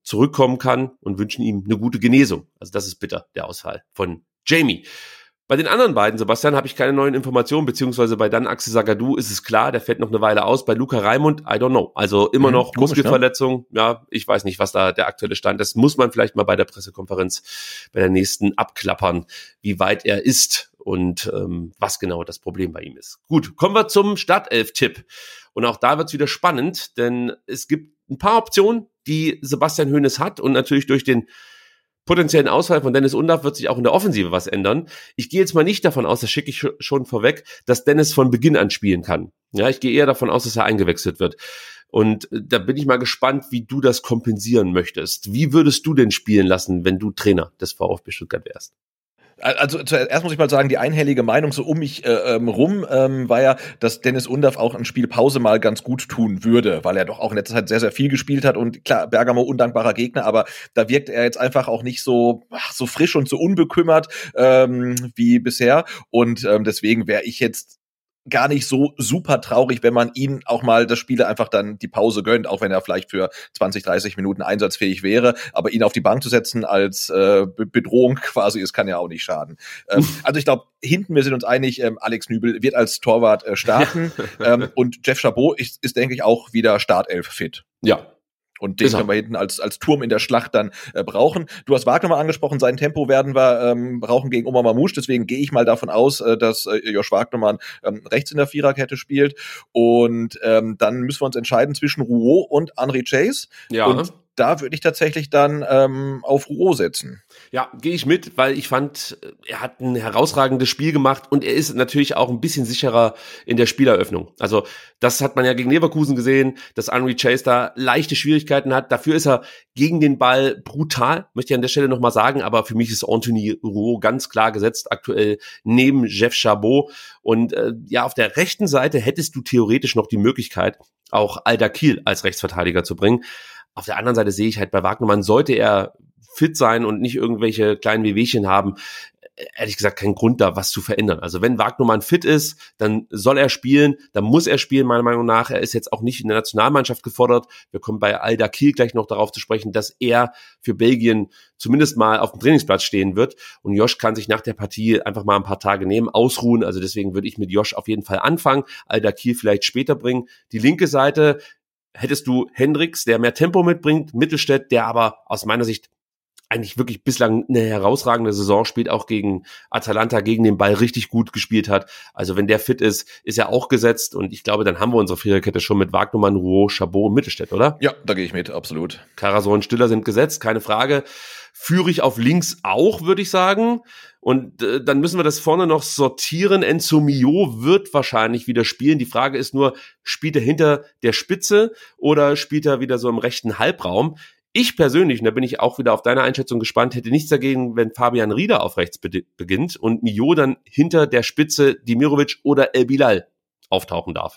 zurückkommen kann und wünschen ihm eine gute Genesung. Also das ist bitter, der Ausfall von Jamie. Bei den anderen beiden, Sebastian, habe ich keine neuen Informationen, beziehungsweise bei Dan Axel Sagadou ist es klar, der fällt noch eine Weile aus. Bei Luca Raimund, I don't know. Also immer noch Muskelverletzung. Ne? Ja, ich weiß nicht, was da der aktuelle Stand ist. Muss man vielleicht mal bei der Pressekonferenz, bei der nächsten abklappern, wie weit er ist und was genau das Problem bei ihm ist. Gut, kommen wir zum Startelf-Tipp. Und auch da wird es wieder spannend, denn es gibt ein paar Optionen, die Sebastian Hoeneß hat und natürlich durch den potenziellen Ausfall von Dennis Undaff wird sich auch in der Offensive was ändern. Ich gehe jetzt mal nicht davon aus, das schicke ich schon vorweg, dass Dennis von Beginn an spielen kann. Ja, ich gehe eher davon aus, dass er eingewechselt wird. Und da bin ich mal gespannt, wie du das kompensieren möchtest. Wie würdest du denn spielen lassen, wenn du Trainer des VfB Stuttgart wärst? Also zuerst muss ich mal sagen, die einhellige Meinung so um mich rum war ja, dass Dennis Undaff auch ein Spielpause mal ganz gut tun würde, weil er doch auch in letzter Zeit sehr, sehr viel gespielt hat und klar, Bergamo undankbarer Gegner, aber da wirkt er jetzt einfach auch nicht so frisch und so unbekümmert wie bisher und deswegen wäre ich jetzt gar nicht so super traurig, wenn man ihn auch mal das Spiel einfach dann die Pause gönnt, auch wenn er vielleicht für 20, 30 Minuten einsatzfähig wäre, aber ihn auf die Bank zu setzen als Bedrohung quasi, es kann ja auch nicht schaden. Also ich glaube, hinten, wir sind uns einig, Alex Nübel wird als Torwart starten und Jeff Chabot ist, denke ich, auch wieder Startelf fit. Ja. Und den können wir hinten als Turm in der Schlacht dann brauchen. Du hast Wagner mal angesprochen, sein Tempo werden wir brauchen gegen Omar Mamouche. Deswegen gehe ich mal davon aus, dass Josh Wagnermann rechts in der Viererkette spielt. Und dann müssen wir uns entscheiden zwischen Rouault und Henry Chase. Ja. Und da würde ich tatsächlich dann auf Rouault setzen. Ja, gehe ich mit, weil ich fand, er hat ein herausragendes Spiel gemacht und er ist natürlich auch ein bisschen sicherer in der Spieleröffnung. Also das hat man ja gegen Leverkusen gesehen, dass Henry Chase da leichte Schwierigkeiten hat. Dafür ist er gegen den Ball brutal, möchte ich an der Stelle nochmal sagen, aber für mich ist Anthony Rouault ganz klar gesetzt, aktuell neben Jeff Chabot. Und ja, auf der rechten Seite hättest du theoretisch noch die Möglichkeit, auch Alda Kiel als Rechtsverteidiger zu bringen. Auf der anderen Seite sehe ich halt bei Wagnermann, sollte er fit sein und nicht irgendwelche kleinen Wehwehchen haben, ehrlich gesagt keinen Grund da, was zu verändern. Also wenn Wagnermann fit ist, dann soll er spielen, dann muss er spielen, meiner Meinung nach. Er ist jetzt auch nicht in der Nationalmannschaft gefordert. Wir kommen bei Alda Kiel gleich noch darauf zu sprechen, dass er für Belgien zumindest mal auf dem Trainingsplatz stehen wird. Und Josh kann sich nach der Partie einfach mal ein paar Tage nehmen, ausruhen. Also deswegen würde ich mit Josh auf jeden Fall anfangen, Alda Kiel vielleicht später bringen. Die linke Seite hättest du Hendricks, der mehr Tempo mitbringt, Mittelstädt, der aber aus meiner Sicht eigentlich wirklich bislang eine herausragende Saison spielt, auch gegen Atalanta, gegen den Ball richtig gut gespielt hat. Also wenn der fit ist, ist er auch gesetzt und ich glaube, dann haben wir unsere Viererkette schon mit Wagnermann, Rouault, Chabot und Mittelstädt, oder? Ja, da gehe ich mit, absolut. Karasor und Stiller sind gesetzt, keine Frage. Führe ich auf links auch, würde ich sagen. Und dann müssen wir das vorne noch sortieren. Enzo Mio wird wahrscheinlich wieder spielen. Die Frage ist nur, spielt er hinter der Spitze oder spielt er wieder so im rechten Halbraum? Ich persönlich, und da bin ich auch wieder auf deine Einschätzung gespannt, hätte nichts dagegen, wenn Fabian Rieder auf rechts beginnt und Mio dann hinter der Spitze Demirovic oder El Bilal auftauchen darf.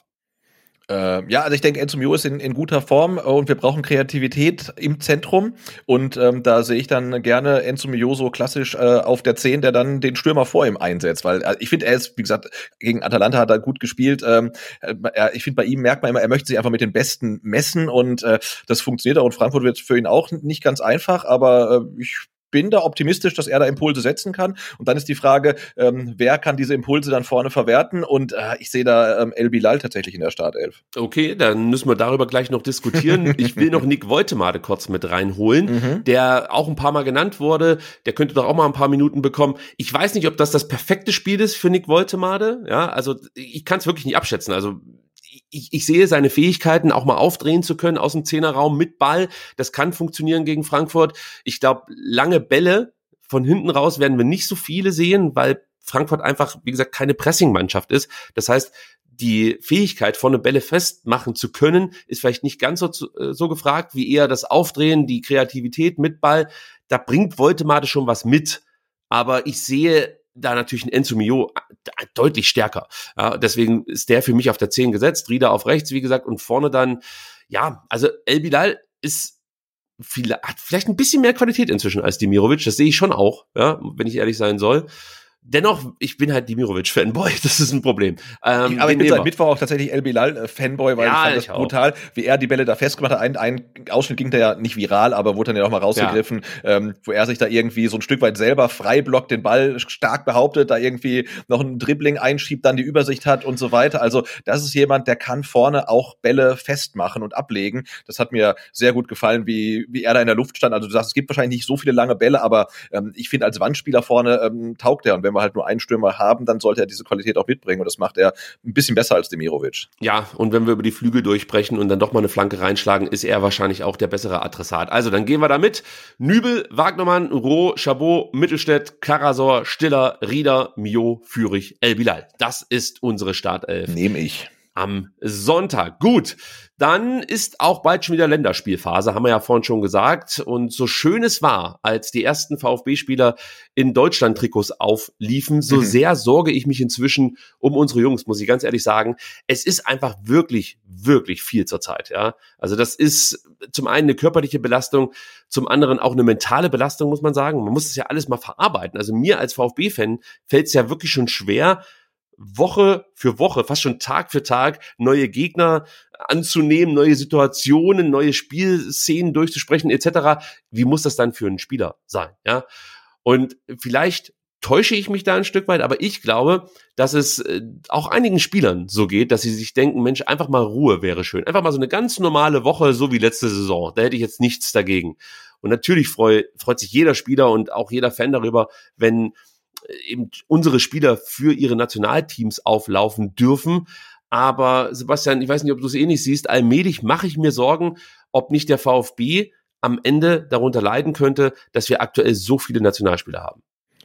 Ja, also ich denke, Enzo Mio ist in guter Form und wir brauchen Kreativität im Zentrum und da sehe ich dann gerne Enzo Mio so klassisch auf der 10, der dann den Stürmer vor ihm einsetzt, weil ich finde, er ist, wie gesagt, gegen Atalanta hat er gut gespielt. Ich finde, bei ihm merkt man immer, er möchte sich einfach mit den Besten messen und das funktioniert auch und Frankfurt wird für ihn auch nicht ganz einfach, aber ich bin da optimistisch, dass er da Impulse setzen kann. Und dann ist die Frage, wer kann diese Impulse dann vorne verwerten? Und ich sehe da El Bilal tatsächlich in der Startelf. Okay, dann müssen wir darüber gleich noch diskutieren. Ich will noch Nick Woltemade kurz mit reinholen, der auch ein paar Mal genannt wurde. Der könnte doch auch mal ein paar Minuten bekommen. Ich weiß nicht, ob das perfekte Spiel ist für Nick Woltemade. Ja, also ich kann es wirklich nicht abschätzen. Also ich sehe seine Fähigkeiten, auch mal aufdrehen zu können aus dem Zehnerraum mit Ball. Das kann funktionieren gegen Frankfurt. Ich glaube, lange Bälle von hinten raus werden wir nicht so viele sehen, weil Frankfurt einfach, wie gesagt, keine Pressing-Mannschaft ist. Das heißt, die Fähigkeit, vorne Bälle festmachen zu können, ist vielleicht nicht ganz so gefragt, wie eher das Aufdrehen, die Kreativität mit Ball. Da bringt Woltemade schon was mit. Aber ich sehe da natürlich ein Enzo Mio deutlich stärker. Ja, deswegen ist der für mich auf der 10 gesetzt, Rieder auf rechts, wie gesagt, und vorne dann, ja, also El Bilal hat vielleicht ein bisschen mehr Qualität inzwischen als Demirovic, das sehe ich schon auch, ja, wenn ich ehrlich sein soll. Dennoch, ich bin halt Demirovic-Fanboy, das ist ein Problem. Aber ich bin seit Mittwoch auch tatsächlich El Bilal-Fanboy, weil ich fand das brutal, wie er die Bälle da festgemacht hat. Ein Ausschnitt ging da ja nicht viral, aber wurde dann ja auch mal rausgegriffen, wo er sich da irgendwie so ein Stück weit selber frei blockt, den Ball stark behauptet, da irgendwie noch ein Dribbling einschiebt, dann die Übersicht hat und so weiter. Also das ist jemand, der kann vorne auch Bälle festmachen und ablegen. Das hat mir sehr gut gefallen, wie er da in der Luft stand. Also du sagst, es gibt wahrscheinlich nicht so viele lange Bälle, aber ich finde, als Wandspieler vorne taugt er. Und wenn wir halt nur einen Stürmer haben, dann sollte er diese Qualität auch mitbringen. Und das macht er ein bisschen besser als Demirovic. Ja, und wenn wir über die Flügel durchbrechen und dann doch mal eine Flanke reinschlagen, ist er wahrscheinlich auch der bessere Adressat. Also, dann gehen wir da mit. Nübel, Wagnermann, Roh, Chabot, Mittelstädt, Karasor, Stiller, Rieder, Mio, Führig, El Bilal. Das ist unsere Startelf. Nehme ich. Am Sonntag. Gut, dann ist auch bald schon wieder Länderspielphase, haben wir ja vorhin schon gesagt. Und so schön es war, als die ersten VfB-Spieler in Deutschland-Trikots aufliefen, so sehr sorge ich mich inzwischen um unsere Jungs, muss ich ganz ehrlich sagen. Es ist einfach wirklich, wirklich viel zur Zeit. Ja? Also das ist zum einen eine körperliche Belastung, zum anderen auch eine mentale Belastung, muss man sagen. Man muss es ja alles mal verarbeiten. Also mir als VfB-Fan fällt es ja wirklich schon schwer, Woche für Woche, fast schon Tag für Tag, neue Gegner anzunehmen, neue Situationen, neue Spielszenen durchzusprechen etc. Wie muss das dann für einen Spieler sein? Ja? Und vielleicht täusche ich mich da ein Stück weit, aber ich glaube, dass es auch einigen Spielern so geht, dass sie sich denken, Mensch, einfach mal Ruhe wäre schön. Einfach mal so eine ganz normale Woche, so wie letzte Saison. Da hätte ich jetzt nichts dagegen. Und natürlich freut sich jeder Spieler und auch jeder Fan darüber, wenn eben unsere Spieler für ihre Nationalteams auflaufen dürfen. Aber Sebastian, ich weiß nicht, ob du es ähnlich siehst, allmählich mache ich mir Sorgen, ob nicht der VfB am Ende darunter leiden könnte, dass wir aktuell so viele Nationalspieler haben.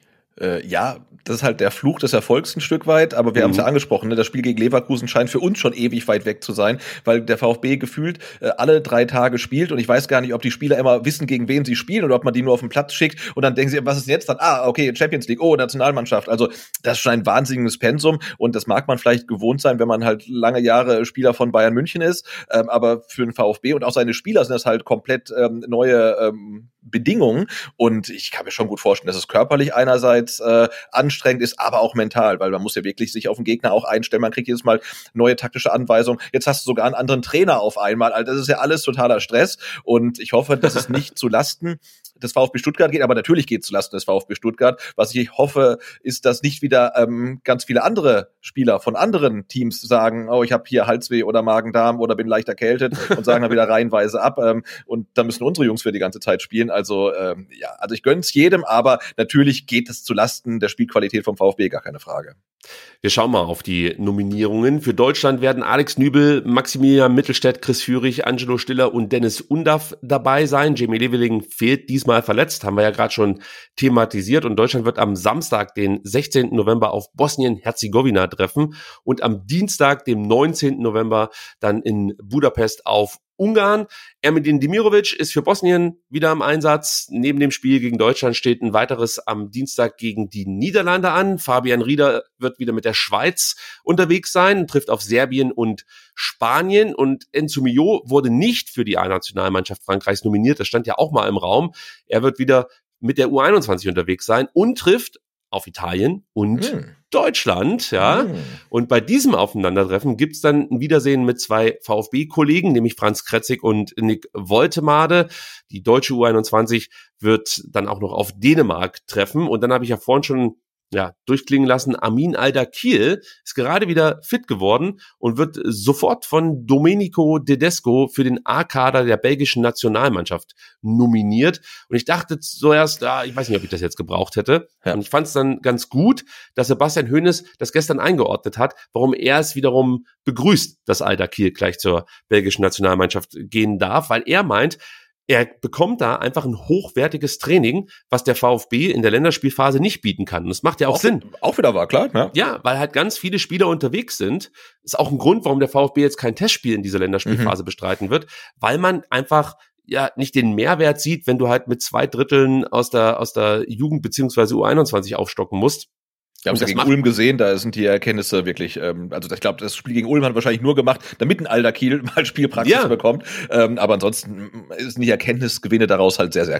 Ja, das ist halt der Fluch des Erfolgs ein Stück weit, aber wir haben es ja angesprochen, ne? Das Spiel gegen Leverkusen scheint für uns schon ewig weit weg zu sein, weil der VfB gefühlt alle 3 Tage spielt und ich weiß gar nicht, ob die Spieler immer wissen, gegen wen sie spielen oder ob man die nur auf den Platz schickt und dann denken sie, was ist jetzt dann? Okay, Champions League, Nationalmannschaft. Also das ist schon ein wahnsinniges Pensum und das mag man vielleicht gewohnt sein, wenn man halt lange Jahre Spieler von Bayern München ist, aber für den VfB und auch seine Spieler sind das halt komplett neue Bedingungen und ich kann mir schon gut vorstellen, dass es körperlich einerseits anstrengend ist, aber auch mental, weil man muss ja wirklich sich auf den Gegner auch einstellen, man kriegt jedes Mal neue taktische Anweisungen, jetzt hast du sogar einen anderen Trainer auf einmal, also das ist ja alles totaler Stress und ich hoffe, dass es nicht zu Lasten des VfB Stuttgart geht, aber natürlich geht es zu Lasten des VfB Stuttgart. Was ich hoffe, ist, dass nicht wieder ganz viele andere Spieler von anderen Teams sagen, ich habe hier Halsweh oder Magen-Darm oder bin leicht erkältet und sagen dann wieder reihenweise ab und da müssen unsere Jungs für die ganze Zeit spielen. Also also ich gönn's jedem, aber natürlich geht es zu Lasten der Spielqualität vom VfB, gar keine Frage. Wir schauen mal auf die Nominierungen. Für Deutschland werden Alex Nübel, Maximilian Mittelstädt, Chris Führig, Angelo Stiller und Dennis Undaff dabei sein. Jamie Leveling fehlt diesmal verletzt, haben wir ja gerade schon thematisiert. Und Deutschland wird am Samstag, den 16. November, auf Bosnien-Herzegowina treffen und am Dienstag, dem 19. November, dann in Budapest auf Ungarn. Ermedin Demirovic ist für Bosnien wieder im Einsatz. Neben dem Spiel gegen Deutschland steht ein weiteres am Dienstag gegen die Niederlande an. Fabian Rieder wird wieder mit der Schweiz unterwegs sein, trifft auf Serbien und Spanien. Und Enzo Mio wurde nicht für die A-Nationalmannschaft Frankreichs nominiert. Das stand ja auch mal im Raum. Er wird wieder mit der U21 unterwegs sein und trifft auf Italien und Deutschland, ja. Und bei diesem Aufeinandertreffen gibt's dann ein Wiedersehen mit 2 VfB-Kollegen, nämlich Franz Kretzig und Nick Woltemade. Die deutsche U21 wird dann auch noch auf Dänemark treffen. Und dann habe ich ja vorhin schon durchklingen lassen, Amin Al-Dakil ist gerade wieder fit geworden und wird sofort von Domenico Tedesco für den A-Kader der belgischen Nationalmannschaft nominiert. Und ich dachte zuerst, ich weiß nicht, ob ich das jetzt gebraucht hätte. Ja. Und ich fand es dann ganz gut, dass Sebastian Hoeneß das gestern eingeordnet hat, warum er es wiederum begrüßt, dass Al-Dakil gleich zur belgischen Nationalmannschaft gehen darf, weil er meint, er bekommt da einfach ein hochwertiges Training, was der VfB in der Länderspielphase nicht bieten kann. Und das macht ja auch Sinn. Auch wieder war, klar. Ja. Ja, weil halt ganz viele Spieler unterwegs sind. Ist auch ein Grund, warum der VfB jetzt kein Testspiel in dieser Länderspielphase bestreiten wird, weil man einfach nicht den Mehrwert sieht, wenn du halt mit 2 Dritteln aus der Jugend- bzw. U21 aufstocken musst. Wir haben es ja gegen Ulm gesehen, da sind die Erkenntnisse wirklich, also ich glaube, das Spiel gegen Ulm hat wahrscheinlich nur gemacht, damit ein Al-Dakil mal Spielpraxis bekommt, aber ansonsten sind die Erkenntnisgewinne daraus halt sehr, sehr klein.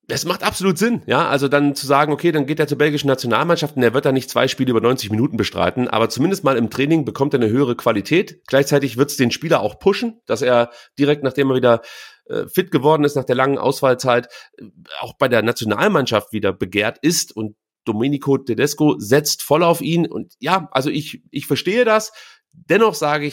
Das macht absolut Sinn, ja, also dann zu sagen, okay, dann geht er zur belgischen Nationalmannschaft und er wird da nicht 2 Spiele über 90 Minuten bestreiten, aber zumindest mal im Training bekommt er eine höhere Qualität. Gleichzeitig wird es den Spieler auch pushen, dass er direkt, nachdem er wieder fit geworden ist, nach der langen Ausfallzeit, auch bei der Nationalmannschaft wieder begehrt ist, und Domenico Tedesco setzt voll auf ihn. Und ja, also ich verstehe das. Dennoch sage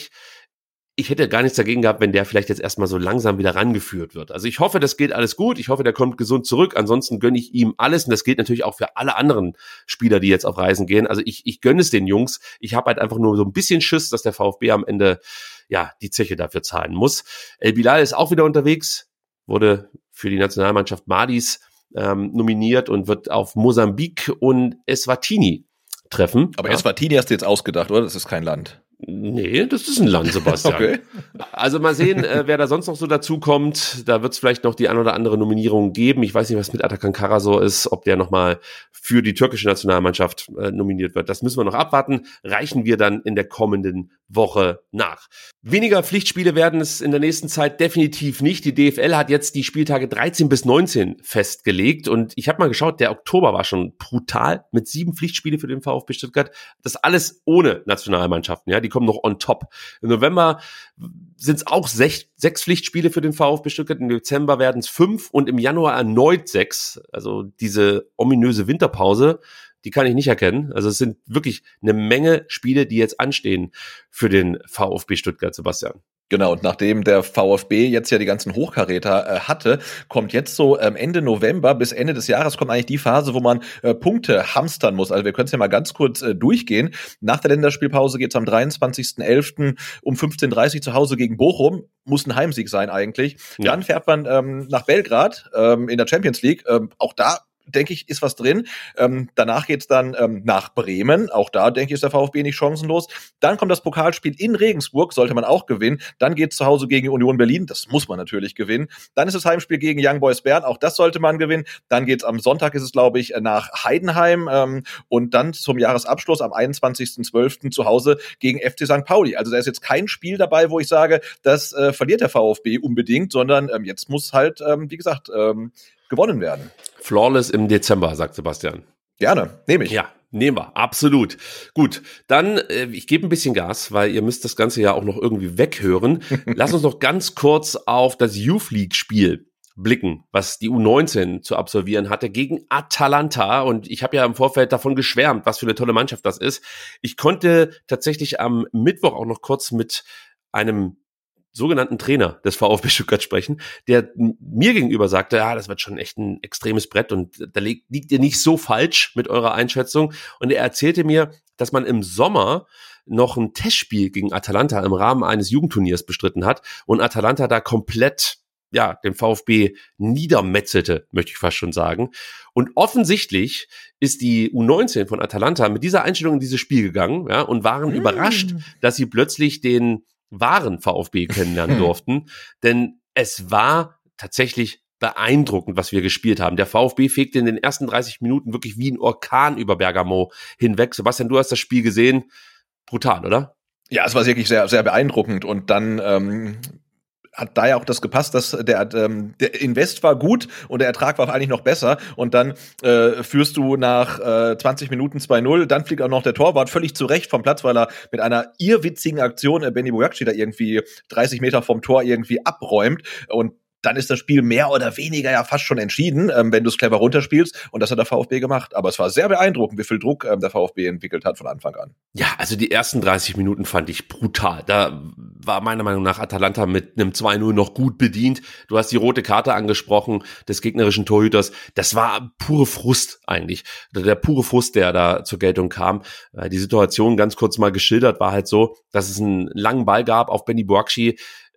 ich hätte gar nichts dagegen gehabt, wenn der vielleicht jetzt erstmal so langsam wieder rangeführt wird. Also ich hoffe, das geht alles gut. Ich hoffe, der kommt gesund zurück. Ansonsten gönne ich ihm alles. Und das gilt natürlich auch für alle anderen Spieler, die jetzt auf Reisen gehen. Also ich gönne es den Jungs. Ich habe halt einfach nur so ein bisschen Schiss, dass der VfB am Ende ja die Zeche dafür zahlen muss. El Bilal ist auch wieder unterwegs, wurde für die Nationalmannschaft Malis nominiert und wird auf Mosambik und Eswatini treffen. Aber Eswatini hast du jetzt ausgedacht, oder? Das ist kein Land. Nee, das ist ein Land, Sebastian. Okay. Also mal sehen, wer da sonst noch so dazu kommt. Da wird es vielleicht noch die ein oder andere Nominierung geben. Ich weiß nicht, was mit Atakan Karasor ist, ob der nochmal für die türkische Nationalmannschaft nominiert wird. Das müssen wir noch abwarten. Reichen wir dann in der kommenden Woche nach. Weniger Pflichtspiele werden es in der nächsten Zeit definitiv nicht. Die DFL hat jetzt die Spieltage 13 bis 19 festgelegt. Und ich habe mal geschaut, der Oktober war schon brutal mit 7 Pflichtspiele für den VfB Stuttgart. Das alles ohne Nationalmannschaften. Ja, die kommen noch on top. Im November sind es auch 6 Pflichtspiele für den VfB Stuttgart. Im Dezember werden es 5 und im Januar erneut 6. Also diese ominöse Winterpause, die kann ich nicht erkennen. Also es sind wirklich eine Menge Spiele, die jetzt anstehen für den VfB Stuttgart, Sebastian. Genau, und nachdem der VfB jetzt ja die ganzen Hochkaräter hatte, kommt jetzt so Ende November bis Ende des Jahres kommt eigentlich die Phase, wo man Punkte hamstern muss. Also wir können es ja mal ganz kurz durchgehen. Nach der Länderspielpause geht's am 23.11. um 15:30 Uhr zu Hause gegen Bochum. Muss ein Heimsieg sein eigentlich. Ja. Dann fährt man nach Belgrad in der Champions League. Auch da denke ich, ist was drin. Danach geht's dann nach Bremen. Auch da, denke ich, ist der VfB nicht chancenlos. Dann kommt das Pokalspiel in Regensburg, sollte man auch gewinnen. Dann geht's zu Hause gegen Union Berlin. Das muss man natürlich gewinnen. Dann ist das Heimspiel gegen Young Boys Bern. Auch das sollte man gewinnen. Dann geht's am Sonntag, ist es, glaube ich, nach Heidenheim. Und dann zum Jahresabschluss am 21.12. zu Hause gegen FC St. Pauli. Also da ist jetzt kein Spiel dabei, wo ich sage, das verliert der VfB unbedingt, sondern jetzt muss halt, wie gesagt, gewonnen werden. Flawless im Dezember, sagt Sebastian. Gerne, nehme ich. Ja, nehmen wir, absolut. Gut, dann, ich gebe ein bisschen Gas, weil ihr müsst das Ganze ja auch noch irgendwie weghören. Lass uns noch ganz kurz auf das Youth League-Spiel blicken, was die U19 zu absolvieren hatte gegen Atalanta. Und ich habe ja im Vorfeld davon geschwärmt, was für eine tolle Mannschaft das ist. Ich konnte tatsächlich am Mittwoch auch noch kurz mit einem sogenannten Trainer des VfB Stuttgart sprechen, der mir gegenüber sagte, ja, das wird schon echt ein extremes Brett und da liegt ihr nicht so falsch mit eurer Einschätzung. Und er erzählte mir, dass man im Sommer noch ein Testspiel gegen Atalanta im Rahmen eines Jugendturniers bestritten hat und Atalanta da komplett, ja, den VfB niedermetzelte, möchte ich fast schon sagen. Und offensichtlich ist die U19 von Atalanta mit dieser Einstellung in dieses Spiel gegangen, ja, und waren überrascht, dass sie plötzlich den wahren VfB kennenlernen durften, denn es war tatsächlich beeindruckend, was wir gespielt haben. Der VfB fegte in den ersten 30 Minuten wirklich wie ein Orkan über Bergamo hinweg. Sebastian, du hast das Spiel gesehen. Brutal, oder? Ja, es war wirklich sehr, sehr beeindruckend und dann hat da ja auch das gepasst, dass der Invest war gut und der Ertrag war eigentlich noch besser und dann führst du nach 20 Minuten 2-0, dann fliegt auch noch der Torwart völlig zurecht vom Platz, weil er mit einer irrwitzigen Aktion Benny Bouyakci da irgendwie 30 Meter vom Tor irgendwie abräumt und dann ist das Spiel mehr oder weniger ja fast schon entschieden, wenn du es clever runterspielst. Und das hat der VfB gemacht. Aber es war sehr beeindruckend, wie viel Druck der VfB entwickelt hat von Anfang an. Ja, also die ersten 30 Minuten fand ich brutal. Da war meiner Meinung nach Atalanta mit einem 2-0 noch gut bedient. Du hast die rote Karte angesprochen des gegnerischen Torhüters. Das war pure Frust eigentlich. Der pure Frust, der da zur Geltung kam. Die Situation, ganz kurz mal geschildert, war halt so, dass es einen langen Ball gab auf Benny Bouyakci,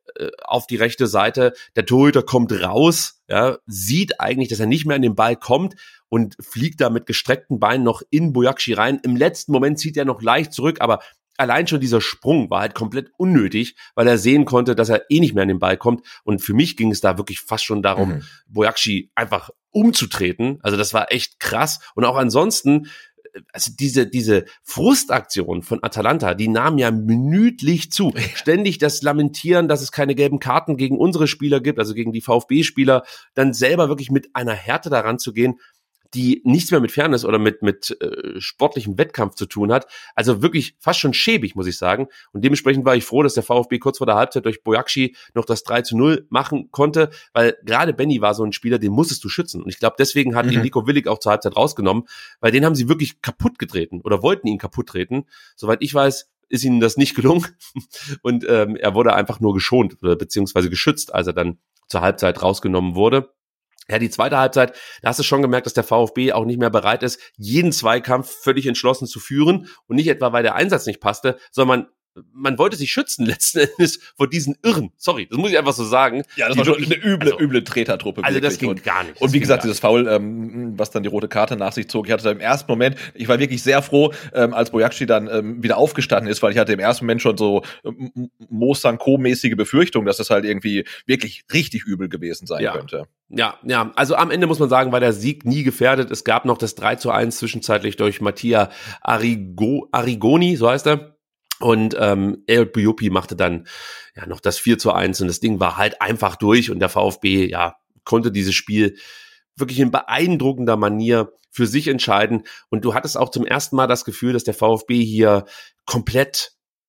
auf die rechte Seite, der Torhüter kommt raus, ja, sieht eigentlich, dass er nicht mehr an den Ball kommt und fliegt da mit gestreckten Beinen noch in Bouyakci rein. Im letzten Moment zieht er noch leicht zurück, aber allein schon dieser Sprung war halt komplett unnötig, weil er sehen konnte, dass er eh nicht mehr an den Ball kommt. Und für mich ging es da wirklich fast schon darum, Bouyakci einfach umzutreten. Also das war echt krass. Und auch ansonsten also diese Frustaktion von Atalanta, die nahm ja minütlich zu. Ständig das Lamentieren, dass es keine gelben Karten gegen unsere Spieler gibt, also gegen die VfB-Spieler, dann selber wirklich mit einer Härte daran zu gehen, die nichts mehr mit Fairness oder mit sportlichem Wettkampf zu tun hat. Also wirklich fast schon schäbig, muss ich sagen. Und dementsprechend war ich froh, dass der VfB kurz vor der Halbzeit durch Boyacci noch das 3:0 machen konnte, weil gerade Benny war so ein Spieler, den musstest du schützen. Und ich glaube, deswegen hat ihn Nico Willig auch zur Halbzeit rausgenommen, weil den haben sie wirklich kaputt getreten oder wollten ihn kaputt treten. Soweit ich weiß, ist ihnen das nicht gelungen. Und er wurde einfach nur geschont oder beziehungsweise geschützt, als er dann zur Halbzeit rausgenommen wurde. Ja, die zweite Halbzeit, da hast du schon gemerkt, dass der VfB auch nicht mehr bereit ist, jeden Zweikampf völlig entschlossen zu führen und nicht etwa, weil der Einsatz nicht passte, sondern man wollte sich schützen letzten Endes vor diesen Irren. Sorry, das muss ich einfach so sagen. Ja, das war schon eine üble Tretertruppe. Also das ging gar nicht. Und wie gesagt, dieses Foul, was dann die rote Karte nach sich zog, ich hatte da im ersten Moment, ich war wirklich sehr froh, als Boyacci dann wieder aufgestanden ist, weil ich hatte im ersten Moment schon so Mo Sanko-mäßige Befürchtung, dass das halt irgendwie wirklich richtig übel gewesen sein könnte. Ja, also am Ende muss man sagen, war der Sieg nie gefährdet. Es gab noch das 3:1 zwischenzeitlich durch Mattia Arrigoni, so heißt er. Und El Buyopi machte dann ja noch das 4:1 und das Ding war halt einfach durch und der VfB konnte dieses Spiel wirklich in beeindruckender Manier für sich entscheiden. Und du hattest auch zum ersten Mal das Gefühl, dass der VfB hier komplett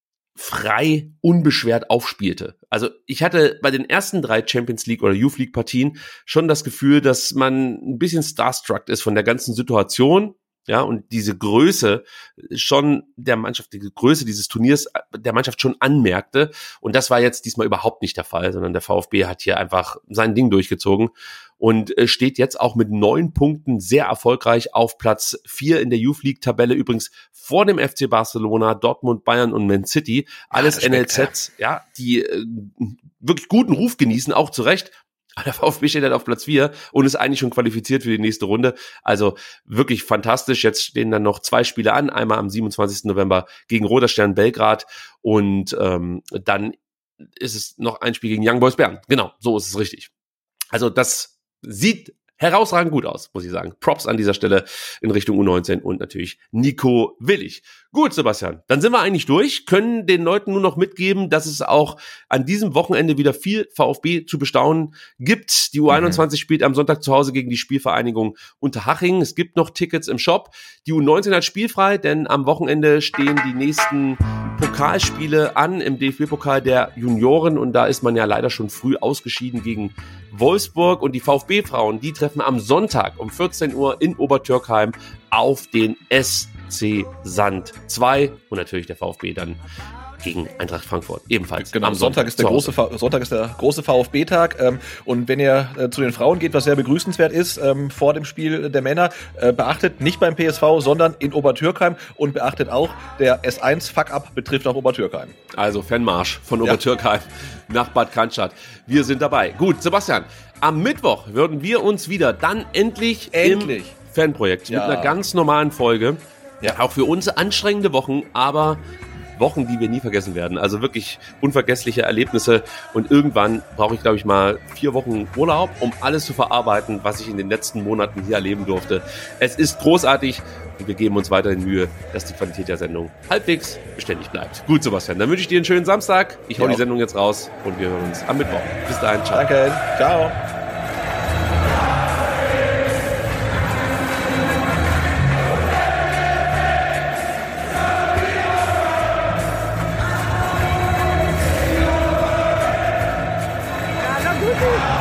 frei, unbeschwert aufspielte. Also ich hatte bei den ersten 3 Champions League oder Youth League Partien schon das Gefühl, dass man ein bisschen starstruck ist von der ganzen Situation. Ja, und diese Größe schon der Mannschaft, die Größe dieses Turniers der Mannschaft schon anmerkte. Und das war jetzt diesmal überhaupt nicht der Fall, sondern der VfB hat hier einfach sein Ding durchgezogen und steht jetzt auch mit 9 Punkten sehr erfolgreich auf Platz 4 in der Youth League Tabelle. Übrigens vor dem FC Barcelona, Dortmund, Bayern und Man City. Alles NLZs, die wirklich guten Ruf genießen, auch zu Recht. Der VfB steht halt auf Platz 4 und ist eigentlich schon qualifiziert für die nächste Runde. Also wirklich fantastisch. Jetzt stehen dann noch 2 Spiele an. Einmal am 27. November gegen Roter Stern Belgrad und dann ist es noch ein Spiel gegen Young Boys Bern. Genau, so ist es richtig. Also das sieht herausragend gut aus, muss ich sagen. Props an dieser Stelle in Richtung U19 und natürlich Nico Willig. Gut, Sebastian, dann sind wir eigentlich durch, können den Leuten nur noch mitgeben, dass es auch an diesem Wochenende wieder viel VfB zu bestaunen gibt. Die U21 spielt am Sonntag zu Hause gegen die Spielvereinigung Unterhaching. Es gibt noch Tickets im Shop. Die U19 hat spielfrei, denn am Wochenende stehen die nächsten Pokalspiele an im DFB-Pokal der Junioren und da ist man ja leider schon früh ausgeschieden gegen Wolfsburg und die VfB-Frauen, die treffen am Sonntag um 14 Uhr in Obertürkheim auf den SC Sand 2 und natürlich der VfB dann gegen Eintracht Frankfurt ebenfalls. Genau, am Sonntag ist der große VfB-Tag und wenn ihr zu den Frauen geht, was sehr begrüßenswert ist, vor dem Spiel der Männer, beachtet nicht beim PSV, sondern in Obertürkheim und beachtet auch, der S1 Fuck-Up betrifft auch Obertürkheim. Also Fanmarsch von Obertürkheim nach Bad Cannstatt. Wir sind dabei. Gut, Sebastian, am Mittwoch würden wir uns wieder dann endlich im Fanprojekt mit einer ganz normalen Folge. Ja, auch für uns anstrengende Wochen, aber Wochen, die wir nie vergessen werden. Also wirklich unvergessliche Erlebnisse. Und irgendwann brauche ich, glaube ich, mal 4 Wochen Urlaub, um alles zu verarbeiten, was ich in den letzten Monaten hier erleben durfte. Es ist großartig und wir geben uns weiterhin Mühe, dass die Qualität der Sendung halbwegs beständig bleibt. Gut, Sebastian, dann wünsche ich dir einen schönen Samstag. Ich hau die Sendung jetzt raus und wir hören uns am Mittwoch. Bis dahin, ciao. Danke, ciao. Woohoo!